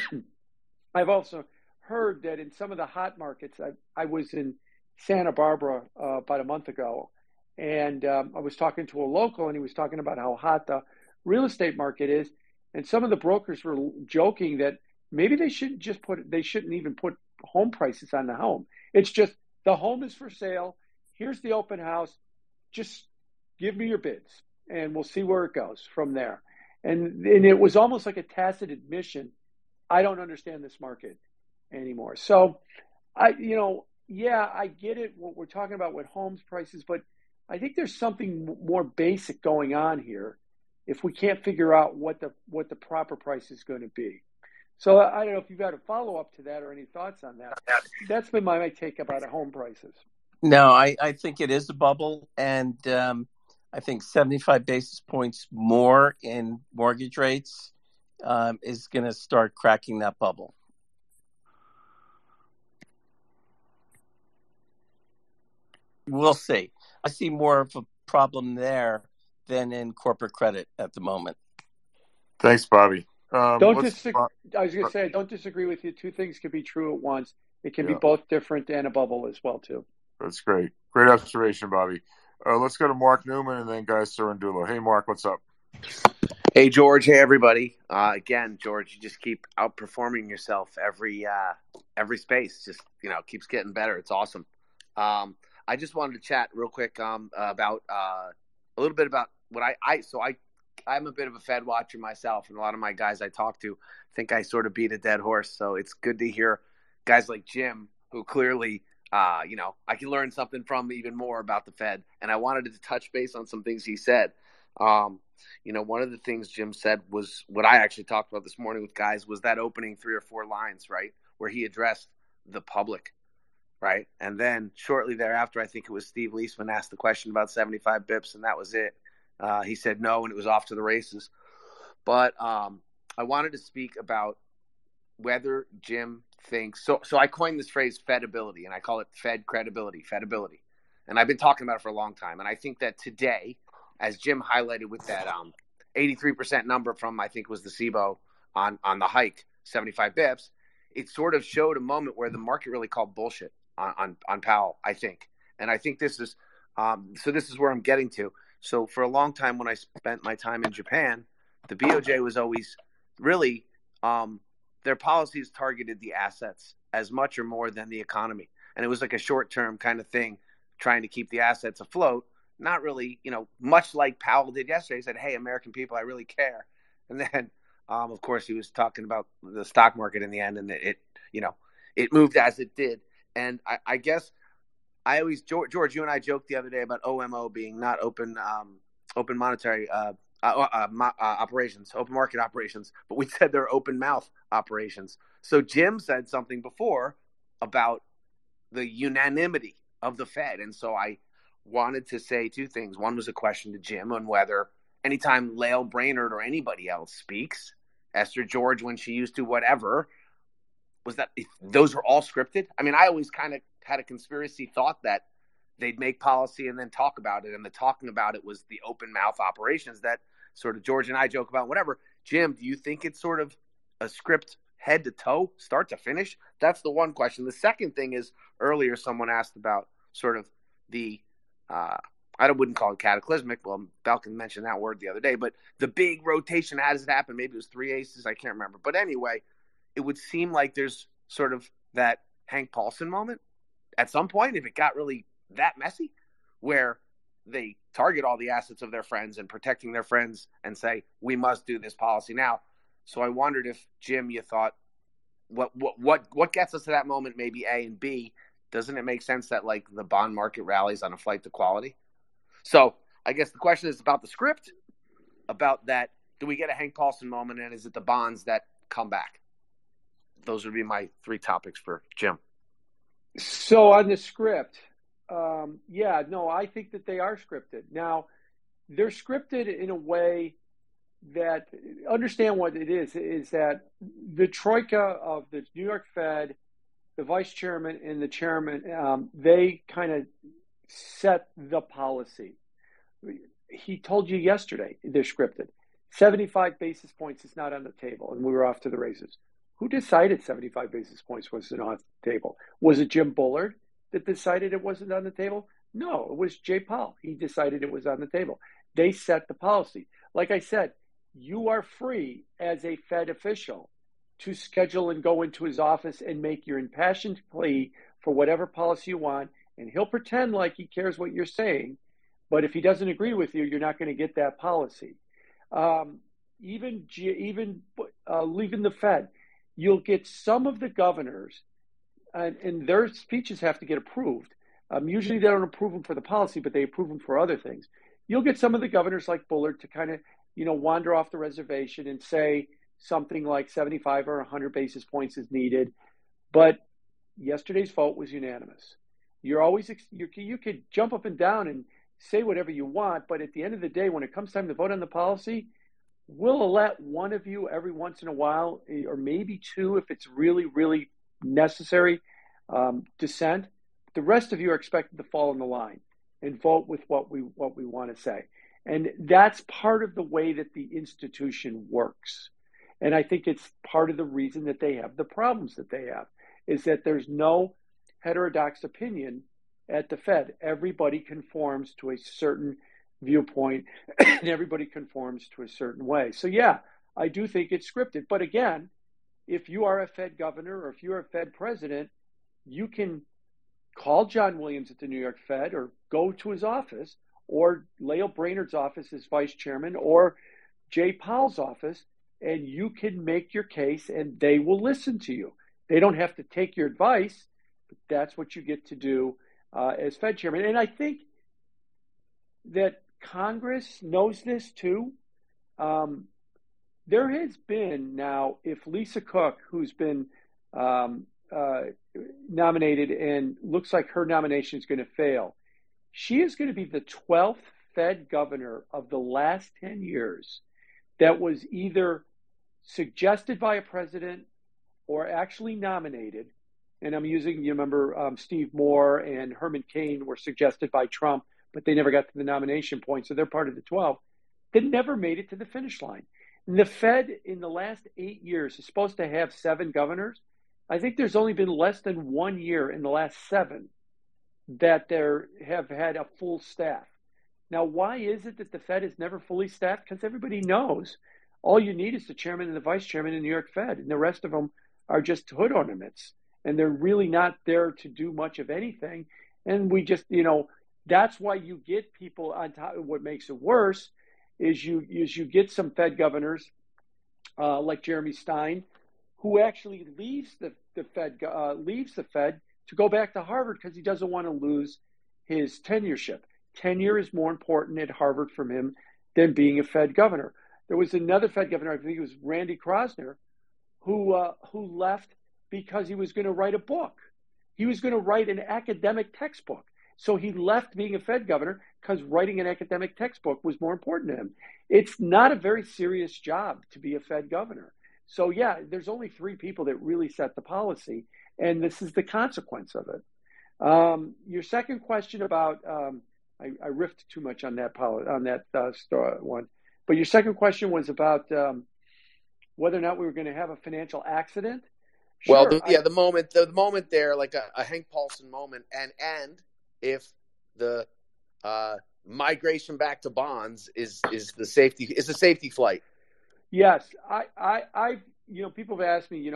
I've also heard that in some of the hot markets, I was in Santa Barbara about a month ago, and I was talking to a local, and he was talking about how hot the real estate market is. And some of the brokers were joking that maybe they shouldn't even put home prices on the home. It's just the home is for sale. Here's the open house. Just give me your bids, and we'll see where it goes from there. And it was almost like a tacit admission. I don't understand this market anymore. So I get it. What we're talking about with homes prices, but I think there's something more basic going on here. If we can't figure out what the proper price is going to be. So I don't know if you've got a follow-up to that or any thoughts on that. That's been my take about home prices. No, I think it is a bubble, and I think 75 basis points more in mortgage rates is going to start cracking that bubble. We'll see. I see more of a problem there than in corporate credit at the moment. Thanks, Bobby. I was going to say, I don't disagree with you. Two things can be true at once. It can be both different and a bubble as well, too. That's great. Great observation, Bobby. Let's go to Mark Newman and then Guy Cerundolo. Hey, Mark, what's up? Hey, George. Hey, everybody. Again, George, you just keep outperforming yourself every space. Just, keeps getting better. It's awesome. I just wanted to chat real quick about a little bit about what I'm a bit of a Fed watcher myself, and a lot of my guys I talk to think I sort of beat a dead horse. So it's good to hear guys like Jim, who clearly, I can learn something from even more about the Fed. And I wanted to touch base on some things he said. One of the things Jim said was what I actually talked about this morning with guys was that opening 3 or 4 lines, right, where he addressed the public, right? And then shortly thereafter, I think it was Steve Leisman asked the question about 75 bips, and that was it. He said no, and it was off to the races. But I wanted to speak about whether Jim thinks so. I coined this phrase Fedability, and I call it Fed credibility, Fedability. And I've been talking about it for a long time. And I think that today, as Jim highlighted with that 83% number from, I think was the SIBO on the hike, 75 bips, it sort of showed a moment where the market really called bullshit on Powell, I think. And I think this is this is where I'm getting to. So for a long time, when I spent my time in Japan, the BOJ was always really their policies targeted the assets as much or more than the economy. And it was like a short-term kind of thing, trying to keep the assets afloat. Not really, much like Powell did yesterday. He said, hey, American people, I really care. And then, of course, he was talking about the stock market in the end, and it moved as it did. And I guess I always, George, you and I joked the other day about OMO being not open monetary operations, open market operations, but we said they're open mouth operations. So Jim said something before about the unanimity of the Fed. And so I wanted to say two things. One was a question to Jim on whether anytime Lael Brainerd or anybody else speaks, Esther George when she used to, whatever, was that those were all scripted? I mean, I always kind of had a conspiracy thought that they'd make policy and then talk about it. And the talking about it was the open mouth operations that sort of George and I joke about, whatever. Jim, do you think it's sort of a script head to toe, start to finish? That's the one question. The second thing is earlier someone asked about sort of the, I wouldn't call it cataclysmic. Well, Belkin mentioned that word the other day, but the big rotation, how does it happen? Maybe it was 3 aces. I can't remember. But anyway, it would seem like there's sort of that Hank Paulson moment at some point, if it got really that messy, where they target all the assets of their friends and protecting their friends and say, we must do this policy now. So I wondered if, Jim, you thought, what gets us to that moment, maybe A, and B, doesn't it make sense that like the bond market rallies on a flight to quality? So I guess the question is about the script, about that, do we get a Hank Paulson moment, and is it the bonds that come back? Those would be my three topics for Jim. So on the script, I think that they are scripted. Now, they're scripted in a way that, understand what it is that the troika of the New York Fed, the vice chairman and the chairman, they kind of set the policy. He told you yesterday they're scripted. 75 basis points is not on the table, and we were off to the races. Who decided 75 basis points wasn't on the table? Was it Jim Bullard that decided it wasn't on the table? No, it was Jay Powell. He decided it was on the table. They set the policy. Like I said, you are free as a Fed official to schedule and go into his office and make your impassioned plea for whatever policy you want, and he'll pretend like he cares what you're saying, but if he doesn't agree with you, you're not going to get that policy. Even leaving the Fed, you'll get some of the governors, and their speeches have to get approved. Usually they don't approve them for the policy, but they approve them for other things. You'll get some of the governors like Bullard to kind of, wander off the reservation and say something like 75 or 100 basis points is needed. But yesterday's vote was unanimous. You could jump up and down and say whatever you want, but at the end of the day, when it comes time to vote on the policy, we'll let one of you every once in a while, or maybe two if it's really, really necessary, dissent. The rest of you are expected to fall in the line and vote with what we want to say. And that's part of the way that the institution works. And I think it's part of the reason that they have the problems that they have, is that there's no heterodox opinion at the Fed. Everybody conforms to a certain viewpoint, and everybody conforms to a certain way. So yeah, I do think it's scripted. But again, if you are a Fed governor or if you're a Fed president, you can call John Williams at the New York Fed, or go to his office, or Lael Brainerd's office as vice chairman, or Jay Powell's office, and you can make your case and they will listen to you. They don't have to take your advice, but that's what you get to do as Fed chairman. And I think that Congress knows this too. There has been now, if Lisa Cook, who's been nominated and looks like her nomination is going to fail, she is going to be the 12th Fed governor of the last 10 years that was either suggested by a president or actually nominated, and I'm using, you remember Steve Moore and Herman Cain were suggested by Trump, but they never got to the nomination point, so they're part of the 12, that never made it to the finish line. And the Fed in the last 8 years is supposed to have 7 governors. I think there's only been less than 1 year in the last 7 that there have had a full staff. Now, why is it that the Fed is never fully staffed? Because everybody knows all you need is the chairman and the vice chairman in New York Fed, and the rest of them are just hood ornaments, and they're really not there to do much of anything. And we just, that's why you get people on top. What makes it worse is you get some Fed governors like Jeremy Stein, who actually leaves the Fed to go back to Harvard because he doesn't want to lose his tenureship. Tenure is more important at Harvard from him than being a Fed governor. There was another Fed governor, I think it was Randy Kroszner, who left because he was going to write a book. He was going to write an academic textbook. So he left being a Fed governor because writing an academic textbook was more important to him. It's not a very serious job to be a Fed governor. So yeah, there's only 3 people that really set the policy, and this is the consequence of it. Your second question about I riffed too much on that one, but your second question was about whether or not we were going to have a financial accident. Sure, well, the moment there, like a Hank Paulson moment, and if the migration back to bonds is a safety flight. Yes, I people have asked me,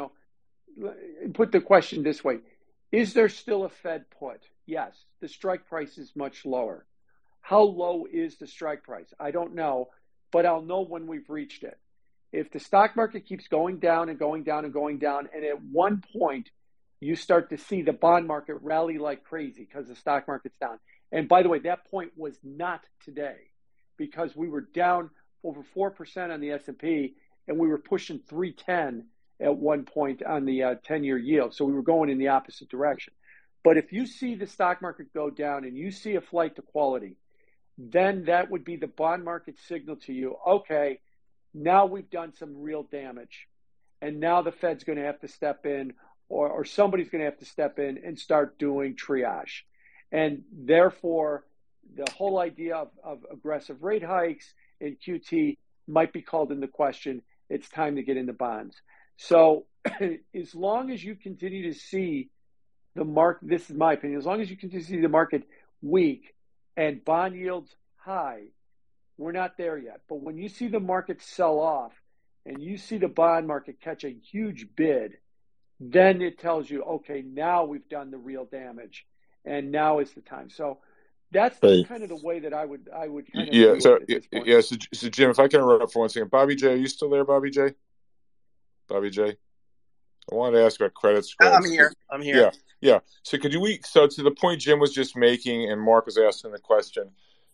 put the question this way: is there still a Fed put? Yes, the strike price is much lower. How low is the strike price? I don't know, but I'll know when we've reached it. If the stock market keeps going down and going down and going down, and at one point you start to see the bond market rally like crazy because the stock market's down. And by the way, that point was not today because we were down over 4% on the S&P and we were pushing 310 at one point on the 10-year yield. So we were going in the opposite direction. But if you see the stock market go down and you see a flight to quality, then that would be the bond market signal to you, okay, now we've done some real damage. And now the Fed's going to have to step in or somebody's going to have to step in and start doing triage. And therefore, the whole idea of aggressive rate hikes in QT might be called into question. It's time to get into bonds. So as long as you continue to see the market, this is my opinion, as long as you continue to see the market weak and bond yields high, we're not there yet. But when you see the market sell off and you see the bond market catch a huge bid, then it tells you, okay, now we've done the real damage and now is the time. So that's kind of the way that I would kind of view it at this point. So Jim, if I can interrupt for 1 second. Bobby J, are you still there, Bobby J? Bobby J? I wanted to ask about credit spreads. I'm here. Yeah. So so to the point Jim was just making and Mark was asking the question,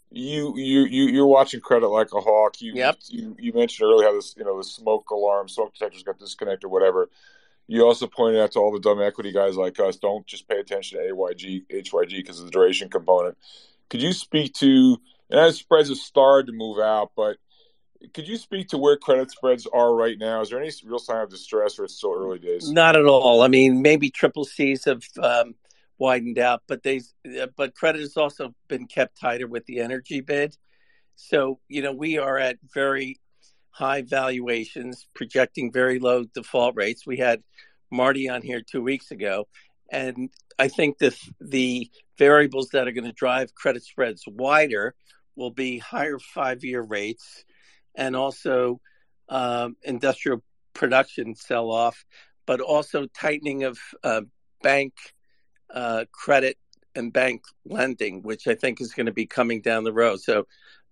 you're watching credit like a hawk. You mentioned earlier how this, the smoke detectors got disconnected or whatever. You also pointed out to all the dumb equity guys like us, don't just pay attention to HYG because of the duration component. Could you speak to, and as spreads have started to move out, but could you speak to where credit spreads are right now? Is there any real sign of distress or it's still early days? Not at all. I mean, maybe triple C's have widened out, but credit has also been kept tighter with the energy bid. So, we are at very high valuations, projecting very low default rates. We had Marty on here 2 weeks ago, and I think the variables that are going to drive credit spreads wider will be higher 5-year rates and also industrial production sell-off, but also tightening of bank credit and bank lending, which I think is going to be coming down the road. So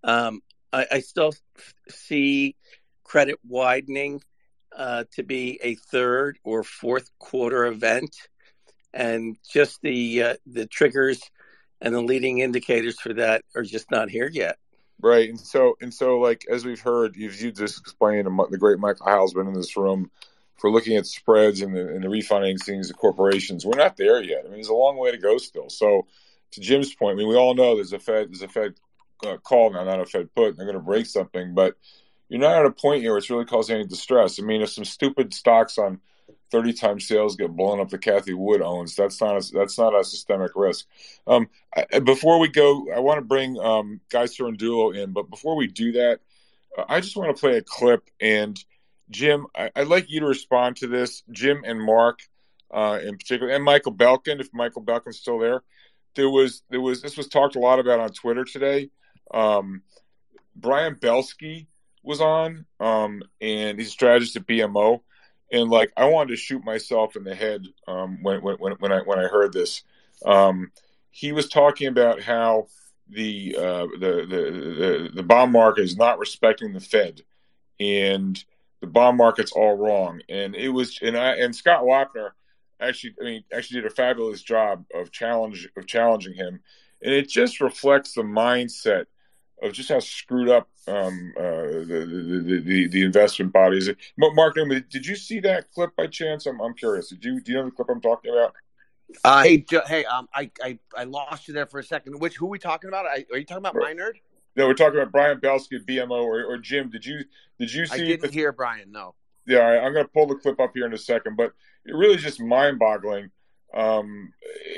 I still see credit widening to be a third or fourth quarter event, and just the triggers and the leading indicators for that are just not here yet. Right, and so like as we've heard, you just explained, the great Michael Howell's been in this room for looking at spreads and the refinancings of corporations. We're not there yet. I mean, there's a long way to go still. So to Jim's point, I mean, we all know there's a Fed call now, not a Fed put. They're going to break something, but you're not at a point here where it's really causing any distress. I mean, if some stupid stocks on 30 times sales get blown up that Cathie Wood owns, that's not a systemic risk. Before we go, I want to bring Guy Cirondulo in, but before we do that, I just want to play a clip. And Jim, I'd like you to respond to this. Jim and Mark, in particular, and Michael Belkin, if Michael Belkin's still there. This was talked a lot about on Twitter today. Brian Belsky was on, and he's a strategist at BMO, and like I wanted to shoot myself in the head when I heard this. He was talking about how the bond market is not respecting the Fed, and the bond market's all wrong. And it was, and Scott Wapner actually did a fabulous job of challenging him, and it just reflects the mindset of just how screwed up the investment bodies. Mark Newman, did you see that clip by chance? I'm curious. Do you know the clip I'm talking about? I lost you there for a second. Who are we talking about? Are you talking about My Nerd? No, we're talking about Brian Belsky at BMO or Jim. Did you see? I didn't hear Brian. No. Yeah, all right, I'm going to pull the clip up here in a second, but it really is just mind-boggling. And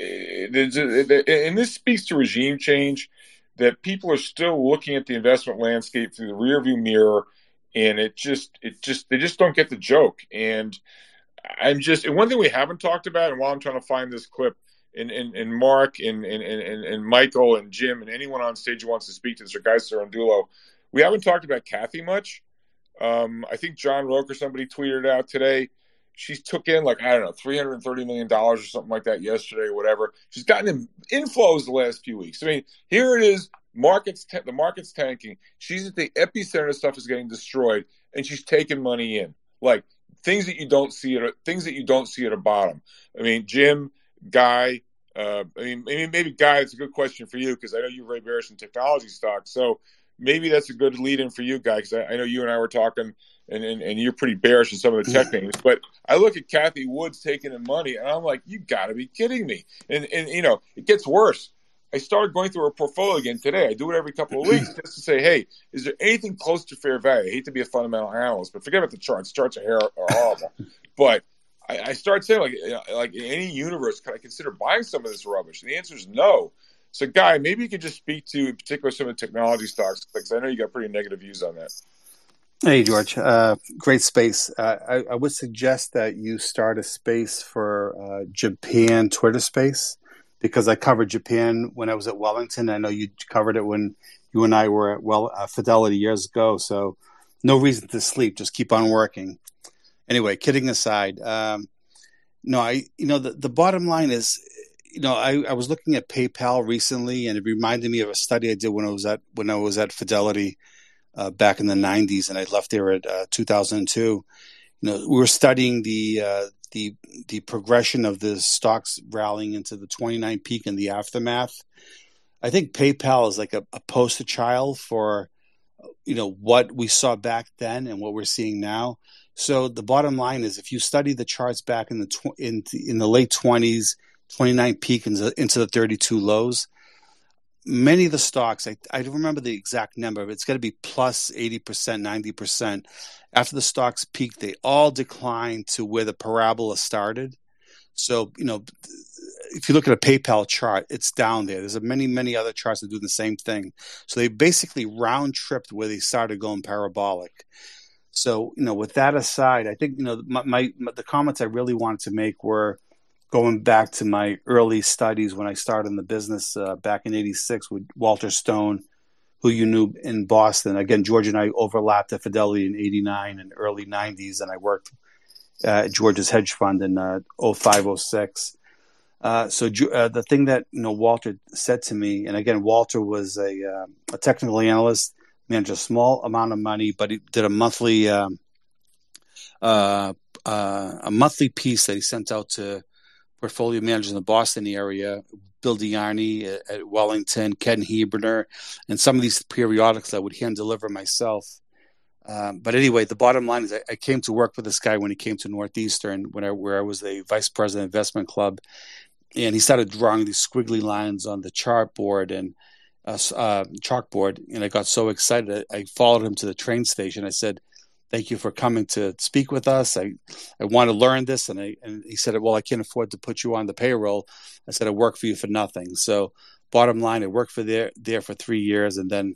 this speaks to regime change, that people are still looking at the investment landscape through the rearview mirror, and they just don't get the joke. And and one thing we haven't talked about, and while I'm trying to find this clip, and Mark and Michael and Jim and anyone on stage who wants to speak to this, or Guy Cirondulo, we haven't talked about Cathie much. I think John Roque or somebody tweeted out today. She took in $330 million or something like that yesterday or whatever. She's gotten inflows the last few weeks. I mean, here it is. The market's tanking. She's at the epicenter of stuff is getting destroyed, and she's taking money in, like things that you don't see at a bottom. I mean, Jim, Guy. Maybe Guy. It's a good question for you because I know you're very bearish in technology stocks. So maybe that's a good lead in for you, Guy, because I know you and I were talking. And you're pretty bearish in some of the tech names, but I look at Cathie Wood's taking in money, and I'm like, you got to be kidding me! And it gets worse. I started going through her portfolio again today. I do it every couple of weeks just to say, hey, is there anything close to fair value? I hate to be a fundamental analyst, but forget about the charts. Charts are horrible. But I started saying, like in any universe, could I consider buying some of this rubbish? And the answer is no. So, Guy, maybe you could just speak to, in particular, some of the technology stocks, because I know you got pretty negative views on that. Hey, George. Great space. I would suggest that you start a space for Japan Twitter space, because I covered Japan when I was at Wellington. I know you covered it when you and I were at Fidelity years ago. So no reason to sleep. Just keep on working. Anyway, kidding aside, the bottom line is, I was looking at PayPal recently, and it reminded me of a study I did when I was at Fidelity. Back in the 90s, and I left there at 2002. We were studying the progression of the stocks rallying into the 29 peak and the aftermath. I think PayPal is like a poster child for what we saw back then and what we're seeing now. So the bottom line is, if you study the charts back in the late 20s, 29 peak into the 32 lows. Many of the stocks, I don't remember the exact number, but it's got to be plus 80%, 90%. After the stocks peaked, they all declined to where the parabola started. So, if you look at a PayPal chart, it's down there. There's many, many other charts that do the same thing. So they basically round-tripped where they started going parabolic. So, with that aside, I think, the comments I really wanted to make were, going back to my early studies when I started in the business back in '86 with Walter Stone, who you knew in Boston. Again, George and I overlapped at Fidelity in '89 and early '90s, and I worked at George's hedge fund in '05, '06. So the thing that Walter said to me, and again, Walter was a technical analyst, managed a small amount of money, but he did a monthly piece that he sent out to portfolio managers in the Boston area, Bill Diarni at Wellington, Ken Heberner, and some of these periodicals I would hand deliver myself. But anyway, the bottom line is I came to work with this guy when he came to Northeastern, where I was the vice president of investment club, and he started drawing these squiggly lines on the chart board, and chalkboard, and I got so excited. I followed him to the train station. I said, "Thank you for coming to speak with us. I want to learn this." And he said, "Well, I can't afford to put you on the payroll." I said, "I work for you for nothing." So bottom line, I worked for there for 3 years, and then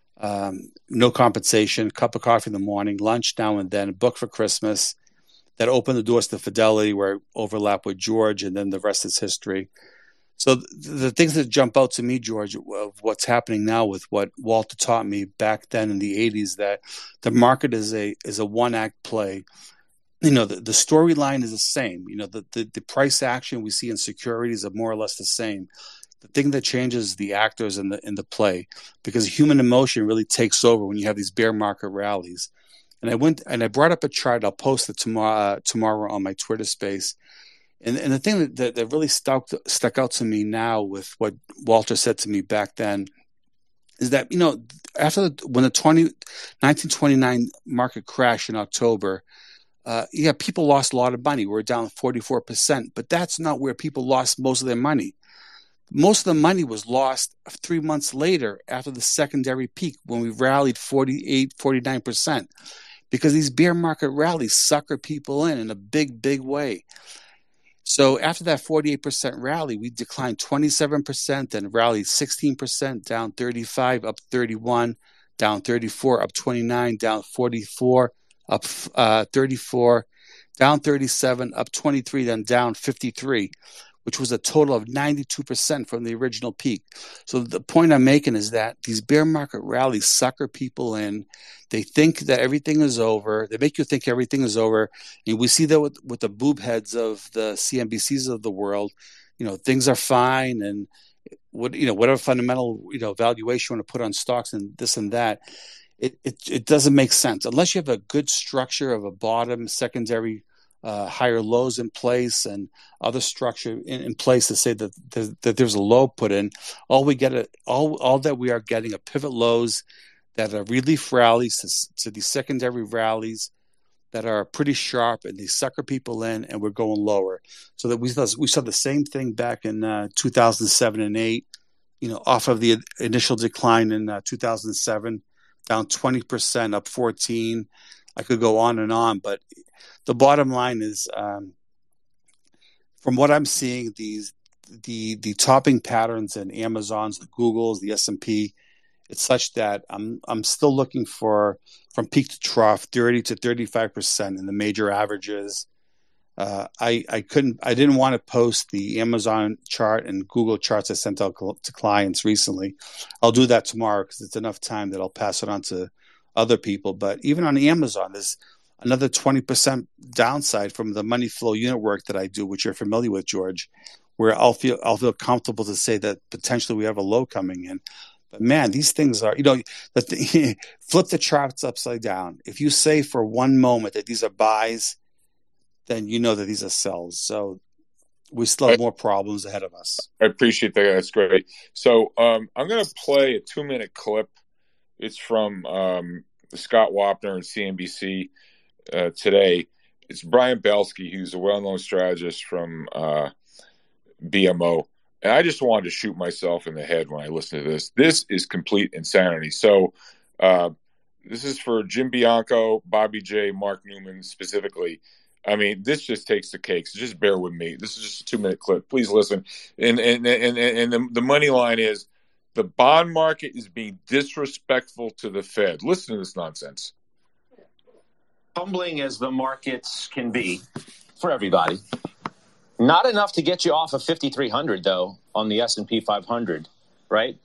no compensation, cup of coffee in the morning, lunch now and then, book for Christmas. That opened the doors to Fidelity, where I overlap with George, and then the rest is history. So the things that jump out to me, George, of what's happening now with what Walter taught me back then in the 80s, that the market is a one-act play. The storyline is the same. The price action we see in securities are more or less the same. The thing that changes is the actors in the play, because human emotion really takes over when you have these bear market rallies. And I brought up a chart. I'll post it tomorrow on my Twitter space. And the thing that really stuck out to me now with what Walter said to me back then is that, when the 1929 market crash in October, people lost a lot of money. We're down 44%, but that's not where people lost most of their money. Most of the money was lost 3 months later after the secondary peak, when we rallied 49%, because these bear market rallies sucker people in a big, big way. So after that 48% rally, we declined 27%, then rallied 16%, down 35, up 31, down 34, up 29, down 44, up 34, down 37, up 23, then down 53, which was a total of 92% from the original peak. So the point I'm making is that these bear market rallies sucker people in. They think that everything is over. They make you think everything is over. And we see that with the boob heads of the CNBCs of the world. Things are fine, and whatever fundamental valuation you want to put on stocks and this and that, it doesn't make sense unless you have a good structure of a bottom, secondary, higher lows in place, and other structure in place to say that there's a low put in. All that we are getting are pivot lows that are relief rallies to these secondary rallies that are pretty sharp, and they sucker people in, and we're going lower. So that we saw the same thing back in 2007 and 8, off of the initial decline in 2007, down 20%, up 14. I could go on, but the bottom line is, from what I'm seeing, the topping patterns in Amazon's, the Googles, the S&P, it's such that I'm still looking for, from peak to trough, 30 to 35% in the major averages. I didn't want to post the Amazon chart and Google charts I sent out to clients recently. I'll do that tomorrow because it's enough time that I'll pass it on to other people. But even on Amazon, there's another 20% downside from the money flow unit work that I do, which you're familiar with, George, where I'll feel comfortable to say that potentially we have a low coming in. But man, these things are, flip the charts upside down. If you say for one moment that these are buys, then you know that these are sells. So we still have more problems ahead of us. I appreciate that. That's great. So I'm going to play a 2-minute clip. It's from Scott Wapner and CNBC today. It's Brian Belsky, who's a well-known strategist from BMO. And I just wanted to shoot myself in the head when I listened to this. This is complete insanity. So this is for Jim Bianco, Bobby J, Mark Newman specifically. I mean, this just takes the cake. So just bear with me. This is just a 2-minute clip. Please listen. And the money line is the bond market is being disrespectful to the Fed. Listen to this nonsense. Humbling as the markets can be for everybody. Not enough to get you off of 5,300 though on the S&P 500, right?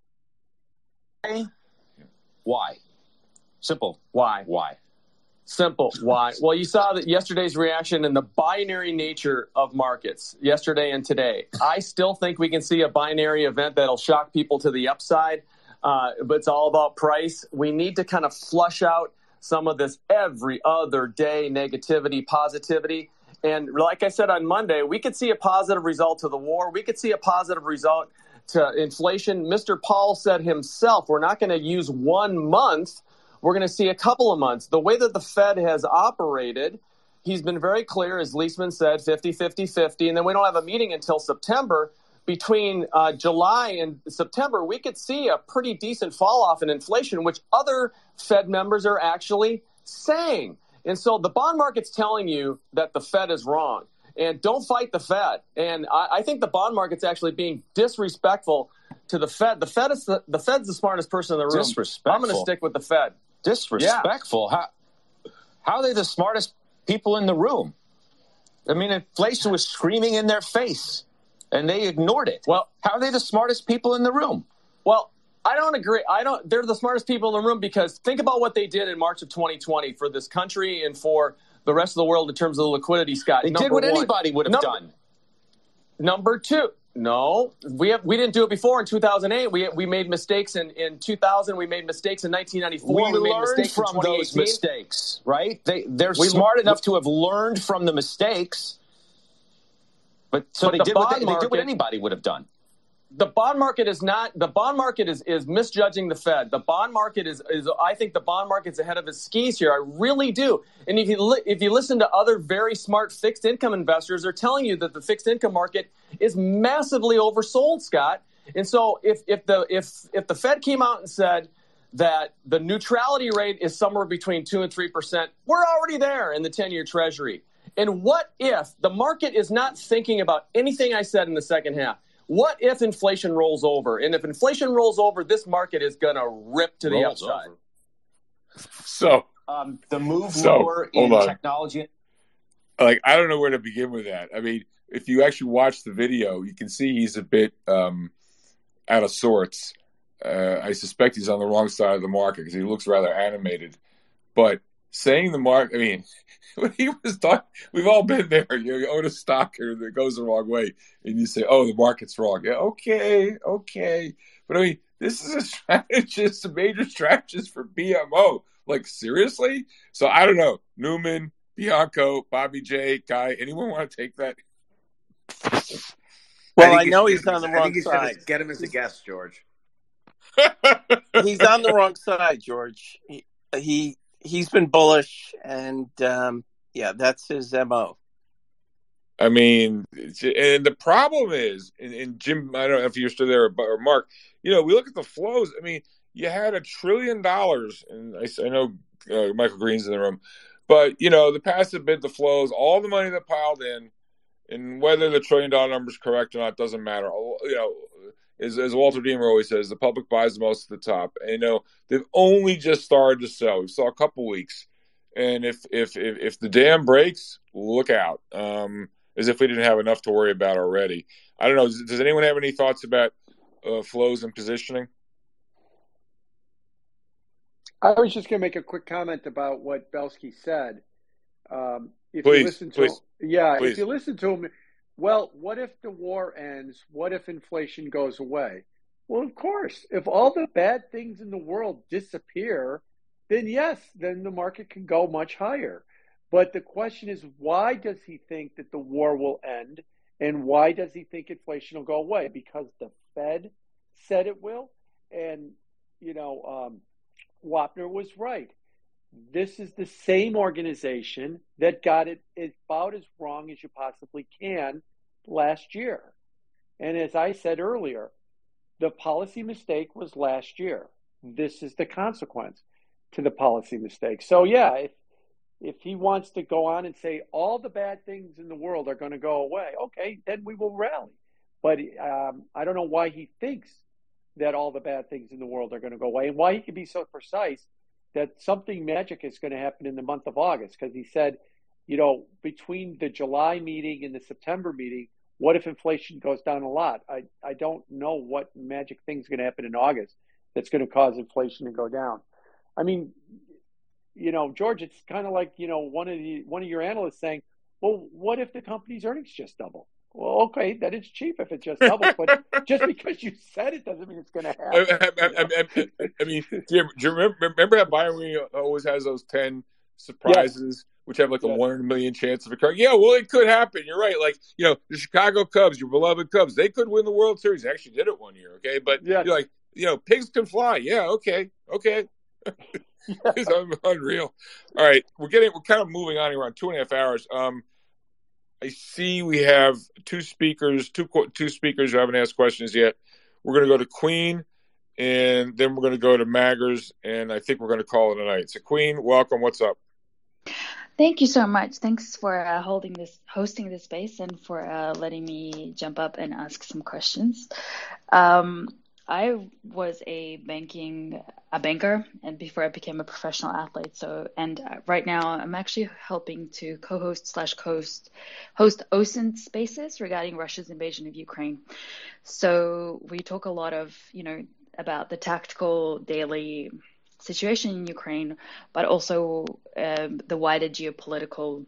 Why? Simple. Why? Simple. Why? Well, you saw that yesterday's reaction and the binary nature of markets yesterday and today. I still think we can see a binary event that'll shock people to the upside, but it's all about price. We need to kind of flush out some of this every other day negativity, positivity. And like I said on Monday, we could see a positive result to the war. We could see a positive result to inflation. Mr. Powell said himself, we're not going to use 1 month. We're going to see a couple of months. The way that the Fed has operated, he's been very clear, as Leisman said, 50-50-50, and then we don't have a meeting until September. between July and September, we could see a pretty decent fall off in inflation, which other Fed members are actually saying. And so the bond market's telling you that the Fed is wrong. And don't fight the Fed. And I think the bond market's actually being disrespectful to the Fed. The Fed's the smartest person in the room. Disrespectful. I'm going to stick with the Fed. Disrespectful? Yeah. How are they the smartest people in the room? I mean, inflation was screaming in their face, and they ignored it. Well, how are they the smartest people in the room? Well, I don't agree. They're the smartest people in the room because think about what they did in March of 2020 for this country and for the rest of the world in terms of the liquidity, Scott. They did what anybody would have done. Number two, no, we didn't do it before in 2008. We made mistakes in 2000. We made mistakes in 1994. We learned from those mistakes, right? They're smart enough to have learned from the mistakes, but they did what anybody would have done. The bond market is misjudging the Fed. The bond market is I think the bond market's ahead of its skis here. I really do. And if you listen to other very smart fixed income investors, they're telling you that the fixed income market is massively oversold, Scott. And so if the Fed came out and said that the neutrality rate is somewhere between 2% and 3%, we're already there in the 10-year Treasury. And what if the market is not thinking about anything I said in the second half? What if inflation rolls over? And if inflation rolls over, this market is going to rip to the upside. So the move lower in technology. Like, I don't know where to begin with that. I mean, if you actually watch the video, you can see he's a bit out of sorts. I suspect he's on the wrong side of the market because he looks rather animated. But saying the market, I mean, when he was talking, we've all been there. You own a stock that goes the wrong way, and you say, "Oh, the market's wrong." Yeah, okay. But I mean, this is a major strategist for BMO. Like, seriously? So I don't know. Newman, Bianco, Bobby J, Guy. Anyone want to take that? Well, I know he's on the wrong side. Get him as a guest, George. He's on the wrong side, George. He's been bullish, and that's his MO. I mean, and the problem is, and Jim, I don't know if you're still there or Mark, we look at the flows. I mean, you had $1 trillion, and I know Michael Green's in the room, but, the passive bid, the flows, all the money that piled in, and whether the $1 trillion number is correct or not doesn't matter. As Walter Deemer always says, the public buys the most at the top. And, they've only just started to sell. We saw a couple weeks. And if the dam breaks, look out. As if we didn't have enough to worry about already. I don't know. Does anyone have any thoughts about flows and positioning? I was just going to make a quick comment about what Belsky said. If you listen to him, well, what if the war ends? What if inflation goes away? Well, of course, if all the bad things in the world disappear, then yes, then the market can go much higher. But the question is, why does he think that the war will end? And why does he think inflation will go away? Because the Fed said it will. And, Wapner was right. This is the same organization that got it about as wrong as you possibly can last year. And as I said earlier, the policy mistake was last year. This is the consequence to the policy mistake. So, yeah, if he wants to go on and say all the bad things in the world are going to go away, okay, then we will rally. But I don't know why he thinks that all the bad things in the world are going to go away and why he can be so precise that something magic is going to happen in the month of August. Because he said, between the July meeting and the September meeting, what if inflation goes down a lot? I don't know what magic thing's going to happen in August that's going to cause inflation to go down. I mean, George, it's kind of like, one of your analysts saying, well, what if the company's earnings just double? Well, okay, that is cheap if it just doubles, but just because you said it doesn't mean it's going to happen. I mean, do you remember how Byron always has those 10 surprises, which have like a 1 in a million chance of occurring? Yeah, well, it could happen. You're right. Like, the Chicago Cubs, your beloved Cubs, they could win the World Series. They actually did it one year, okay? But you're like, pigs can fly. Yeah, okay. It's unreal. All right, we're kind of moving on here. We're on 2.5 hours. I see we have two speakers who haven't asked questions yet. We're going to go to Queen, and then we're going to go to Maggers, and I think we're going to call it a night. So, Queen, welcome. What's up? Thank you so much. Thanks for hosting this space, and for letting me jump up and ask some questions. I was a banker, and before I became a professional athlete. And right now I'm actually helping to co-host host OSINT spaces regarding Russia's invasion of Ukraine. So we talk a lot of, about the tactical daily situation in Ukraine, but also the wider geopolitical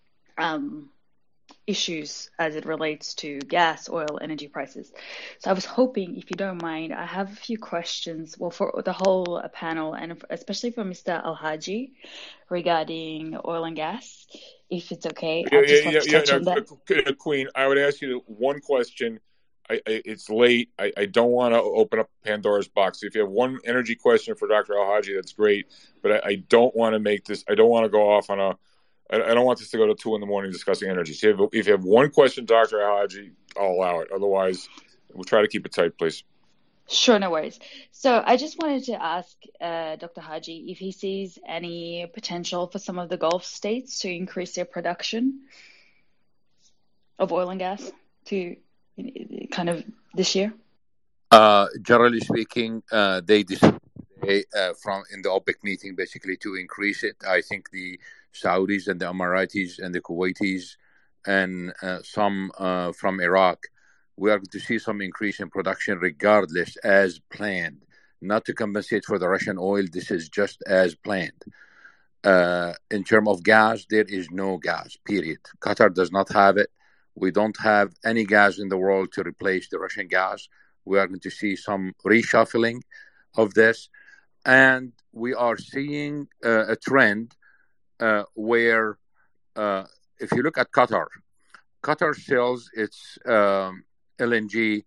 issues as it relates to gas, oil, energy prices. So I was hoping, if you don't mind, I have a few questions, well, for the whole panel, and especially for Mr. Al-Haji regarding oil and gas, if it's okay. Queen, I would ask you one question. It's late. I don't want to open up Pandora's box. If you have one energy question for Dr. Al-Haji, that's great. But I don't want to make this, I don't want to go off on I don't want this to go to 2 a.m. discussing energy. So if you have one question, Dr. Al-Haji, I'll allow it. Otherwise, we'll try to keep it tight, please. Sure, no worries. So I just wanted to ask Dr. Haji if he sees any potential for some of the Gulf states to increase their production of oil and gas to kind of this year. Generally speaking, they decided from in the OPEC meeting basically to increase it. I think the Saudis and the Emiratis and the Kuwaitis and some from Iraq, we are going to see some increase in production regardless, as planned. Not to compensate for the Russian oil, this is just as planned. In terms of gas, there is no gas, period. Qatar does not have it. We don't have any gas in the world to replace the Russian gas. We are going to see some reshuffling of this. And we are seeing a trend where if you look at Qatar sells its LNG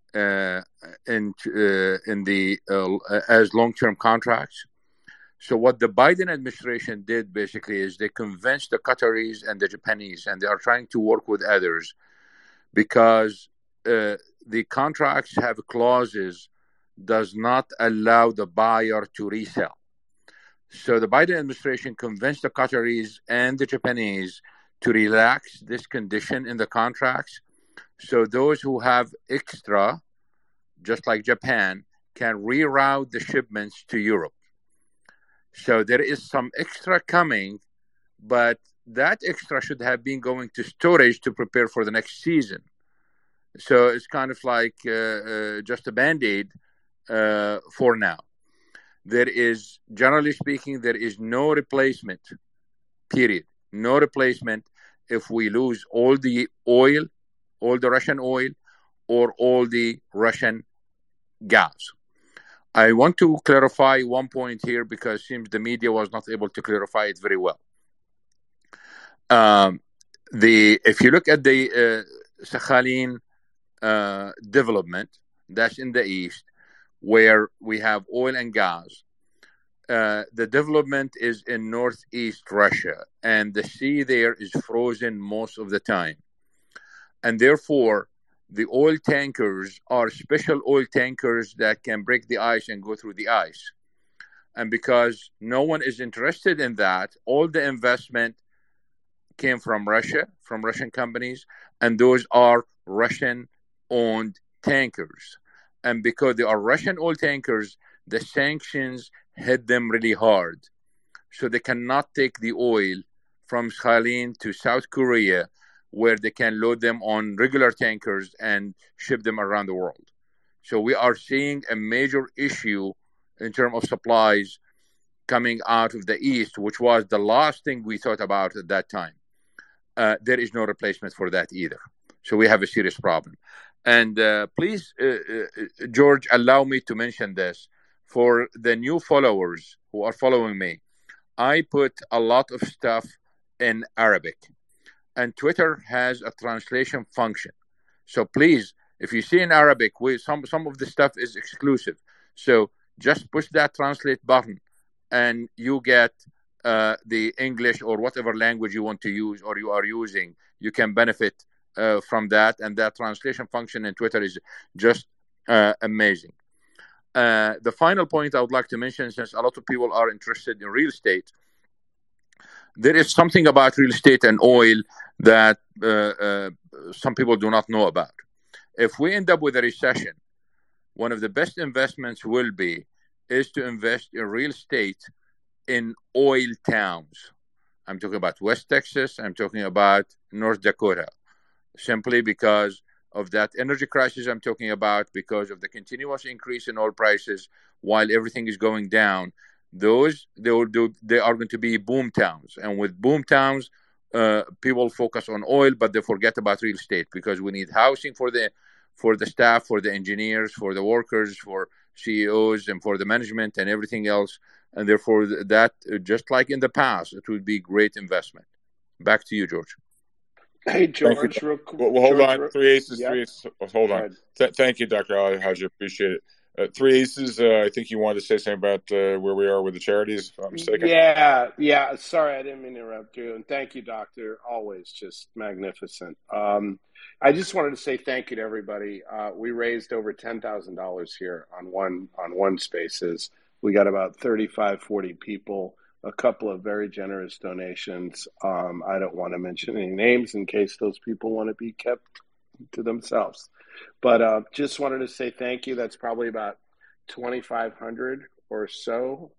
in the as long-term contracts. So what the Biden administration did basically is they convinced the Qataris and the Japanese, and they are trying to work with others because the contracts have clauses does not allow the buyer to resell. So the Biden administration convinced the Qataris and the Japanese to relax this condition in the contracts. So those who have extra, just like Japan, can reroute the shipments to Europe. So there is some extra coming, but that extra should have been going to storage to prepare for the next season. So it's kind of like just a Band-Aid for now. There is, generally speaking, there is no replacement, period. No replacement if we lose all the oil, all the Russian oil, or all the Russian gas. I want to clarify one point here because it seems the media was not able to clarify it very well. If you look at the Sakhalin development, that's in the east, where we have oil and gas. The development is in northeast Russia, and the sea there is frozen most of the time. And therefore, the oil tankers are special oil tankers that can break the ice and go through the ice. And because no one is interested in that, all the investment came from Russia, from Russian companies, and those are Russian-owned tankers. And because they are Russian oil tankers, the sanctions hit them really hard. So they cannot take the oil from Sakhalin to South Korea, where they can load them on regular tankers and ship them around the world. So we are seeing a major issue in terms of supplies coming out of the east, which was the last thing we thought about at that time. There is no replacement for that either. So we have a serious problem. And please, George, allow me to mention this. For the new followers who are following me, I put a lot of stuff in Arabic. And Twitter has a translation function. So please, if you see in Arabic, some of the stuff is exclusive. So just push that translate button and you get the English or whatever language you want to use or you are using, you can benefit from that. And that translation function in Twitter is just amazing. The final point I would like to mention, since a lot of people are interested in real estate, there is something about real estate and oil that some people do not know about. If we end up with a recession, one of the best investments is to invest in real estate in oil towns. I'm talking about West Texas. I'm talking about North Dakota, simply because of that energy crisis I'm talking about, because of the continuous increase in oil prices while everything is going down. They are going to be boom towns, and with boom towns, people focus on oil, but they forget about real estate, because we need housing for the staff, for the engineers, for the workers, for CEOs, and for the management and everything else. And therefore, that, just like in the past, it would be great investment. Back to you, George. Hey, George, real quick. Well, hold on. Three aces. Hold on. Go Thank you, Dr. Alhaji. Appreciate it. Three aces. I think you wanted to say something about where we are with the charities, if I'm mistaken. Yeah. Sorry, I didn't mean to interrupt you. And thank you, Doctor. Always just magnificent. I just wanted to say thank you to everybody. We raised over $10,000 here on one Spaces. We got about 35, 40 people. A couple of very generous donations. I don't want to mention any names in case those people want to be kept to themselves. But just wanted to say thank you. That's probably about 2,500 or so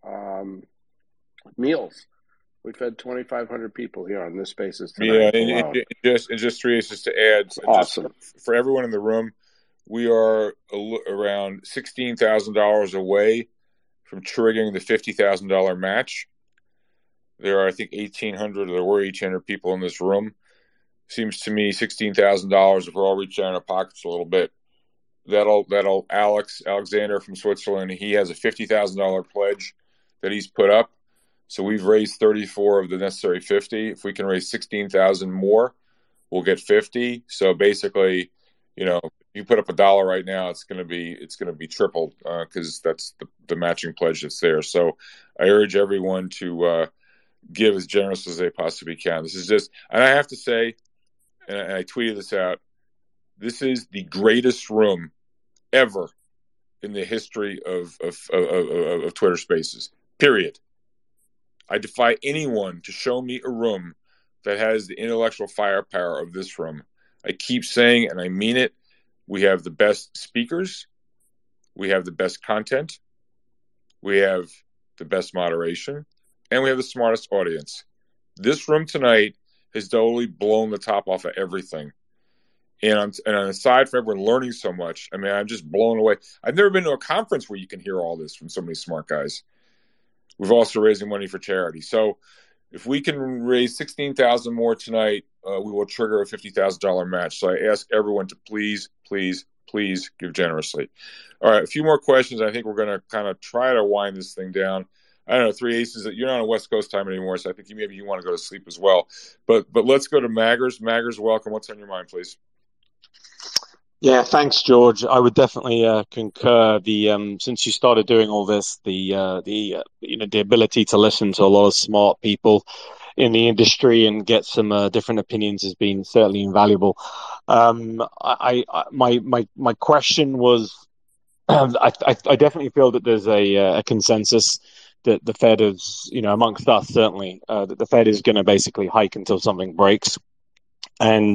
meals. We fed 2,500 people here on this Spaces tonight. Yeah, and just three aces to add. Awesome. For everyone in the room, we are around $16,000 away from triggering the $50,000 match. There are, I think, 1,800, or there were 1,800 people in this room. Seems to me $16,000, if we're all reaching out our pockets a little bit, that'll Alexander from Switzerland, he has a $50,000 pledge that he's put up. So we've raised 34 of the necessary 50. If we can raise 16,000 more, we'll get 50. So basically, you put up $1 right now, it's going to be tripled, because that's the matching pledge that's there. So I urge everyone to give as generous as they possibly can. This is just, and I have to say, and I tweeted this out, this is the greatest room ever in the history of Twitter Spaces, period. I defy anyone to show me a room that has the intellectual firepower of this room. I keep saying, and I mean it, we have the best speakers, we have the best content, we have the best moderation, and we have the smartest audience. This room tonight has totally blown the top off of everything. And aside from everyone learning so much, I mean, I'm just blown away. I've never been to a conference where you can hear all this from so many smart guys. We're also raising money for charity. So if we can raise 16,000 more tonight, we will trigger a $50,000 match. So I ask everyone to please, please, please give generously. All right, a few more questions. I think we're going to kind of try to wind this thing down. I don't know, three aces. You're not on West Coast time anymore, so I think maybe you want to go to sleep as well. But let's go to Maggers. Maggers, welcome. What's on your mind, please? Yeah, thanks, George. I would definitely concur. Since you started doing all this, the ability to listen to a lot of smart people in the industry and get some different opinions has been certainly invaluable. My question was, I definitely feel that there's a consensus that the Fed is, amongst us certainly, that the Fed is going to basically hike until something breaks. And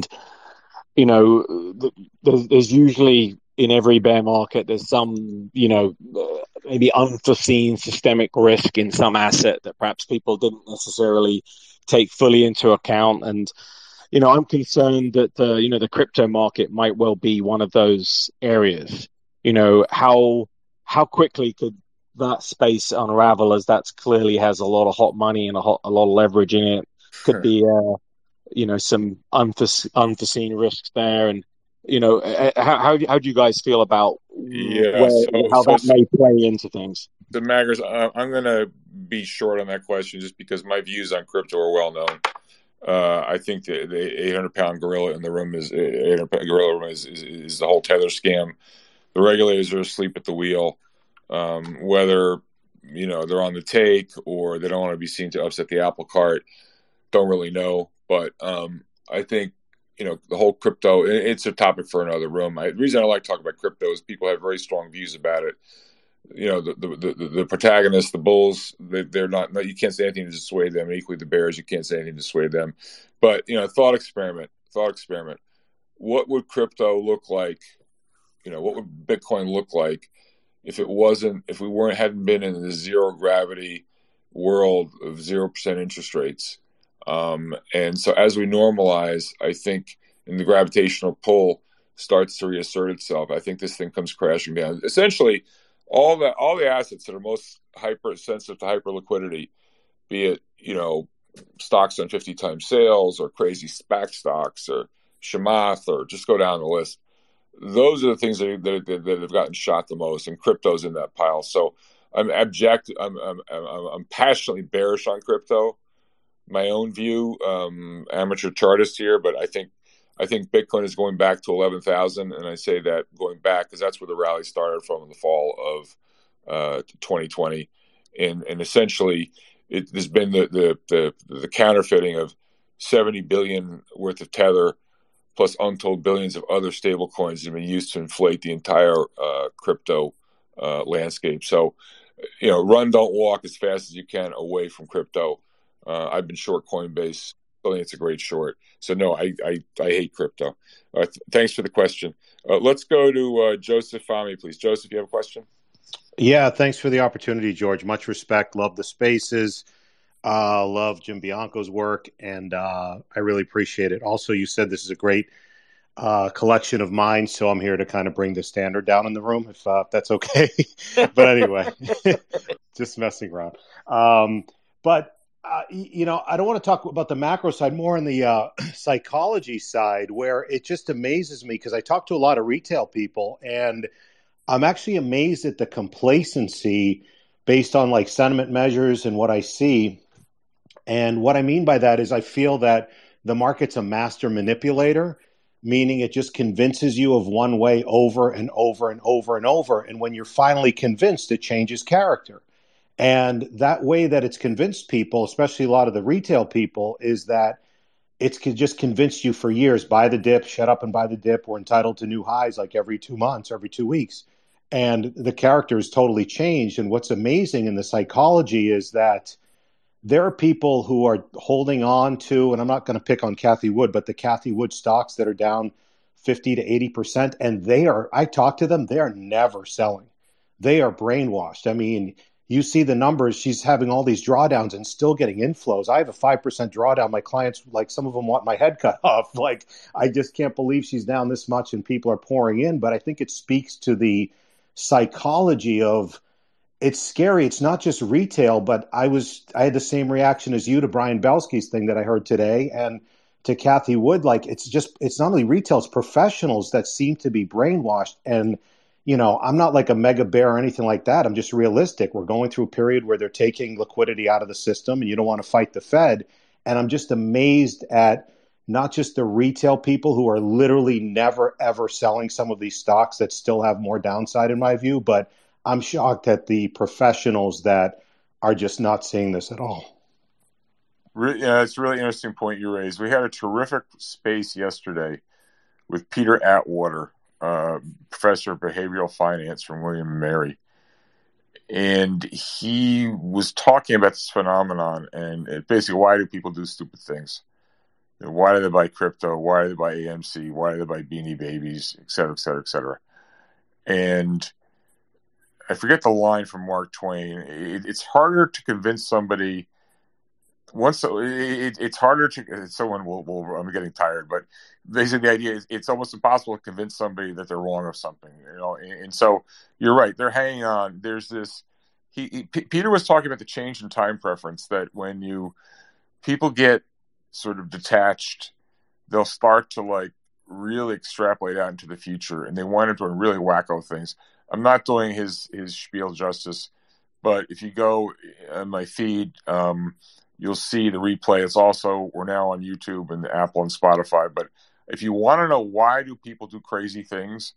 there's usually in every bear market, there's some, maybe unforeseen systemic risk in some asset that perhaps people didn't necessarily take fully into account. And, I'm concerned that, the crypto market might well be one of those areas. How quickly could that space unravel, as that's clearly has a lot of hot money and a lot of leverage in it? Could be, some unforeseen risks there. And, how do you guys feel about how that may play into things? So, Maggers, I'm going to be short on that question just because my views on crypto are well known. I think the 800-pound gorilla in the room is the whole Tether scam. The regulators are asleep at the wheel. Whether they're on the take, or they don't want to be seen to upset the apple cart. Don't really know. But I think, the whole crypto, it's a topic for another room. The reason I like talking about crypto is people have very strong views about it. The protagonists, the bulls, they're not, you can't say anything to dissuade them. Equally, the bears, you can't say anything to dissuade them. But, thought experiment. What would crypto look like? What would Bitcoin look like if we hadn't been in the zero gravity world of 0% interest rates? And so as we normalize, I think, and the gravitational pull starts to reassert itself, I think this thing comes crashing down. Essentially, all the assets that are most hypersensitive to hyperliquidity, be it, stocks on 50 times sales, or crazy SPAC stocks, or Chamath, or just go down the list. Those are the things that have gotten shot the most, and crypto's in that pile. So I'm passionately bearish on crypto. My own view, amateur chartist here, but I think Bitcoin is going back to 11,000, and I say that going back because that's where the rally started from in the fall of 2020, and essentially there's been the counterfeiting of 70 billion worth of Tether, plus untold billions of other stable coins that have been used to inflate the entire crypto landscape. So, run, don't walk as fast as you can away from crypto. I've been short Coinbase. I think it's a great short. So no, I hate crypto. Thanks for the question. Let's go to Joseph Fahmy, please. Joseph, you have a question? Yeah, thanks for the opportunity, George. Much respect. Love the spaces. Love Jim Bianco's work, and I really appreciate it. Also, you said this is a great collection of minds, so I'm here to kind of bring the standard down in the room, if that's okay. But anyway, just messing around. But I don't want to talk about the macro side, more on the psychology side, where it just amazes me because I talk to a lot of retail people, and I'm actually amazed at the complacency based on like sentiment measures and what I see. And what I mean by that is I feel that the market's a master manipulator, meaning it just convinces you of one way over and over and over and over. And when you're finally convinced, it changes character. And that way that it's convinced people, especially a lot of the retail people, is that it's just convinced you for years, buy the dip, shut up and buy the dip. We're entitled to new highs like every 2 months, every 2 weeks. And the character has totally changed. And what's amazing in the psychology is that there are people who are holding on to, and I'm not going to pick on Cathie Wood, but the Cathie Wood stocks that are down 50 to 80%. And I talk to them, they are never selling. They are brainwashed. I mean, you see the numbers, she's having all these drawdowns and still getting inflows. I have a 5% drawdown. My clients, like some of them want my head cut off. Like, I just can't believe she's down this much and people are pouring in. But I think it speaks to the psychology of, it's scary. It's not just retail, but I had the same reaction as you to Brian Belsky's thing that I heard today, and to Cathie Wood. Like, it's not only retail, it's professionals that seem to be brainwashed. And I'm not like a mega bear or anything like that. I'm just realistic. We're going through a period where they're taking liquidity out of the system, and you don't want to fight the Fed. And I'm just amazed at not just the retail people who are literally never, ever selling some of these stocks that still have more downside in my view, but I'm shocked at the professionals that are just not seeing this at all. It's a really interesting point you raised. We had a terrific space yesterday with Peter Atwater, professor of behavioral finance from William & Mary. And he was talking about this phenomenon and basically, why do people do stupid things? Why do they buy crypto? Why do they buy AMC? Why do they buy Beanie Babies, et cetera, et cetera, et cetera? And I forget the line from Mark Twain. It's harder to convince somebody. It's harder to. Someone will. I'm getting tired, but basically the idea is it's almost impossible to convince somebody that they're wrong of something. And so you're right. They're hanging on. There's this. Peter was talking about the change in time preference, that when people get sort of detached, they'll start to really extrapolate out into the future, and they wind up doing really wacko things. I'm not doing his spiel justice, but if you go on my feed, you'll see the replay. We're now on YouTube and Apple and Spotify. But if you want to know why do people do crazy things,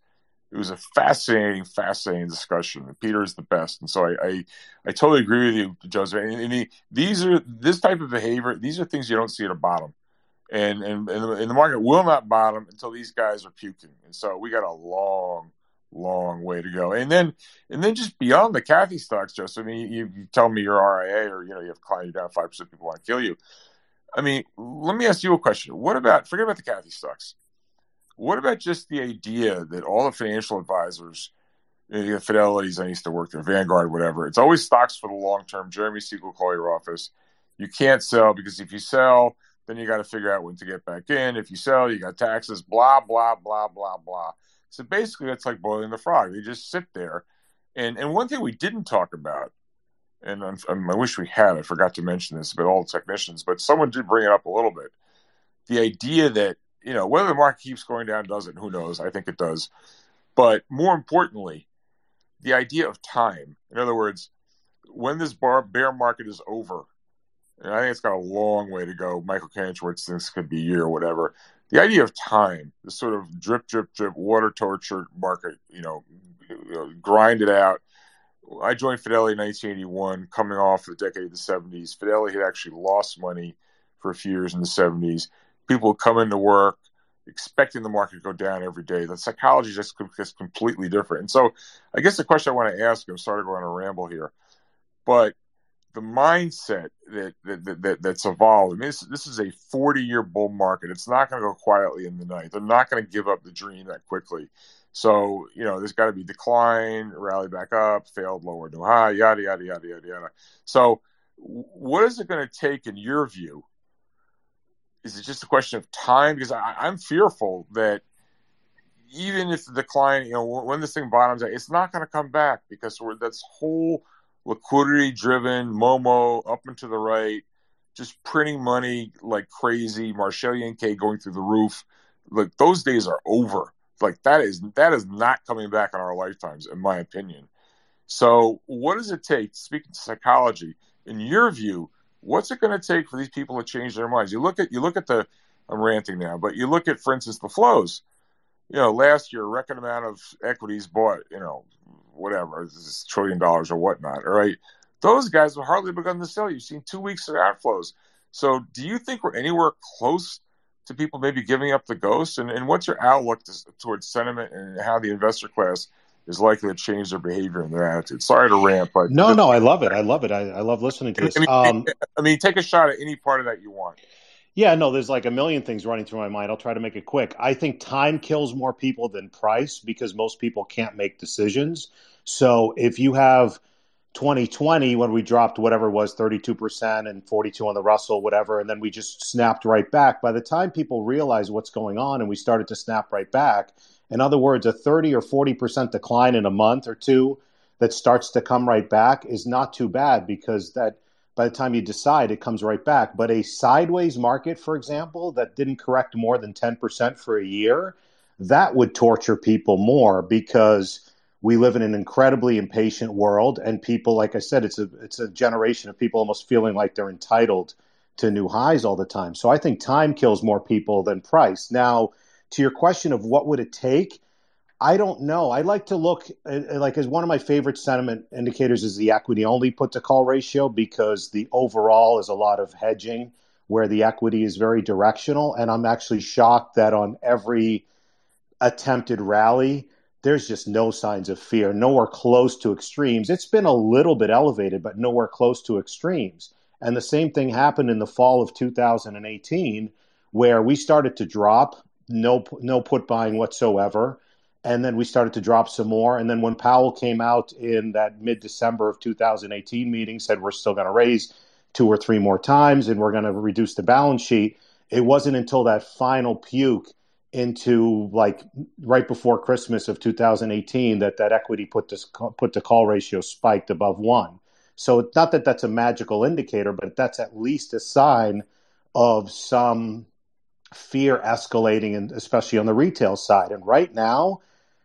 It was a fascinating discussion. Peter is the best, and so I totally agree with you, Joseph. And this type of behavior. These are things you don't see at a bottom, and the market will not bottom until these guys are puking. And so we got a long way to go. And then just beyond the Cathy stocks, Joseph. I mean, you tell me you're RIA, or you have a client you're down 5%, people want to kill you. I mean, let me ask you a question. Forget about the Cathy stocks. What about just the idea that all the financial advisors, Fidelity's, I used to work there, Vanguard, whatever, it's always stocks for the long term. Jeremy Siegel will call your office. You can't sell, because if you sell, then you got to figure out when to get back in. If you sell, you got taxes, blah, blah, blah, blah, blah. So basically, that's like boiling the frog. They just sit there. And one thing we didn't talk about, and I wish we had, I forgot to mention this about all the technicians, but someone did bring it up a little bit. The idea that, whether the market keeps going down, doesn't, who knows? I think it does. But more importantly, the idea of time. In other words, when this bear market is over, and I think it's got a long way to go. Michael Kanchowitz thinks it could be a year or whatever. The idea of time, this sort of drip, drip, drip, water torture market, grind it out. I joined Fidelity in 1981, coming off the decade of the 70s. Fidelity had actually lost money for a few years in the 70s. People would come into work expecting the market to go down every day. The psychology just gets completely different. And so I guess the question I want to ask, I'm sorry to go on a ramble here, but the mindset that's evolved. I mean, this is a 40-year bull market. It's not going to go quietly in the night. They're not going to give up the dream that quickly. So, there's got to be decline, rally back up, failed lower new high, yada, yada, yada, yada, yada. So what is it going to take in your view? Is it just a question of time? Because I'm fearful that even if the decline, when this thing bottoms out, it's not going to come back, because that's whole liquidity-driven, Momo up and to the right, just printing money like crazy, Marshall Yankee going through the roof. Like, those days are over. Like, that is not coming back in our lifetimes, in my opinion. So what does it take, speaking to psychology, in your view, what's it going to take for these people to change their minds? You look at the, I'm ranting now, but you look at, for instance, the flows. Last year, a record amount of equities bought, whatever, $1 trillion or whatnot, all right? Those guys have hardly begun to sell. You've seen 2 weeks of outflows. So do you think we're anywhere close to people maybe giving up the ghost? And what's your outlook towards sentiment and how the investor class is likely to change their behavior and their attitude? Sorry to rant, but no, I love it. I love listening to this. I mean, take a shot at any part of that you want. Yeah, no, there's like a million things running through my mind. I'll try to make it quick. I think time kills more people than price, because most people can't make decisions. So if you have 2020, when we dropped whatever it was, 32% and 42 on the Russell, whatever, and then we just snapped right back. By the time people realize what's going on and we started to snap right back, in other words, a 30 or 40% decline in a month or two that starts to come right back is not too bad, because that by the time you decide, it comes right back. But a sideways market, for example, that didn't correct more than 10% for a year, that would torture people more, because we live in an incredibly impatient world, and people, like I said, it's a generation of people almost feeling like they're entitled to new highs all the time. So I think time kills more people than price. Now, to your question of what would it take, I don't know. I like to look like, as one of my favorite sentiment indicators is the equity only put to call ratio, because the overall is a lot of hedging where the equity is very directional. And I'm actually shocked that on every attempted rally, there's just no signs of fear, nowhere close to extremes. It's been a little bit elevated, but nowhere close to extremes. And the same thing happened in the fall of 2018, where we started to drop, no put buying whatsoever. And then we started to drop some more. And then when Powell came out in that mid-December of 2018 meeting, said we're still going to raise 2 or 3 more times and we're going to reduce the balance sheet, it wasn't until that final puke into like right before Christmas of 2018 that equity put to call ratio spiked above 1. So it's not that that's a magical indicator, but that's at least a sign of some fear escalating, and especially on the retail side. And right now,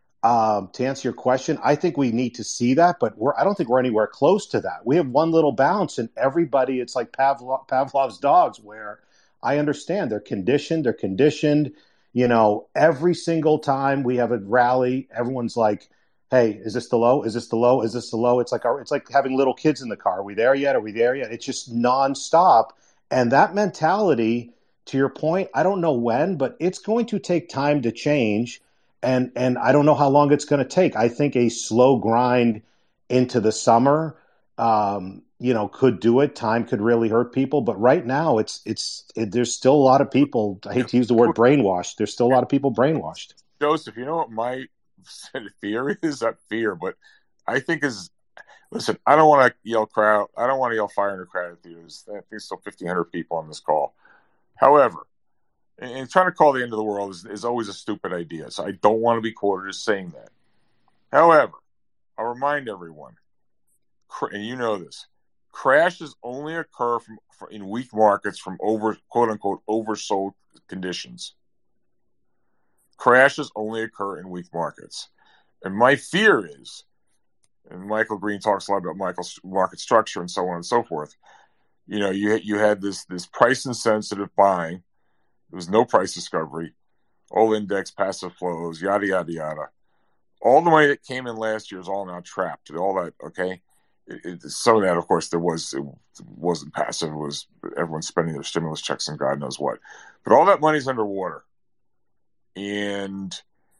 to answer your question, I think we need to see that, but I don't think we're anywhere close to that. We have one little bounce, and everybody, it's like Pavlov's dogs, where I understand they're conditioned. Every single time we have a rally, everyone's like, hey, is this the low? Is this the low? Is this the low? It's like having little kids in the car. Are we there yet? Are we there yet? It's just nonstop. And that mentality, to your point, I don't know when, but it's going to take time to change. And I don't know how long it's going to take. I think a slow grind into the summer, could do it. Time could really hurt people. But right now, there's still a lot of people, I hate to use the word brainwashed. There's still a lot of people brainwashed. Joseph, you know what my fear is? Not fear, but I think listen, I don't want to yell crowd. I don't want to yell fire in a crowded theaters. I think there's still 1,500 people on this call. However, and trying to call the end of the world is always a stupid idea. So I don't want to be quoted as saying that. However, I'll remind everyone, and you know this, crashes only occur in weak markets from quote unquote oversold conditions. Crashes only occur in weak markets. And my fear is, and Michael Green talks a lot about market structure and so on and so forth, you had this price insensitive buying. There was no price discovery, all index passive flows, yada, yada, yada. All the money that came in last year is all now trapped. All that, okay? Some of that, of course, it wasn't passive. It was everyone spending their stimulus checks and God knows what. But all that money's underwater. And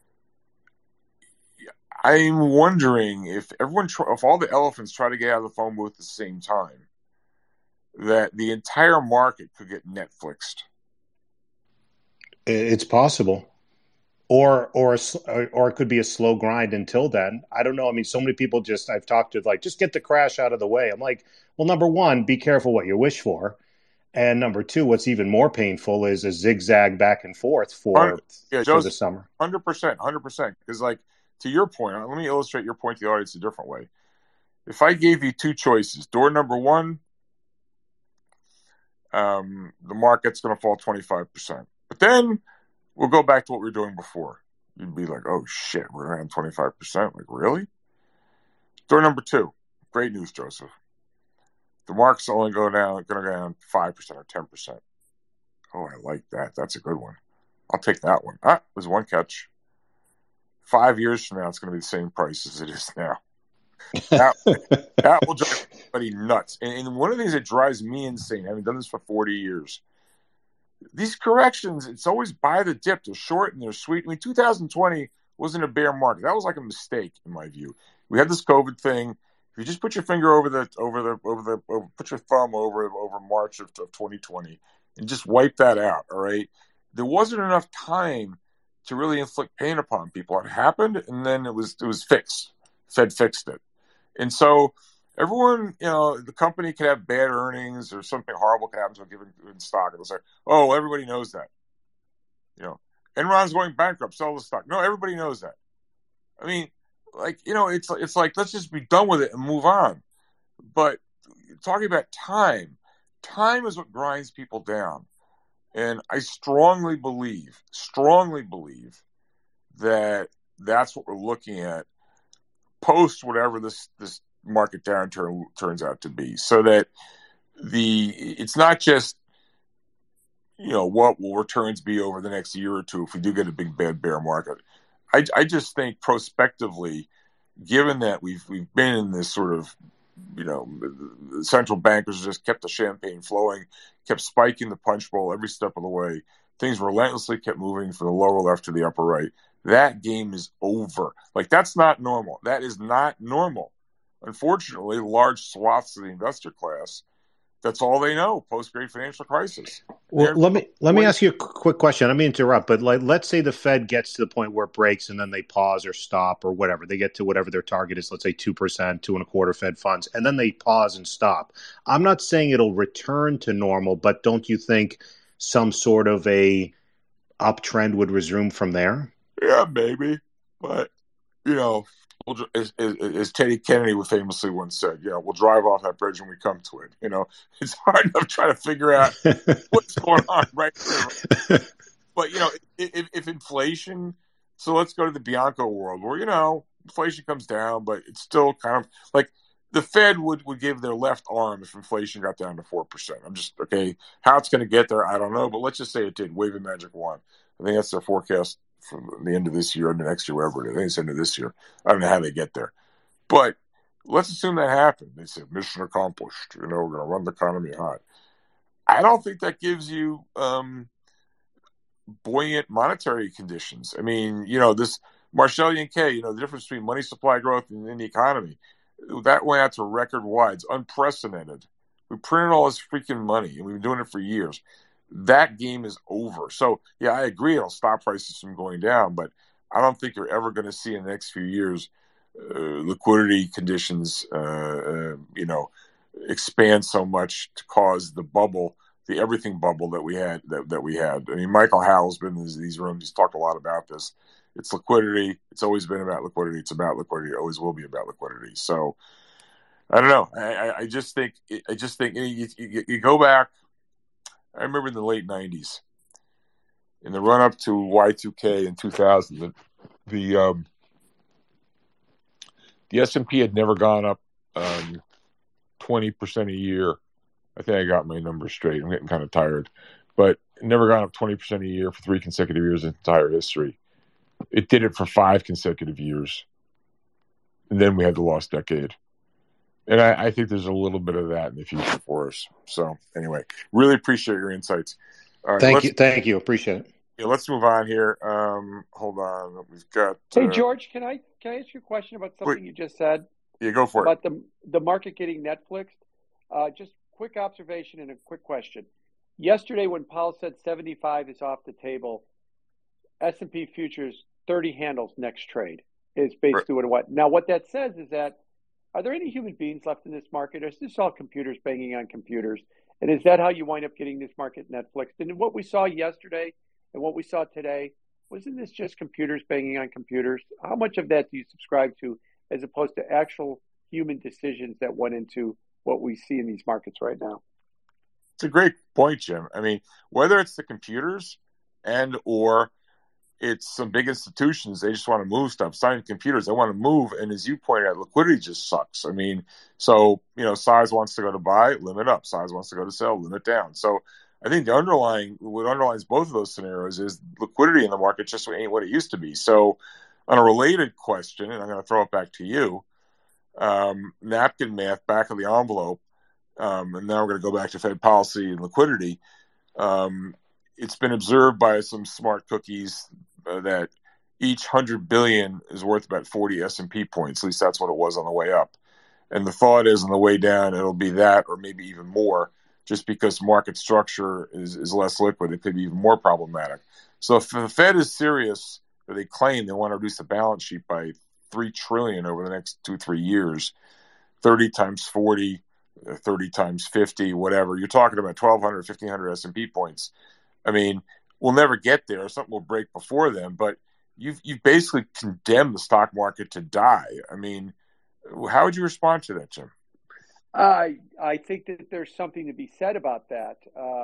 I'm wondering if all the elephants try to get out of the phone booth at the same time, that the entire market could get Netflixed. It's possible, or it could be a slow grind until then. I don't know. I mean, so many people I've talked to just get the crash out of the way. I'm like, well, number one, be careful what you wish for, and number two, what's even more painful is a zigzag back and forth for the summer. 100%. Because to your point, let me illustrate your point to the audience a different way. If I gave you two choices, door number one, the market's going to fall 25%. But then we'll go back to what we were doing before. You'd be like, oh, shit, we're around 25%. Like, really? Door number two, great news, Joseph. The market's only going to go down 5% or 10%. Oh, I like that. That's a good one. I'll take that one. There's one catch. 5 years from now, it's going to be the same price as it is now. That will drive everybody nuts. And one of the things that drives me insane, having done this for 40 years, these corrections, it's always buy the dip. They're short and they're sweet. I mean, 2020 wasn't a bear market. That was like a mistake in my view. We had this COVID thing. If you just put your finger put your thumb over March of 2020 and just wipe that out. All right. There wasn't enough time to really inflict pain upon people. It happened, and then it was fixed. Fed fixed it. And so everyone, the company could have bad earnings or something horrible could happen to a given stock. It was like, oh, everybody knows that. Enron's going bankrupt, sell the stock. No, everybody knows that. I mean, it's like, let's just be done with it and move on. But talking about time is what grinds people down. And I strongly believe that that's what we're looking at post whatever this market downturn turns out to be, so that it's not just what will returns be over the next year or two if we do get a big bad bear market. I just think prospectively, given that we've been in this sort of the central bankers just kept the champagne flowing, kept spiking the punch bowl every step of the way. Things relentlessly kept moving from the lower left to the upper right. That game is over. That's not normal. That is not normal. Unfortunately, large swaths of the investor class, that's all they know post-great financial crisis. Well, let me ask you a quick question. I mean to interrupt, but let's say the Fed gets to the point where it breaks and then they pause or stop or whatever. They get to whatever their target is, let's say 2%, 2.25% Fed funds, and then they pause and stop. I'm not saying it'll return to normal, but don't you think some sort of a uptrend would resume from there? Yeah, maybe. But, as Teddy Kennedy famously once said, we'll drive off that bridge when we come to it. It's hard enough trying to figure out what's going on right there. But, if inflation, so let's go to the Bianco world where, inflation comes down, but it's still kind of like the Fed would give their left arm if inflation got down to 4%. I'm just, okay, how it's going to get there, I don't know, but let's just say it did, wave a magic wand. I think that's their forecast for the end of this year and the next year, wherever it is. I think it's the end of this year. I don't know how they get there. But let's assume that happened. They say, mission accomplished. We're going to run the economy hot. I don't think that gives you buoyant monetary conditions. I mean, this Marshallian K, the difference between money supply growth and the economy, that went out to record wides, unprecedented. We printed all this freaking money, and we've been doing it for years. That game is over. So, yeah, I agree it'll stop prices from going down, but I don't think you're ever going to see in the next few years liquidity conditions, expand so much to cause the bubble, the everything bubble that we had. That we had. I mean, Michael Howell's been in these rooms. He's talked a lot about this. It's liquidity. It's always been about liquidity. It's about liquidity. It always will be about liquidity. So, I don't know. I just think you go back. I remember in the late 90s, in the run up to Y2K in 2000, the S&P had never gone up 20% a year. I think I got my numbers straight. I'm getting kind of tired, but it never gone up 20% a year for 3 consecutive years in entire history. It did it for 5 consecutive years, and then we had the lost decade. And I think there's a little bit of that in the future for us. So anyway, really appreciate your insights. All right, Thank you. Appreciate it. Yeah, let's move on here. Hold on. We've got. Hey, George, can I ask you a question about something you just said? Yeah, go for it. About the market getting Netflixed. Just quick observation and a quick question. Yesterday, when Powell said 75 is off the table, S&P futures 30 handles next trade is basically what. Now, what that says is that. Are there any human beings left in this market, or is this all computers banging on computers? And is that how you wind up getting this market Netflix? And what we saw yesterday and what we saw today, wasn't this just computers banging on computers? How much of that do you subscribe to as opposed to actual human decisions that went into what we see in these markets right now? It's a great point, Jim. I mean, whether it's the computers and or it's some big institutions, they just want to move stuff. Signing computers, they want to move. And as you pointed out, liquidity just sucks. I mean, so, size wants to go to buy, limit up. Size wants to go to sell, limit down. So I think what underlines both of those scenarios is liquidity in the market just ain't what it used to be. So on a related question, and I'm going to throw it back to you, napkin math, back of the envelope, and now we're going to go back to Fed policy and liquidity. It's been observed by some smart cookies that each 100 billion is worth about 40 S&P points. At least that's what it was on the way up. And the thought is on the way down, it'll be that or maybe even more, just because market structure is less liquid. It could be even more problematic. So if the Fed is serious, or they claim they want to reduce the balance sheet by $3 trillion over the next 2-3 years, 30 times 40, 30 times 50, whatever, you're talking about 1,200, 1,500 S&P points. I mean, we'll never get there. Something will break before then, but you've basically condemned the stock market to die. I mean, how would you respond to that, Jim? I think that there's something to be said about that.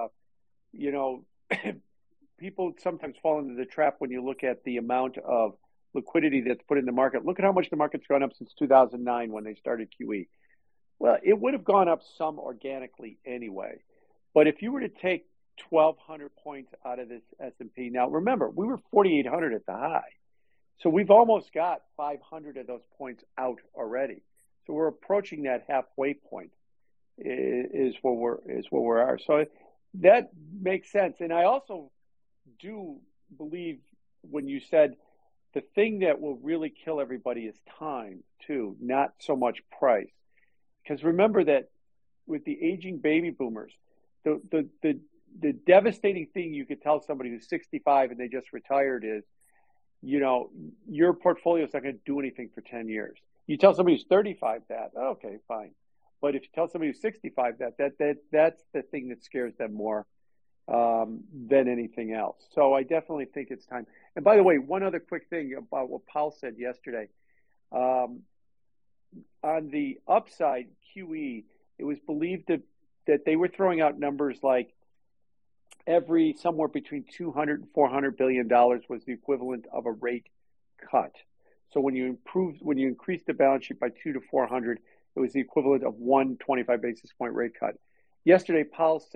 People sometimes fall into the trap when you look at the amount of liquidity that's put in the market. Look at how much the market's gone up since 2009 when they started QE. Well, it would have gone up some organically anyway. But if you were to take 1,200 points out of this S&P. Now, remember, we were 4,800 at the high. So we've almost got 500 of those points out already. So we're approaching that halfway point is where we are. So that makes sense. And I also do believe when you said the thing that will really kill everybody is time, too, not so much price. Because remember that with the aging baby boomers, the devastating thing you could tell somebody who's 65 and they just retired is, your portfolio is not going to do anything for 10 years. You tell somebody who's 35 that, okay, fine. But if you tell somebody who's 65 that's the thing that scares them more than anything else. So I definitely think it's time. And by the way, one other quick thing about what Powell said yesterday. On the upside, QE, it was believed that they were throwing out numbers like somewhere between $200 and $400 billion was the equivalent of a rate cut. So when you increase the balance sheet by 200 to 400, it was the equivalent of one 25 basis point rate cut. Yesterday, Powell said,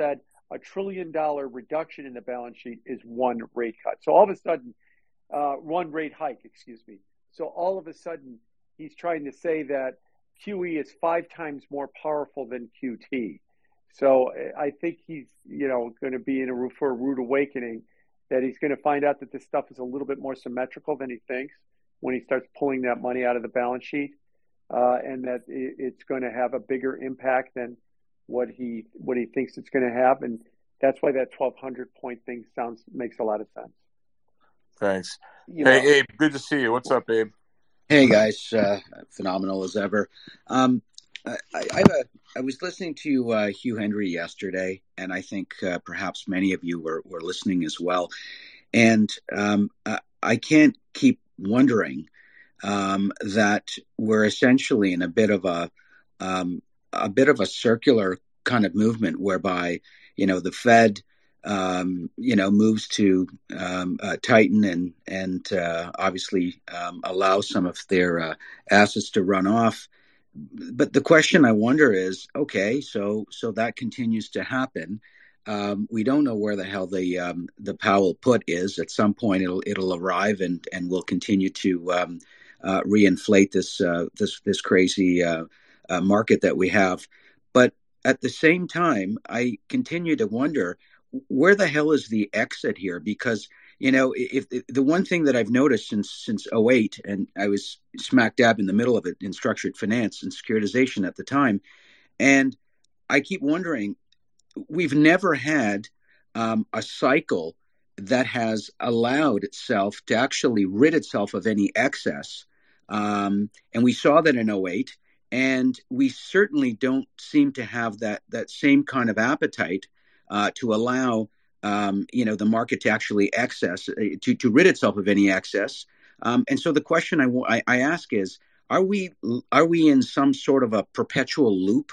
$1 trillion reduction in the balance sheet is one rate cut. So all of a sudden, one rate hike, excuse me. So all of a sudden, he's trying to say that QE is 5 times more powerful than QT. So I think he's, going to be for a rude awakening, that he's going to find out that this stuff is a little bit more symmetrical than he thinks when he starts pulling that money out of the balance sheet, and that it's going to have a bigger impact than what he thinks it's going to have. And that's why that 1,200 point thing makes a lot of sense. Thanks. Hey, Abe, good to see you. What's up, Abe? Hey, guys. Phenomenal as ever. I was listening to Hugh Hendry yesterday, and I think perhaps many of you were listening as well. And I can't keep wondering that we're essentially in a bit of a circular kind of movement whereby, the Fed, moves to tighten and obviously allow some of their assets to run off. But the question I wonder is, okay, so that continues to happen. We don't know where the hell the Powell put is. At some point, it'll arrive, and we'll continue to reinflate this crazy market that we have. But at the same time, I continue to wonder, where the hell is the exit here? Because if the one thing that I've noticed since 2008, and I was smack dab in the middle of it in structured finance and securitization at the time, and I keep wondering, we've never had a cycle that has allowed itself to actually rid itself of any excess, and we saw that in 2008, and we certainly don't seem to have that same kind of appetite to allow the market to actually to rid itself of any excess. And so the question I ask is, are we in some sort of a perpetual loop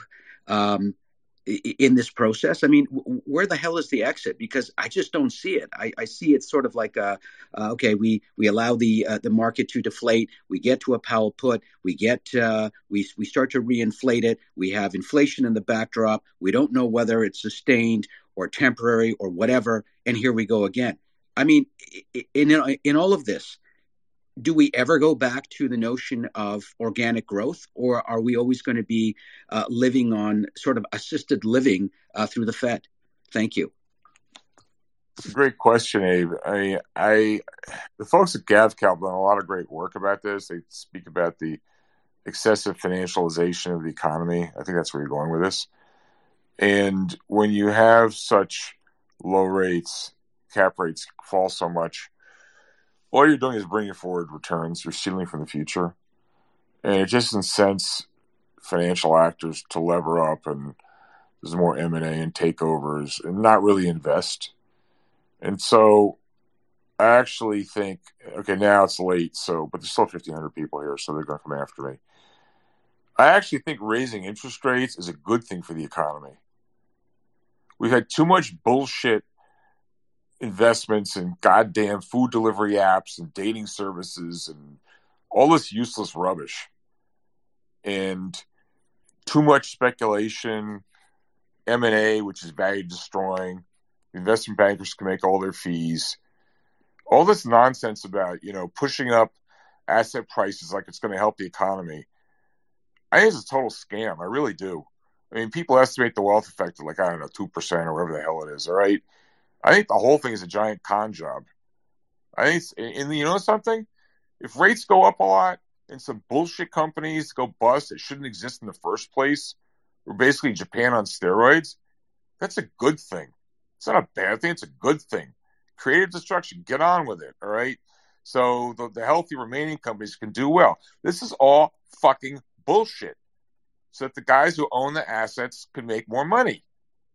in this process? I mean, where the hell is the exit? Because I just don't see it. I see it sort of like okay, we allow the market to deflate. We get to a Powell put. We start to reinflate it. We have inflation in the backdrop. We don't know whether it's sustained or temporary or whatever. And here we go again. I mean, in all of this, do we ever go back to the notion of organic growth, or are we always going to be living on sort of assisted living through the Fed? Thank you. It's a great question, Abe. The folks at GavCal have done a lot of great work about this. They speak about the excessive financialization of the economy. I think that's where you're going with this. And when you have such low rates, cap rates fall so much, all you're doing is bringing forward returns. You're stealing from the future. And it just incents financial actors to lever up, and there's more M&A and takeovers and not really invest. And so I actually think, okay, now it's late, but there's still 1,500 people here, so they're going to come after me. I actually think raising interest rates is a good thing for the economy. We've had too much bullshit investments in goddamn food delivery apps and dating services and all this useless rubbish. And too much speculation, M&A, which is value destroying. Investment bankers can make all their fees. All this nonsense about, pushing up asset prices like it's going to help the economy. I think it's a total scam. I really do. I mean, people estimate the wealth effect at 2% or whatever the hell it is, all right? I think the whole thing is a giant con job. I think and you know something? If rates go up a lot and some bullshit companies go bust that shouldn't exist in the first place, we're basically Japan on steroids, that's a good thing. It's not a bad thing. It's a good thing. Creative destruction, get on with it, all right? So the healthy remaining companies can do well. This is all fucking bullshit, so that the guys who own the assets can make more money.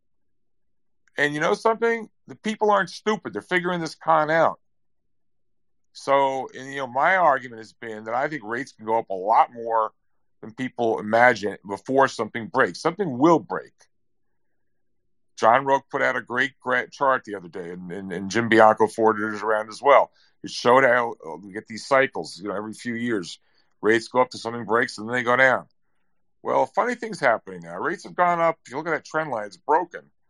And you know something? The people aren't stupid. They're figuring this con out. So, my argument has been that I think rates can go up a lot more than people imagine before something breaks. Something will break. John Roque put out a great chart the other day, and Jim Bianco forwarded it around as well. It showed how we get these cycles, every few years. Rates go up to something breaks, and then they go down. Well, funny things happening now. Rates have gone up. If you look at that trend line, it's broken.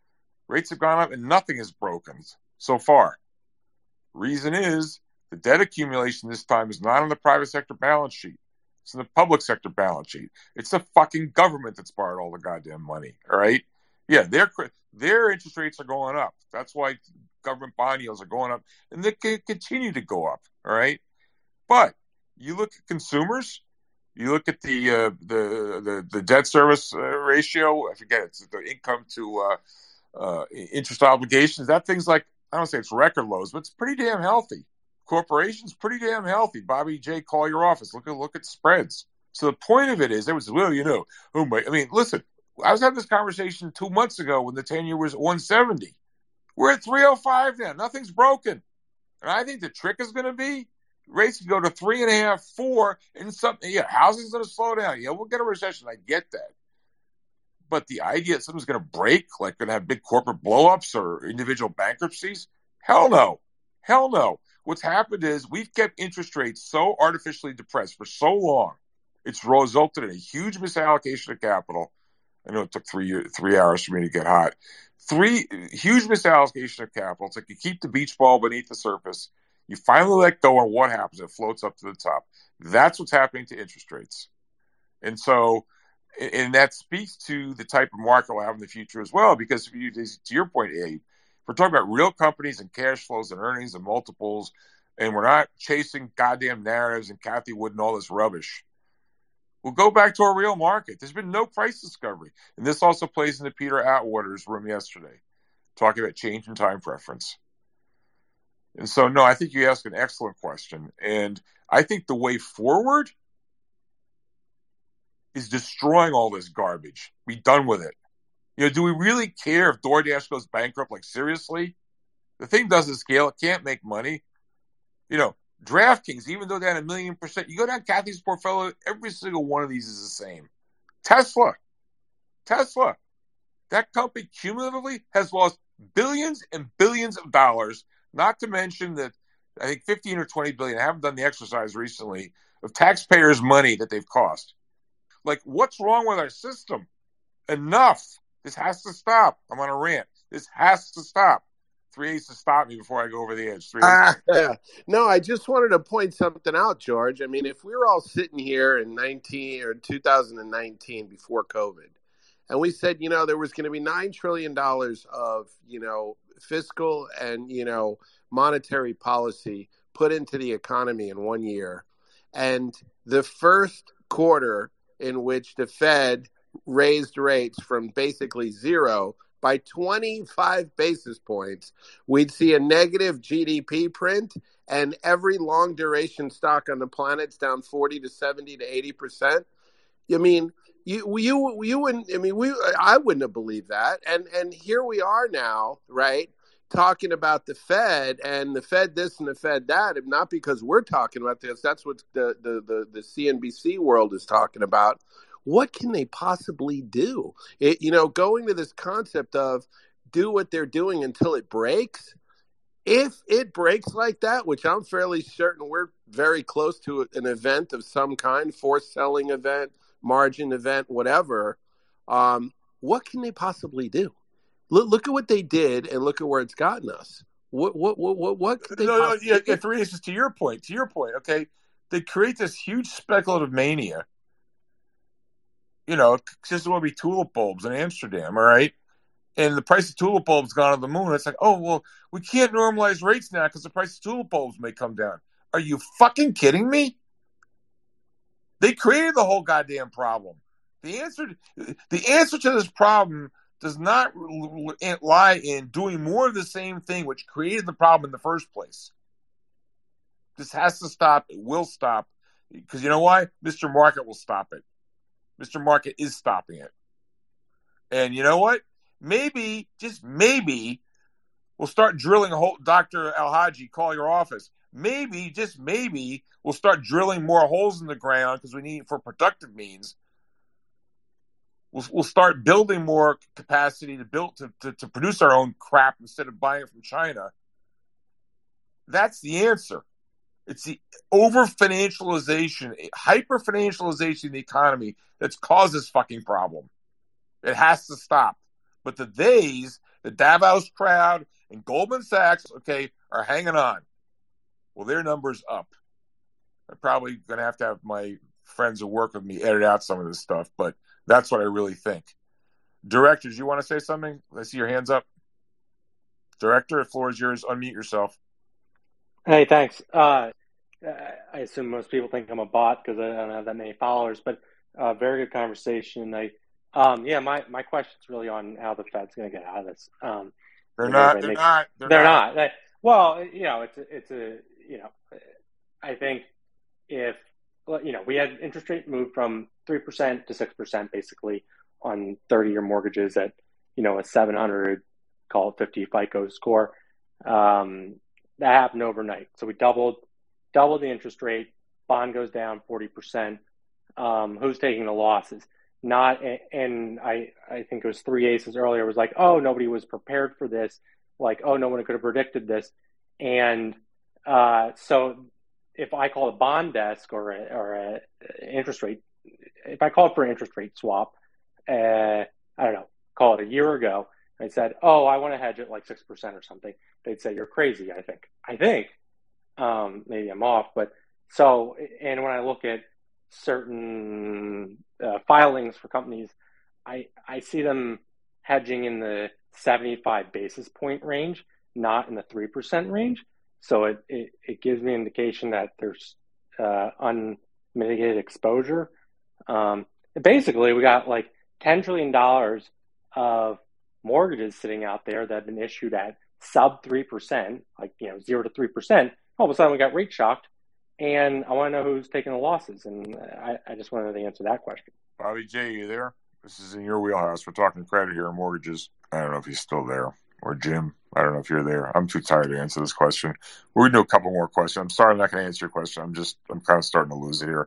Rates have gone up and nothing is broken so far. Reason is the debt accumulation this time is not on the private sector balance sheet. It's in the public sector balance sheet. It's the fucking government that's borrowed all the goddamn money. All right. Yeah, their interest rates are going up. That's why government bond yields are going up, and they can continue to go up. All right. But you look at consumers. You look at the debt service ratio. I forget it's the income to interest obligations. That thing's like, I don't say it's record lows, but it's pretty damn healthy. Corporations pretty damn healthy. Bobby J, call your office. Look at spreads. So the point of it is, listen. I was having this conversation 2 months ago when the 10-year was at 170. We're at 305 now. Nothing's broken, and I think the trick is going to be rates can go to 3.5, 4, and something. Yeah, housing's going to slow down. Yeah, we'll get a recession. I get that. But the idea that something's going to break, like going to have big corporate blowups or individual bankruptcies, hell no. Hell no. What's happened is we've kept interest rates so artificially depressed for so long. It's resulted in a huge misallocation of capital. I know it took 3 hours for me to get hot. Huge misallocation of capital. It's like you keep the beach ball beneath the surface. You finally let go, and what happens? It floats up to the top. That's what's happening to interest rates. And so, and that speaks to the type of market we'll have in the future as well, because if you, to your point, Abe, we're talking about real companies and cash flows and earnings and multiples, and we're not chasing goddamn narratives and Cathie Wood and all this rubbish. We'll go back to a real market. There's been no price discovery. And this also plays into Peter Atwater's room yesterday, talking about change in time preference. And so, no, I think you asked an excellent question. And I think the way forward is destroying all this garbage. Be done with it. Do we really care if DoorDash goes bankrupt? Like, seriously? The thing doesn't scale. It can't make money. DraftKings, even though they had 1,000,000%, you go down Cathie's portfolio, every single one of these is the same. Tesla. That company cumulatively has lost billions and billions of dollars, not to mention that I think 15 or 20 billion, I haven't done the exercise recently, of taxpayers' money that they've cost. Like, what's wrong with our system? Enough. This has to stop. I'm on a rant. This has to stop. 3/8 to stop me before I go over the edge. No, I just wanted to point something out, George. I mean, if we were all sitting here in 2019 before COVID, and we said, there was going to be $9 trillion of, fiscal and, monetary policy put into the economy in 1 year, and the first quarter in which the Fed raised rates from basically zero by 25 basis points, we'd see a negative GDP print, and every long duration stock on the planet's down 40 to 70 to 80%. I mean, you wouldn't. I mean, I wouldn't have believed that. And here we are now, right? Talking about the Fed and the Fed this and the Fed that, and not because we're talking about this. That's what the CNBC world is talking about. What can they possibly do? Going to this concept of do what they're doing until it breaks. If it breaks like that, which I'm fairly certain we're very close to an event of some kind, forced selling event, margin event, whatever, what can they possibly do? Look at what they did and look at where it's gotten us. What could they possibly do? 3/8 is to your point, okay? They create this huge speculative mania. Because there will be tulip bulbs in Amsterdam, all right? And the price of tulip bulbs gone to the moon. It's like, oh, well, we can't normalize rates now because the price of tulip bulbs may come down. Are you fucking kidding me? They created the whole goddamn problem. The answer to this problem does not lie in doing more of the same thing which created the problem in the first place. This has to stop. It will stop. Because you know why? Mr. Market will stop it. Mr. Market is stopping it. And you know what? Maybe, just maybe, we'll start drilling a hole. Dr. Al-Haji, call your office. Maybe, just maybe, we'll start drilling more holes in the ground because we need it for productive means. We'll start building more capacity to produce our own crap instead of buying it from China. That's the answer. It's the over-financialization, hyper-financialization of the economy that's caused this fucking problem. It has to stop. But the theys the Davos crowd and Goldman Sachs, okay, are hanging on. Well, their number's up. I'm probably going to have my friends who work with me edit out some of this stuff, but that's what I really think. Directors, you want to say something? I see your hands up. Director, the floor is yours. Unmute yourself. Hey, thanks. I assume most people think I'm a bot because I don't have that many followers, but very good conversation. My question's really on how the Fed's going to get out of this. They're not. Well, I think if, we had interest rate move from 3% to 6% basically on 30-year mortgages at, a 700, call it 50 FICO score. That happened overnight. So we doubled the interest rate. Bond goes down 40%. Who's taking the losses? Not, and I think it was 3 aces earlier. It was like, oh, nobody was prepared for this. Like, oh, no one could have predicted this. And so if I call a bond desk or a interest rate, if I called for an interest rate swap, I don't know, call it a year ago, and said, oh, I want to hedge it like 6% or something, they'd say, you're crazy, I think. Maybe I'm off. But so, and when I look at certain filings for companies, I see them hedging in the 75 basis point range, not in the 3% range. So it gives me an indication that there's unmitigated exposure. Basically, we got like $10 trillion of mortgages sitting out there that have been issued at sub 3%, like 0 to 3%. All of a sudden, we got rate shocked, and I want to know who's taking the losses. And I just wanted to answer that question. Bobby J, you there? This is in your wheelhouse. We're talking credit here and mortgages. I don't know if he's still there. Or Jim, I don't know if you're there. I'm too tired to answer this question. We're going to do a couple more questions. I'm sorry I'm not going to answer your question. I'm kind of starting to lose it here.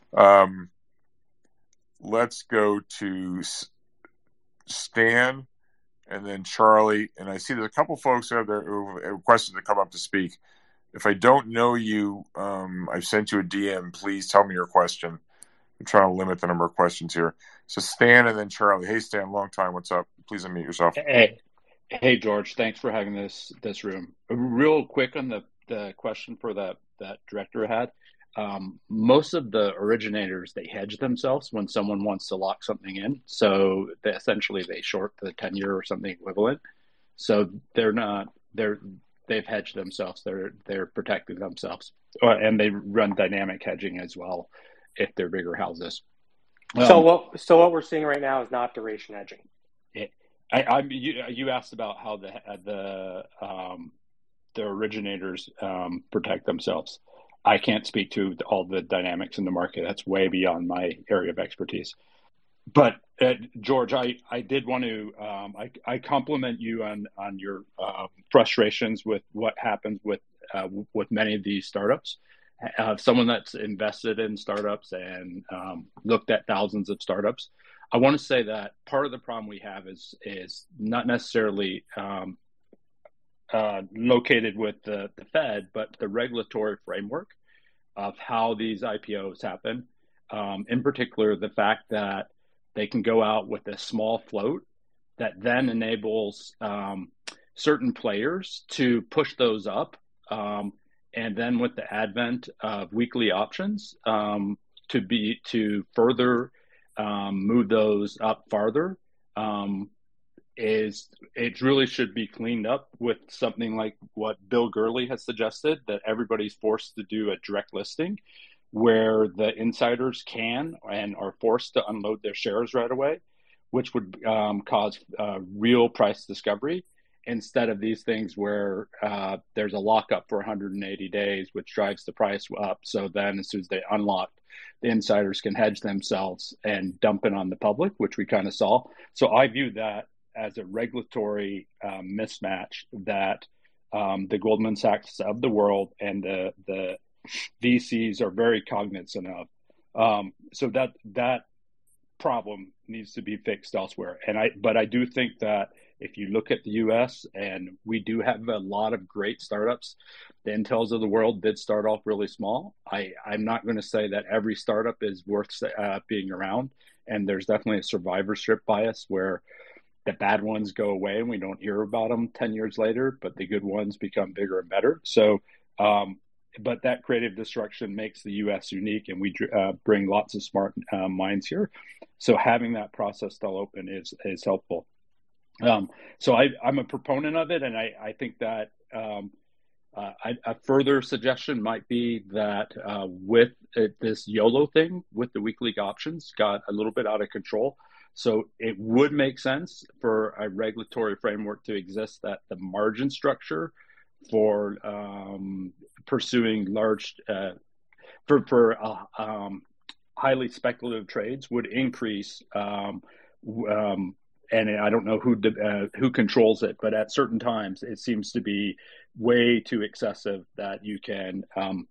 Let's go to Stan and then Charlie. And I see there's a couple folks out there who have requested to come up to speak. If I don't know you, I've sent you a DM. Please tell me your question. I'm trying to limit the number of questions here. So Stan and then Charlie. Hey, Stan, long time. What's up? Please unmute yourself. Hey, George. Thanks for having this room. Real quick on the question for that director had. Most of the originators, they hedge themselves when someone wants to lock something in. So they short the 10-year or something equivalent. So they've hedged themselves. They're protecting themselves, and they run dynamic hedging as well if they're bigger houses. So what we're seeing right now is not duration hedging. You asked about how the originators protect themselves. I can't speak to all the dynamics in the market. That's way beyond my area of expertise. But George, I did want to I compliment you on your frustrations with what happens with many of these startups. Someone that's invested in startups and looked at thousands of startups, I want to say that part of the problem we have is not necessarily located with the Fed, but the regulatory framework of how these IPOs happen. In particular, the fact that they can go out with a small float that then enables certain players to push those up. And then with the advent of weekly options to further move those up farther, it really should be cleaned up with something like what Bill Gurley has suggested, that everybody's forced to do a direct listing where the insiders can and are forced to unload their shares right away, which would cause real price discovery instead of these things where there's a lockup for 180 days, which drives the price up. So then as soon as they unlock, the insiders can hedge themselves and dump it on the public, which we kind of saw. So I view that as a regulatory mismatch that the Goldman Sachs of the world and the VCs are very cognizant of. So that problem needs to be fixed elsewhere. But I do think that if you look at the U.S., and we do have a lot of great startups, the Intels of the world did start off really small. I'm not going to say that every startup is worth being around, and there's definitely a survivorship bias where the bad ones go away and we don't hear about them 10 years later, but the good ones become bigger and better. So, but that creative destruction makes the U.S. unique, and we bring lots of smart minds here. So having that process still open is helpful. So I'm a proponent of it, and I think that a further suggestion might be that with this YOLO thing, with the weak league options, got a little bit out of control. So it would make sense for a regulatory framework to exist that the margin structure for pursuing large highly speculative trades would increase. And I don't know who controls it, but at certain times it seems to be way too excessive that you can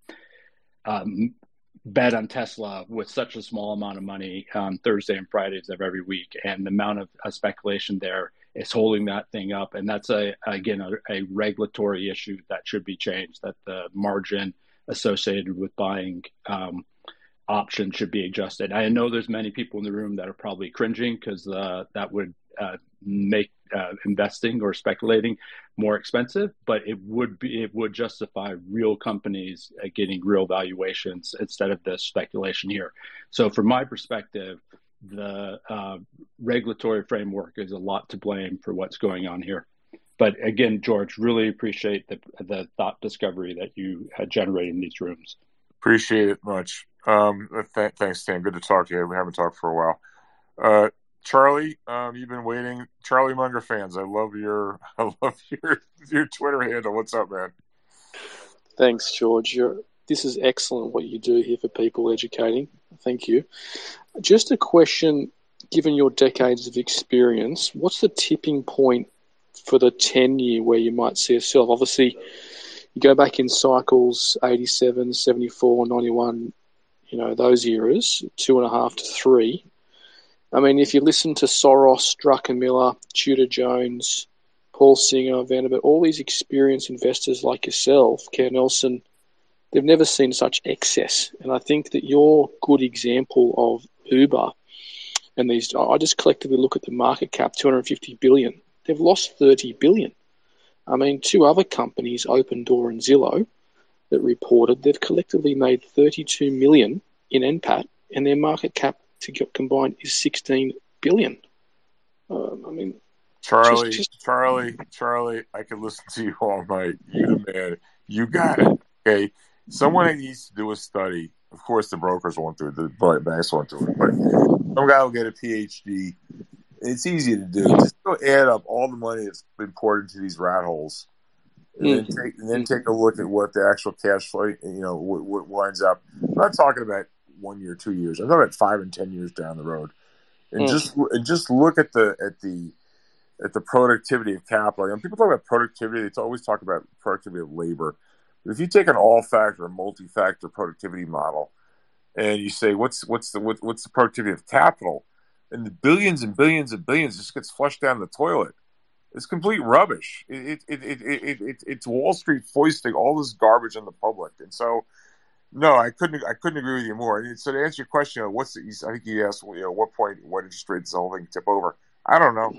bet on Tesla with such a small amount of money on Thursday and Fridays of every week, and the amount of speculation there is holding that thing up. And that's a regulatory issue that should be changed, that the margin associated with buying options should be adjusted. I know there's many people in the room that are probably cringing because that would make investing or speculating more expensive, but it would justify real companies getting real valuations instead of the speculation here. So from my perspective, the regulatory framework is a lot to blame for what's going on here. But again, George, really appreciate the thought discovery that you had generated in these rooms. Appreciate it much. Thanks, Stan. Good to talk to you. We haven't talked for a while. Charlie, you've been waiting. Charlie Munger fans, I love your Twitter handle. What's up, man? Thanks, George. This is excellent what you do here for people, educating. Thank you. Just a question, given your decades of experience, what's the tipping point for the 10-year where you might see a sell? Obviously, you go back in cycles, 87, 74, 91, those eras, 2.5 to 3. I mean, if you listen to Soros, Druckenmiller, Tudor Jones, Paul Singer, Vanderbilt, all these experienced investors like yourself, Kerr Nelson, they've never seen such excess. And I think that you're a good example of Uber. And I just collectively look at the market cap, 250 billion. They've lost 30 billion. I mean, two other companies, Opendoor and Zillow, that reported they've collectively made 32 million in NPAT, and their market cap to get combined is 16 billion. Charlie, I could listen to you all night. You the man. You got it. Okay. Someone needs to do a study. Of course, the brokers won't do it. The banks won't do it. But some guy will get a PhD. It's easy to do. Just go add up all the money that's been poured into these rat holes, and then take a look at what the actual cash flow, what winds up. I'm not talking about 1 year, 2 years. I'm talking about 5 and 10 years down the road, and just look at the productivity of capital. When people talk about productivity, they always talk about productivity of labor. But if you take an all-factor, multi-factor productivity model, and you say what's the productivity of capital, and the billions and billions and billions just gets flushed down the toilet, it's complete rubbish. It's Wall Street foisting all this garbage on the public, and so. No, I couldn't agree with you more. And so to answer your question, I think you asked, what point, what interest rate does the whole thing tip over? I don't know.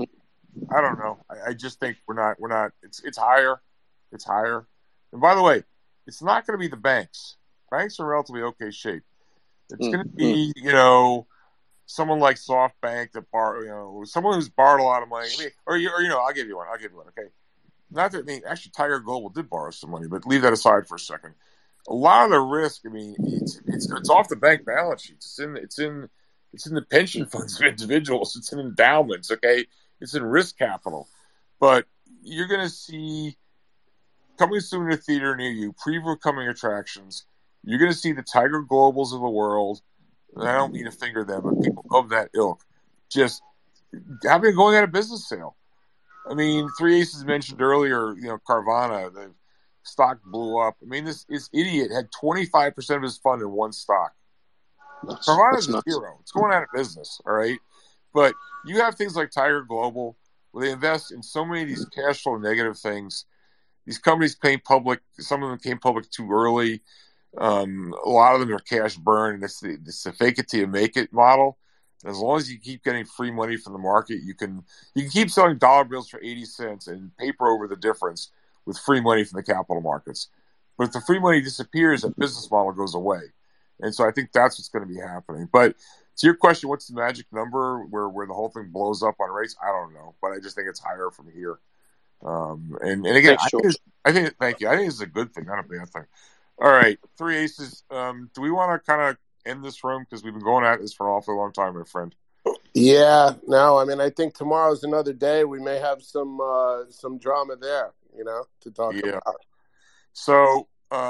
I just think we're not. It's higher. It's higher. And by the way, it's not going to be the banks. Banks are in relatively okay shape. It's going to be, someone like SoftBank that someone who's borrowed a lot of money. I'll give you one. Okay. Not that actually Tiger Global did borrow some money, but leave that aside for a second. A lot of the risk, it's off the bank balance sheets. It's in the pension funds of individuals. It's in endowments. Okay, it's in risk capital. But you're going to see coming soon to a theater near you, preview coming attractions. You're going to see the Tiger Globals of the world. And I don't mean to finger them, but people of that ilk just going out of business sale. I mean, Three Aces mentioned earlier. Carvana. The stock blew up. I mean, this idiot had 25% of his fund in one stock. Carvana's a zero. It's going out of business, all right? But you have things like Tiger Global, where they invest in so many of these cash flow negative things. These companies came public. Some of them came public too early. A lot of them are cash burn. And it's the fake it till you make it model. As long as you keep getting free money from the market, you can keep selling dollar bills for 80 cents and paper over the difference with free money from the capital markets. But if the free money disappears, that business model goes away. And so I think that's what's going to be happening. But to your question, what's the magic number where the whole thing blows up on rates? I don't know, but I just think it's higher from here. And again, Thanks, thank you. I think it's a good thing, not a bad thing. All right, Three Aces. Do we want to kind of end this room because we've been going at this for an awfully long time, my friend? Yeah, no, I mean, I think tomorrow's another day. We may have some drama there, to talk about. So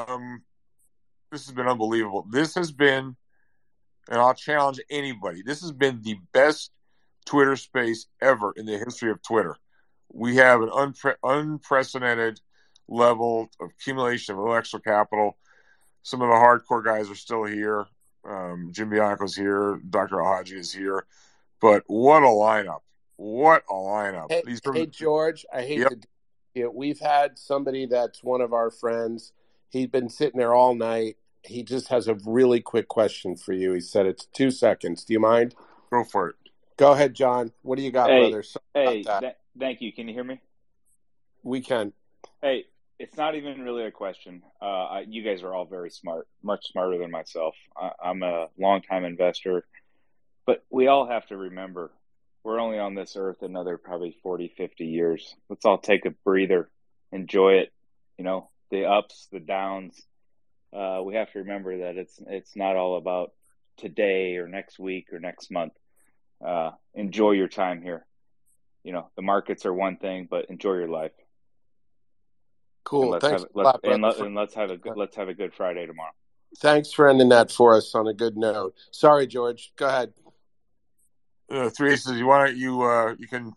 this has been unbelievable. This has been, and I'll challenge anybody, this has been the best Twitter space ever in the history of Twitter. We have an unprecedented level of accumulation of intellectual capital. Some of the hardcore guys are still here. Jim Bianco's here. Dr. Alhaji is here. But what a lineup. What a lineup. Hey, George, I hate to do it. We've had somebody that's one of our friends. He's been sitting there all night. He just has a really quick question for you. He said it's 2 seconds. Do you mind? Go for it. Go ahead, John. What do you got, brother? Thank you. Can you hear me? We can. Hey, it's not even really a question. You guys are all very smart, much smarter than myself. I'm a longtime investor, but we all have to remember we're only on this earth another probably 40, 50 years. Let's all take a breather, enjoy it. The ups, the downs. We have to remember that it's not all about today or next week or next month. Enjoy your time here. The markets are one thing, but enjoy your life. Cool. Let's have a good Friday tomorrow. Thanks for ending that for us on a good note. Sorry, George. Go ahead. Three Aces, you can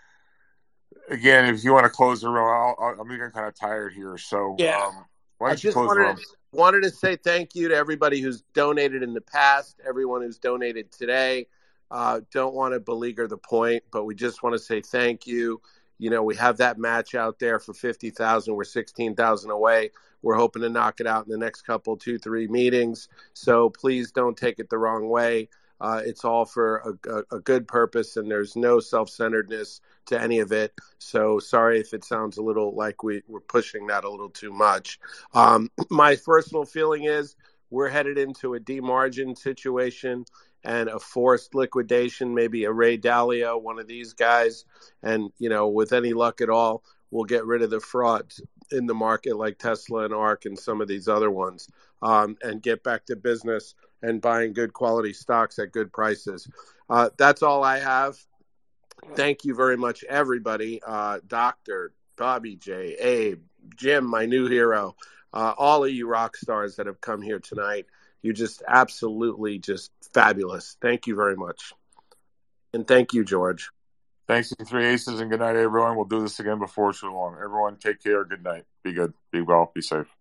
again if you want to close the room. I'm getting kind of tired here, so why don't you close the room? Wanted to say thank you to everybody who's donated in the past, everyone who's donated today. Don't want to beleaguer the point, but we just want to say thank you. We have that match out there for 50,000. We're 16,000 away. We're hoping to knock it out in the next couple, 2-3 meetings. So please don't take it the wrong way. It's all for a good purpose, and there's no self-centeredness to any of it. So sorry if it sounds a little like we're pushing that a little too much. My personal feeling is we're headed into a demargin situation and a forced liquidation, maybe a Ray Dalio, one of these guys. And, with any luck at all, we'll get rid of the frauds in the market like Tesla and ARK and some of these other ones, and get back to business and buying good quality stocks at good prices. That's all I have. Thank you very much, everybody. Dr. Bobby J, Abe, Jim, my new hero, all of you rock stars that have come here tonight. You're just absolutely just fabulous. Thank you very much. And thank you, George. Thanks to Three Aces, and good night, everyone. We'll do this again before too long. Everyone, take care. Good night. Be good. Be well. Be safe.